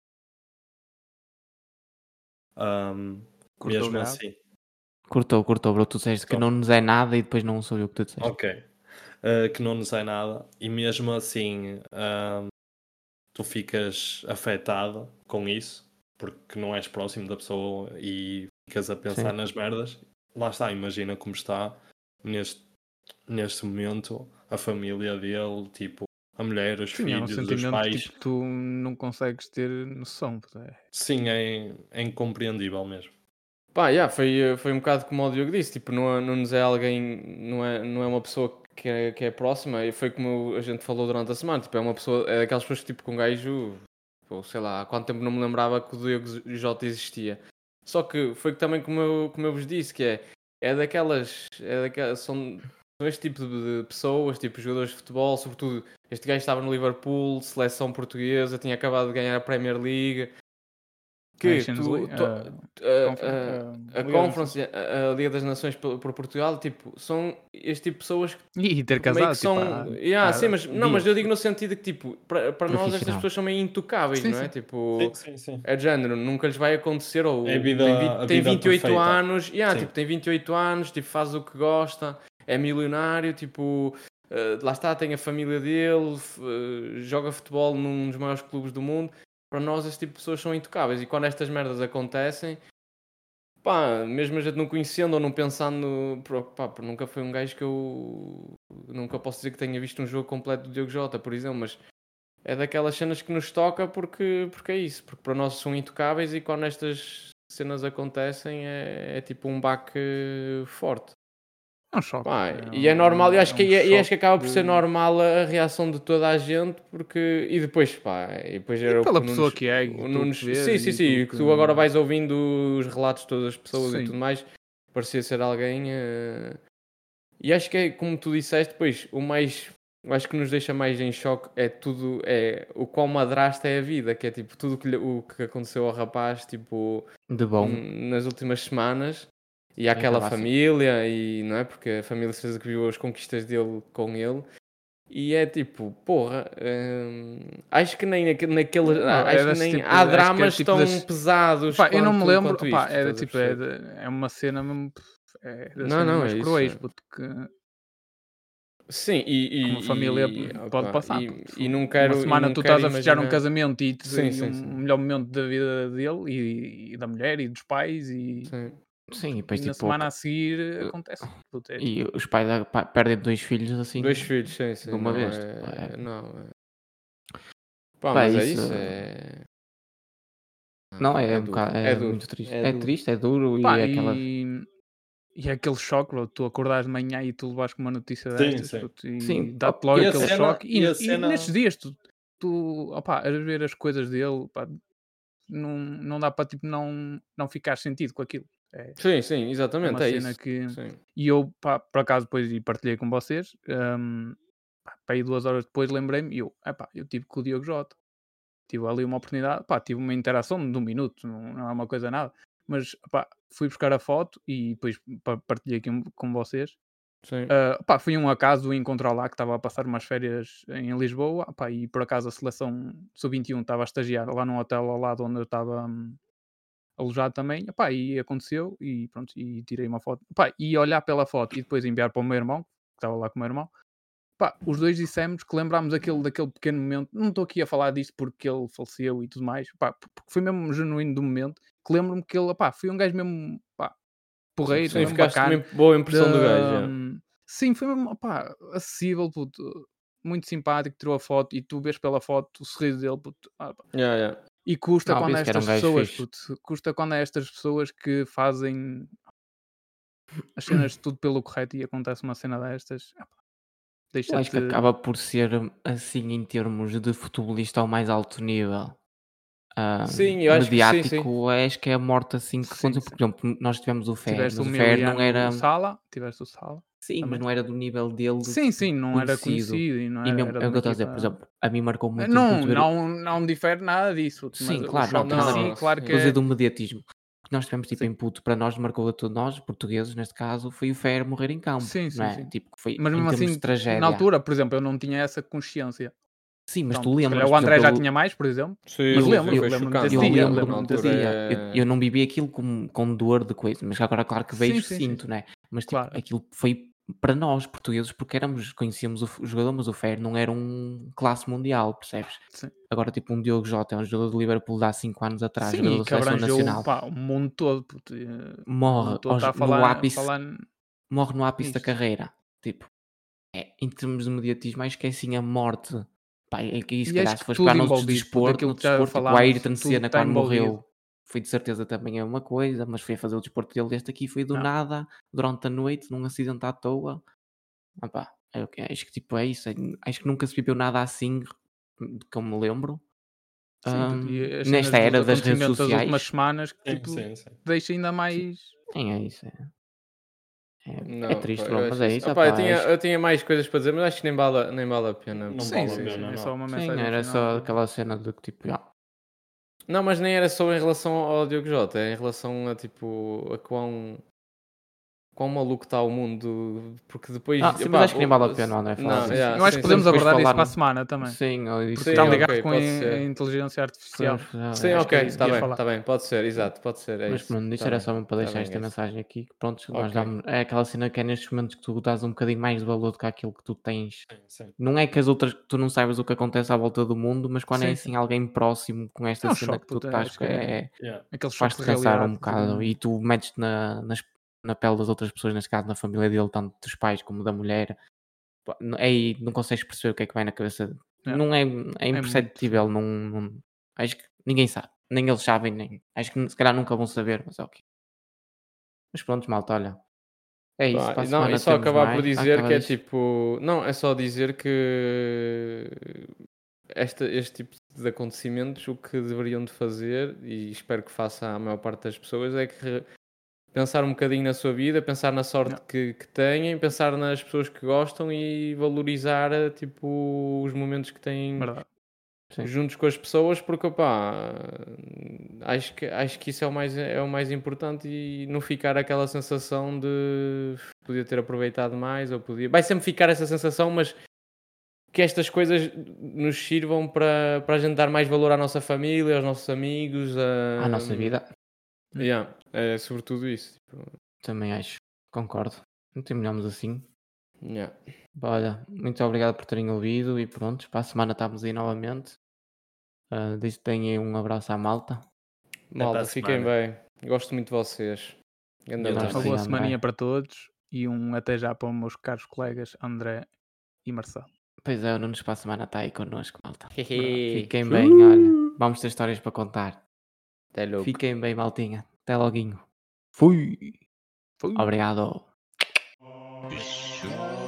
S5: Cortou
S4: Mesmo
S5: grave.
S4: assim.
S3: Cortou, bro. Tu disseste que
S4: Só.
S3: não nos é nada e depois não soube o que tu disseste.
S4: Ok. Que não nos é nada e mesmo assim tu ficas afetado com isso porque não és próximo da pessoa e ficas a pensar
S3: Sim.
S4: nas merdas. Lá está, imagina como está neste momento a família dele, tipo a mulher, os
S5: Sim, é um
S4: filhos, os
S5: sentimento
S4: pais.
S5: que tipo, tu não consegues ter noção.
S4: Sim, é incompreendível mesmo.
S6: Pá, foi um bocado como o Diogo disse, tipo, não nos é alguém, não é uma pessoa que é próxima, e foi como a gente falou durante a semana, tipo, é uma pessoa, é daquelas pessoas que tipo, com um gajo, pô, sei lá, há quanto tempo não me lembrava que o Diogo Jota existia. Só que foi também como eu vos disse, que é daquelas são este tipo de pessoas, tipo jogadores de futebol, sobretudo este gajo estava no Liverpool, seleção portuguesa, tinha acabado de ganhar a Premier League, que a Conference, a Liga das Nações por Portugal, tipo, são este tipo de pessoas que
S5: E ter
S6: meio
S5: casado.
S6: que são... sim, mas eu digo no sentido que, tipo, para nós estas pessoas são meio intocáveis,
S5: sim,
S6: não é?
S5: sim.
S6: Tipo,
S4: Sim.
S6: é de género, nunca lhes vai acontecer, ou
S4: É a vida,
S6: tem 28
S4: perfeita.
S6: anos,
S4: Sim.
S6: tipo, tem 28 anos, tipo, faz o que gosta, é milionário, tipo, lá está, tem a família dele, joga futebol num dos maiores clubes do mundo. Para nós, esse tipo de pessoas são intocáveis. E quando estas merdas acontecem, pá, mesmo a gente não conhecendo ou não pensando, pá, nunca foi um gajo que eu nunca posso dizer que tenha visto um jogo completo do Diogo Jota, por exemplo, mas é daquelas cenas que nos toca porque é isso, porque para nós são intocáveis e quando estas cenas acontecem é tipo um baque forte.
S5: É um choque.
S6: Pá, e é normal, e acho que,
S5: um
S6: e acho que acaba por
S5: choque
S6: ser normal a reação de toda a gente, porque. E depois, pá, e depois
S5: E
S6: era o que
S5: pela
S6: o
S5: pessoa
S6: Nunes,
S5: que é, e
S6: o
S5: tu
S6: Nunes,
S5: que vês,
S6: sim,
S5: e
S6: que
S5: tu
S6: tu agora
S5: que-
S6: vais ouvindo os relatos de todas as pessoas e
S5: Sim.
S6: tudo mais, parecia ser alguém. E acho que é como tu disseste, depois, eu acho que nos deixa mais em choque é tudo, é o quão madrasta é a vida, que é tipo tudo o que aconteceu ao rapaz, tipo,
S3: De bom.
S6: nas últimas semanas. E
S3: E
S6: àquela
S3: acaba assim.
S6: família, e não é? Porque a família certeza que viu as conquistas dele com ele. E é tipo, porra, acho que nem naquele.
S5: Não,
S6: Acho que
S5: desse
S6: nem
S5: tipo,
S6: há
S5: acho que é
S6: dramas
S5: tipo
S6: tão
S5: das-
S6: pesados
S5: Pá, eu não me lembro,
S6: quanto
S5: pá,
S6: isto.
S5: era
S6: Estás a
S5: tipo,
S6: perceber?
S5: é uma cena mesmo, das
S6: Não,
S5: cenas
S6: não,
S5: mais
S6: é isso.
S5: cruéis,
S6: É.
S5: porque
S6: Sim,
S5: uma família pode
S6: opa,
S5: passar.
S6: e não
S5: Uma
S6: quero,
S5: semana tu estás a festejar um
S6: imaginar.
S5: casamento
S6: Sim,
S5: e um
S6: sim, sim.
S5: melhor momento da vida dele e da mulher e dos pais
S6: Sim.
S3: Sim, e
S5: e
S3: depois
S5: na
S3: tipo.
S5: semana a seguir acontece. Puta, é tipo,
S3: E os pais perdem 2 filhos assim
S6: Dois filhos, sim,
S3: de
S6: sim.
S3: uma
S6: Não
S3: vez.
S6: é. Não, pá,
S3: Pá,
S6: mas é
S3: isso.
S6: isso. É.
S3: Não,
S6: Pá,
S3: é
S6: é
S3: um
S6: duro.
S3: bocado,
S6: É
S3: é
S6: duro.
S3: muito triste.
S6: É
S3: É
S6: duro.
S3: triste, é duro e
S5: pá,
S3: é aquela.
S5: e é aquele choque, bro, tu acordares de manhã e tu levas com uma notícia
S4: Sim,
S5: destas,
S4: sim.
S5: puto, e
S3: Sim,
S5: dá-te logo
S4: E a
S5: aquele
S4: cena-
S5: choque.
S4: e a
S5: E
S4: cena-
S5: nestes dias, opá, a ver as coisas dele, pá, não dá para tipo, não ficar sentido com aquilo. É,
S6: Sim, sim,
S5: é
S6: exatamente.
S5: uma
S6: É
S5: cena
S6: isso.
S5: que.
S6: Sim.
S5: E eu, pá, por acaso, depois e partilhei com vocês, pá, aí 2 horas depois lembrei-me, e eu tive com o Diogo Jota. Tive ali uma oportunidade, pá, tive uma interação de 1 minuto, não é uma coisa nada. Mas, pá, fui buscar a foto e depois partilhei aqui com vocês.
S6: Sim.
S5: Pá, foi um acaso encontrar lá que estava a passar umas férias em Lisboa, pá, e por acaso a seleção sub-21 estava a estagiar lá num hotel ao lado onde eu estava alojado também, pá, e aconteceu e pronto, e tirei uma foto, pá, e olhar pela foto e depois enviar para o meu irmão, que estava lá com o meu irmão, pá, os dois dissemos que lembrámos daquele pequeno momento, não estou aqui a falar disto porque ele faleceu e tudo mais, pá, porque foi mesmo genuíno do momento, que lembro-me que ele, pá, foi um gajo mesmo, pá, porreiro,
S6: Sim,
S5: mesmo
S6: ficaste
S5: bacana.
S6: mesmo boa impressão do gajo.
S5: Da-
S6: Já.
S5: Sim, foi mesmo, opá, acessível, puto, muito simpático, tirou a foto e tu vês pela foto o sorriso dele, puto, pá.
S6: Yeah, yeah.
S5: E custa
S3: Não,
S5: quando
S3: penso que era
S5: estas
S3: um gajo
S5: pessoas,
S3: fixe.
S5: puto, custa quando estas pessoas que fazem as cenas tudo pelo correto e acontece uma cena destas,
S3: Eu
S5: deixa-te.
S3: acho que acaba por ser assim em termos de futebolista ao mais alto nível.
S6: Sim, eu acho que sim, sim.
S3: Mediático, acho que é a morte assim que
S5: Sim,
S3: aconteceu. Por exemplo, nós tivemos o Fer,
S5: Tiveste
S3: mas
S5: o
S3: o Fer não era.
S5: Miliano Sala, tiveste o Sala.
S3: Sim, mas
S5: também.
S3: não era do nível dele
S5: Sim, não era conhecido e não
S3: E
S5: era,
S3: mesmo,
S5: era
S3: é
S5: de
S3: o que
S5: uma
S3: eu estou a dizer,
S5: equipa.
S3: por exemplo, a mim marcou muito
S5: Não,
S3: input ver.
S5: não difere nada disso, mas
S3: Sim,
S5: o
S3: claro, não
S5: choque
S3: tem
S5: em
S3: nada a
S5: si,
S3: ver.
S5: claro que
S3: Estou a dizer
S5: é.
S3: do mediatismo. O que nós tivemos tipo
S5: Sim.
S3: input para nós, marcou a todos nós, portugueses neste caso, foi o Fer morrer em campo.
S5: Sim,
S3: Não é?
S5: sim.
S3: Tipo, que foi
S5: Mas
S3: em
S5: mesmo
S3: termos
S5: assim,
S3: de tragédia.
S5: na altura, por exemplo, eu não tinha essa consciência.
S3: Sim, mas
S5: Pronto,
S3: tu
S5: se calhar
S3: lembras,
S5: o
S3: por
S5: André já
S3: exemplo,
S5: tinha mais, por exemplo.
S6: Sim,
S5: Mas
S6: sim,
S5: lembro-me
S6: foi
S5: desse
S6: chocante.
S5: dia.
S3: eu
S6: Na
S3: lembro-me
S6: altura
S3: desse dia.
S6: é-
S3: Eu não vivi aquilo com dor de coisa, mas agora claro que vejo,
S5: Sim.
S3: sinto, né? Mas tipo,
S5: Claro.
S3: aquilo foi para nós portugueses porque conhecíamos o jogador, mas o Fer não era um classe mundial, percebes?
S5: Sim.
S3: Agora tipo um Diogo Jota, é um jogador do Liverpool de há 5 anos atrás,
S5: Sim,
S3: jogador
S5: e
S3: da
S5: que
S3: seleção
S5: abrangeu
S3: nacional,
S5: pá, o mundo todo. Puto, o
S3: morre
S5: mundo todo está a
S3: no
S5: falar,
S3: ápice, morre no ápice da
S5: nisto.
S3: carreira. Tipo, em termos de mediatismo, acho que é assim a morte. Pá, é que se
S5: E
S3: calhar
S5: acho
S3: se
S5: que
S3: fores
S5: tudo
S3: para no
S5: envolvido, puto,
S3: desporto,
S5: aquilo que já
S3: tipo o
S5: falámos,
S3: Ayrton
S5: tudo
S3: Senna
S5: está
S3: quando
S5: envolvido.
S3: morreu, foi de certeza também é uma coisa, mas foi a fazer o desporto dele. Este aqui foi do
S5: Não.
S3: nada, durante a noite, num acidente à toa. Ah pá, acho que tipo é isso. Acho que nunca se viveu nada assim, que eu me lembro.
S5: Sim, puto, e as cenas
S3: Nesta
S5: dos
S3: era das redes
S5: acontecimentos das últimas
S3: sociais.
S5: semanas que
S4: Sim,
S5: tipo,
S4: sim.
S5: deixa ainda mais.
S3: Sim, é isso. É
S6: Não,
S3: triste,
S6: pá,
S3: bro,
S6: eu
S3: mas
S6: acho
S3: é
S6: isso.
S3: isso.
S6: Opá,
S3: Opá,
S6: eu tinha mais coisas para dizer, mas acho que nem vale a pena.
S4: Não
S5: Sim,
S4: vale a pena,
S5: é
S4: não.
S5: só uma
S3: sim,
S5: mensagem
S3: era
S5: final.
S3: só aquela cena de que tipo,
S6: Não, mas nem era só em relação ao Diogo Jota, é em relação a tipo a quão quão maluco está o mundo, porque depois...
S3: Sim, mas acho que nem vale a pena, André, falar disso.
S6: yeah,
S5: Eu acho que podemos
S3: depois
S5: abordar isso
S3: falar-
S5: para a semana também.
S3: Sim,
S5: Porque
S6: Sim,
S5: está
S6: ok,
S5: ligado com
S6: pode
S5: a
S6: ser.
S5: inteligência artificial.
S6: Sim,
S5: acho que é
S6: ok,
S5: isso que ias falar.
S6: está bem, pode ser, exato, pode ser, é
S3: Mas
S6: isso.
S3: pronto, isto
S6: Tá
S3: era
S6: bem,
S3: só mesmo para
S6: tá
S3: deixar
S6: bem,
S3: esta
S6: guys.
S3: mensagem aqui. Pronto, nós
S6: Ok.
S3: damos, é aquela cena que é nestes momentos que tu dás um bocadinho mais de valor do que aquilo que tu tens.
S4: Sim.
S3: Não é que as outras, tu não saibas o que acontece à volta do mundo, mas quando é
S5: Sim,
S3: assim alguém próximo com esta
S5: É um
S3: cena
S5: choque,
S3: que tu
S5: puto,
S3: estás,
S5: acho que é
S4: Yeah.
S5: aquele choque
S3: faz-te
S5: de
S3: pensar
S5: realidade.
S3: um bocado e tu metes-te na pele das outras pessoas, neste caso na família dele, tanto dos pais como da mulher. Pá, aí não consegues perceber o que é que vai na cabeça.
S5: Yeah.
S3: Não é
S5: muito
S3: imperceptível, acho que ninguém sabe, nem eles sabem, nem acho que se calhar nunca vão saber, mas é ok. Mas pronto, malta, olha. É isso,
S6: Pá,
S3: para a
S6: não,
S3: semana
S6: e só
S3: temos
S6: acabar
S3: mais.
S6: por dizer
S3: acaba
S6: que é
S3: disto.
S6: tipo. Não, é só dizer que este tipo de acontecimentos o que deveriam de fazer, e espero que faça a maior parte das pessoas, é que pensar um bocadinho na sua vida, pensar na sorte
S5: Yeah.
S6: que têm, pensar nas pessoas que gostam e valorizar tipo, os momentos que têm
S5: Verdade.
S3: Sim.
S6: juntos com as pessoas, porque opá, acho que isso é o mais importante e não ficar aquela sensação de podia ter aproveitado mais ou podia. Vai sempre ficar essa sensação, mas que estas coisas nos sirvam para a gente dar mais valor à nossa família, aos nossos amigos,
S3: À nossa vida,
S6: Yeah, é sobretudo isso. Tipo,
S3: também acho. Concordo. Não terminamos assim.
S6: yeah.
S3: Olha, muito obrigado por terem ouvido e pronto, para a semana estamos aí novamente. Deem um abraço à malta.
S4: para
S6: Malta,
S4: a
S6: fiquem
S4: semana.
S6: bem. Gosto muito de vocês. Grande
S4: Eu
S6: abraço.
S5: Uma boa
S3: Sim,
S5: semaninha
S3: André.
S5: para todos e um até já para os meus caros colegas André e Marcelo.
S3: Pois é, o Nunes para a semana está aí connosco, malta.
S6: Hehe.
S3: Fiquem bem, olha. Vamos ter histórias para contar.
S6: Até logo.
S3: Fiquem bem, maltinha. Até loguinho. Fui.
S5: Fui.
S3: Obrigado.
S2: Bicho.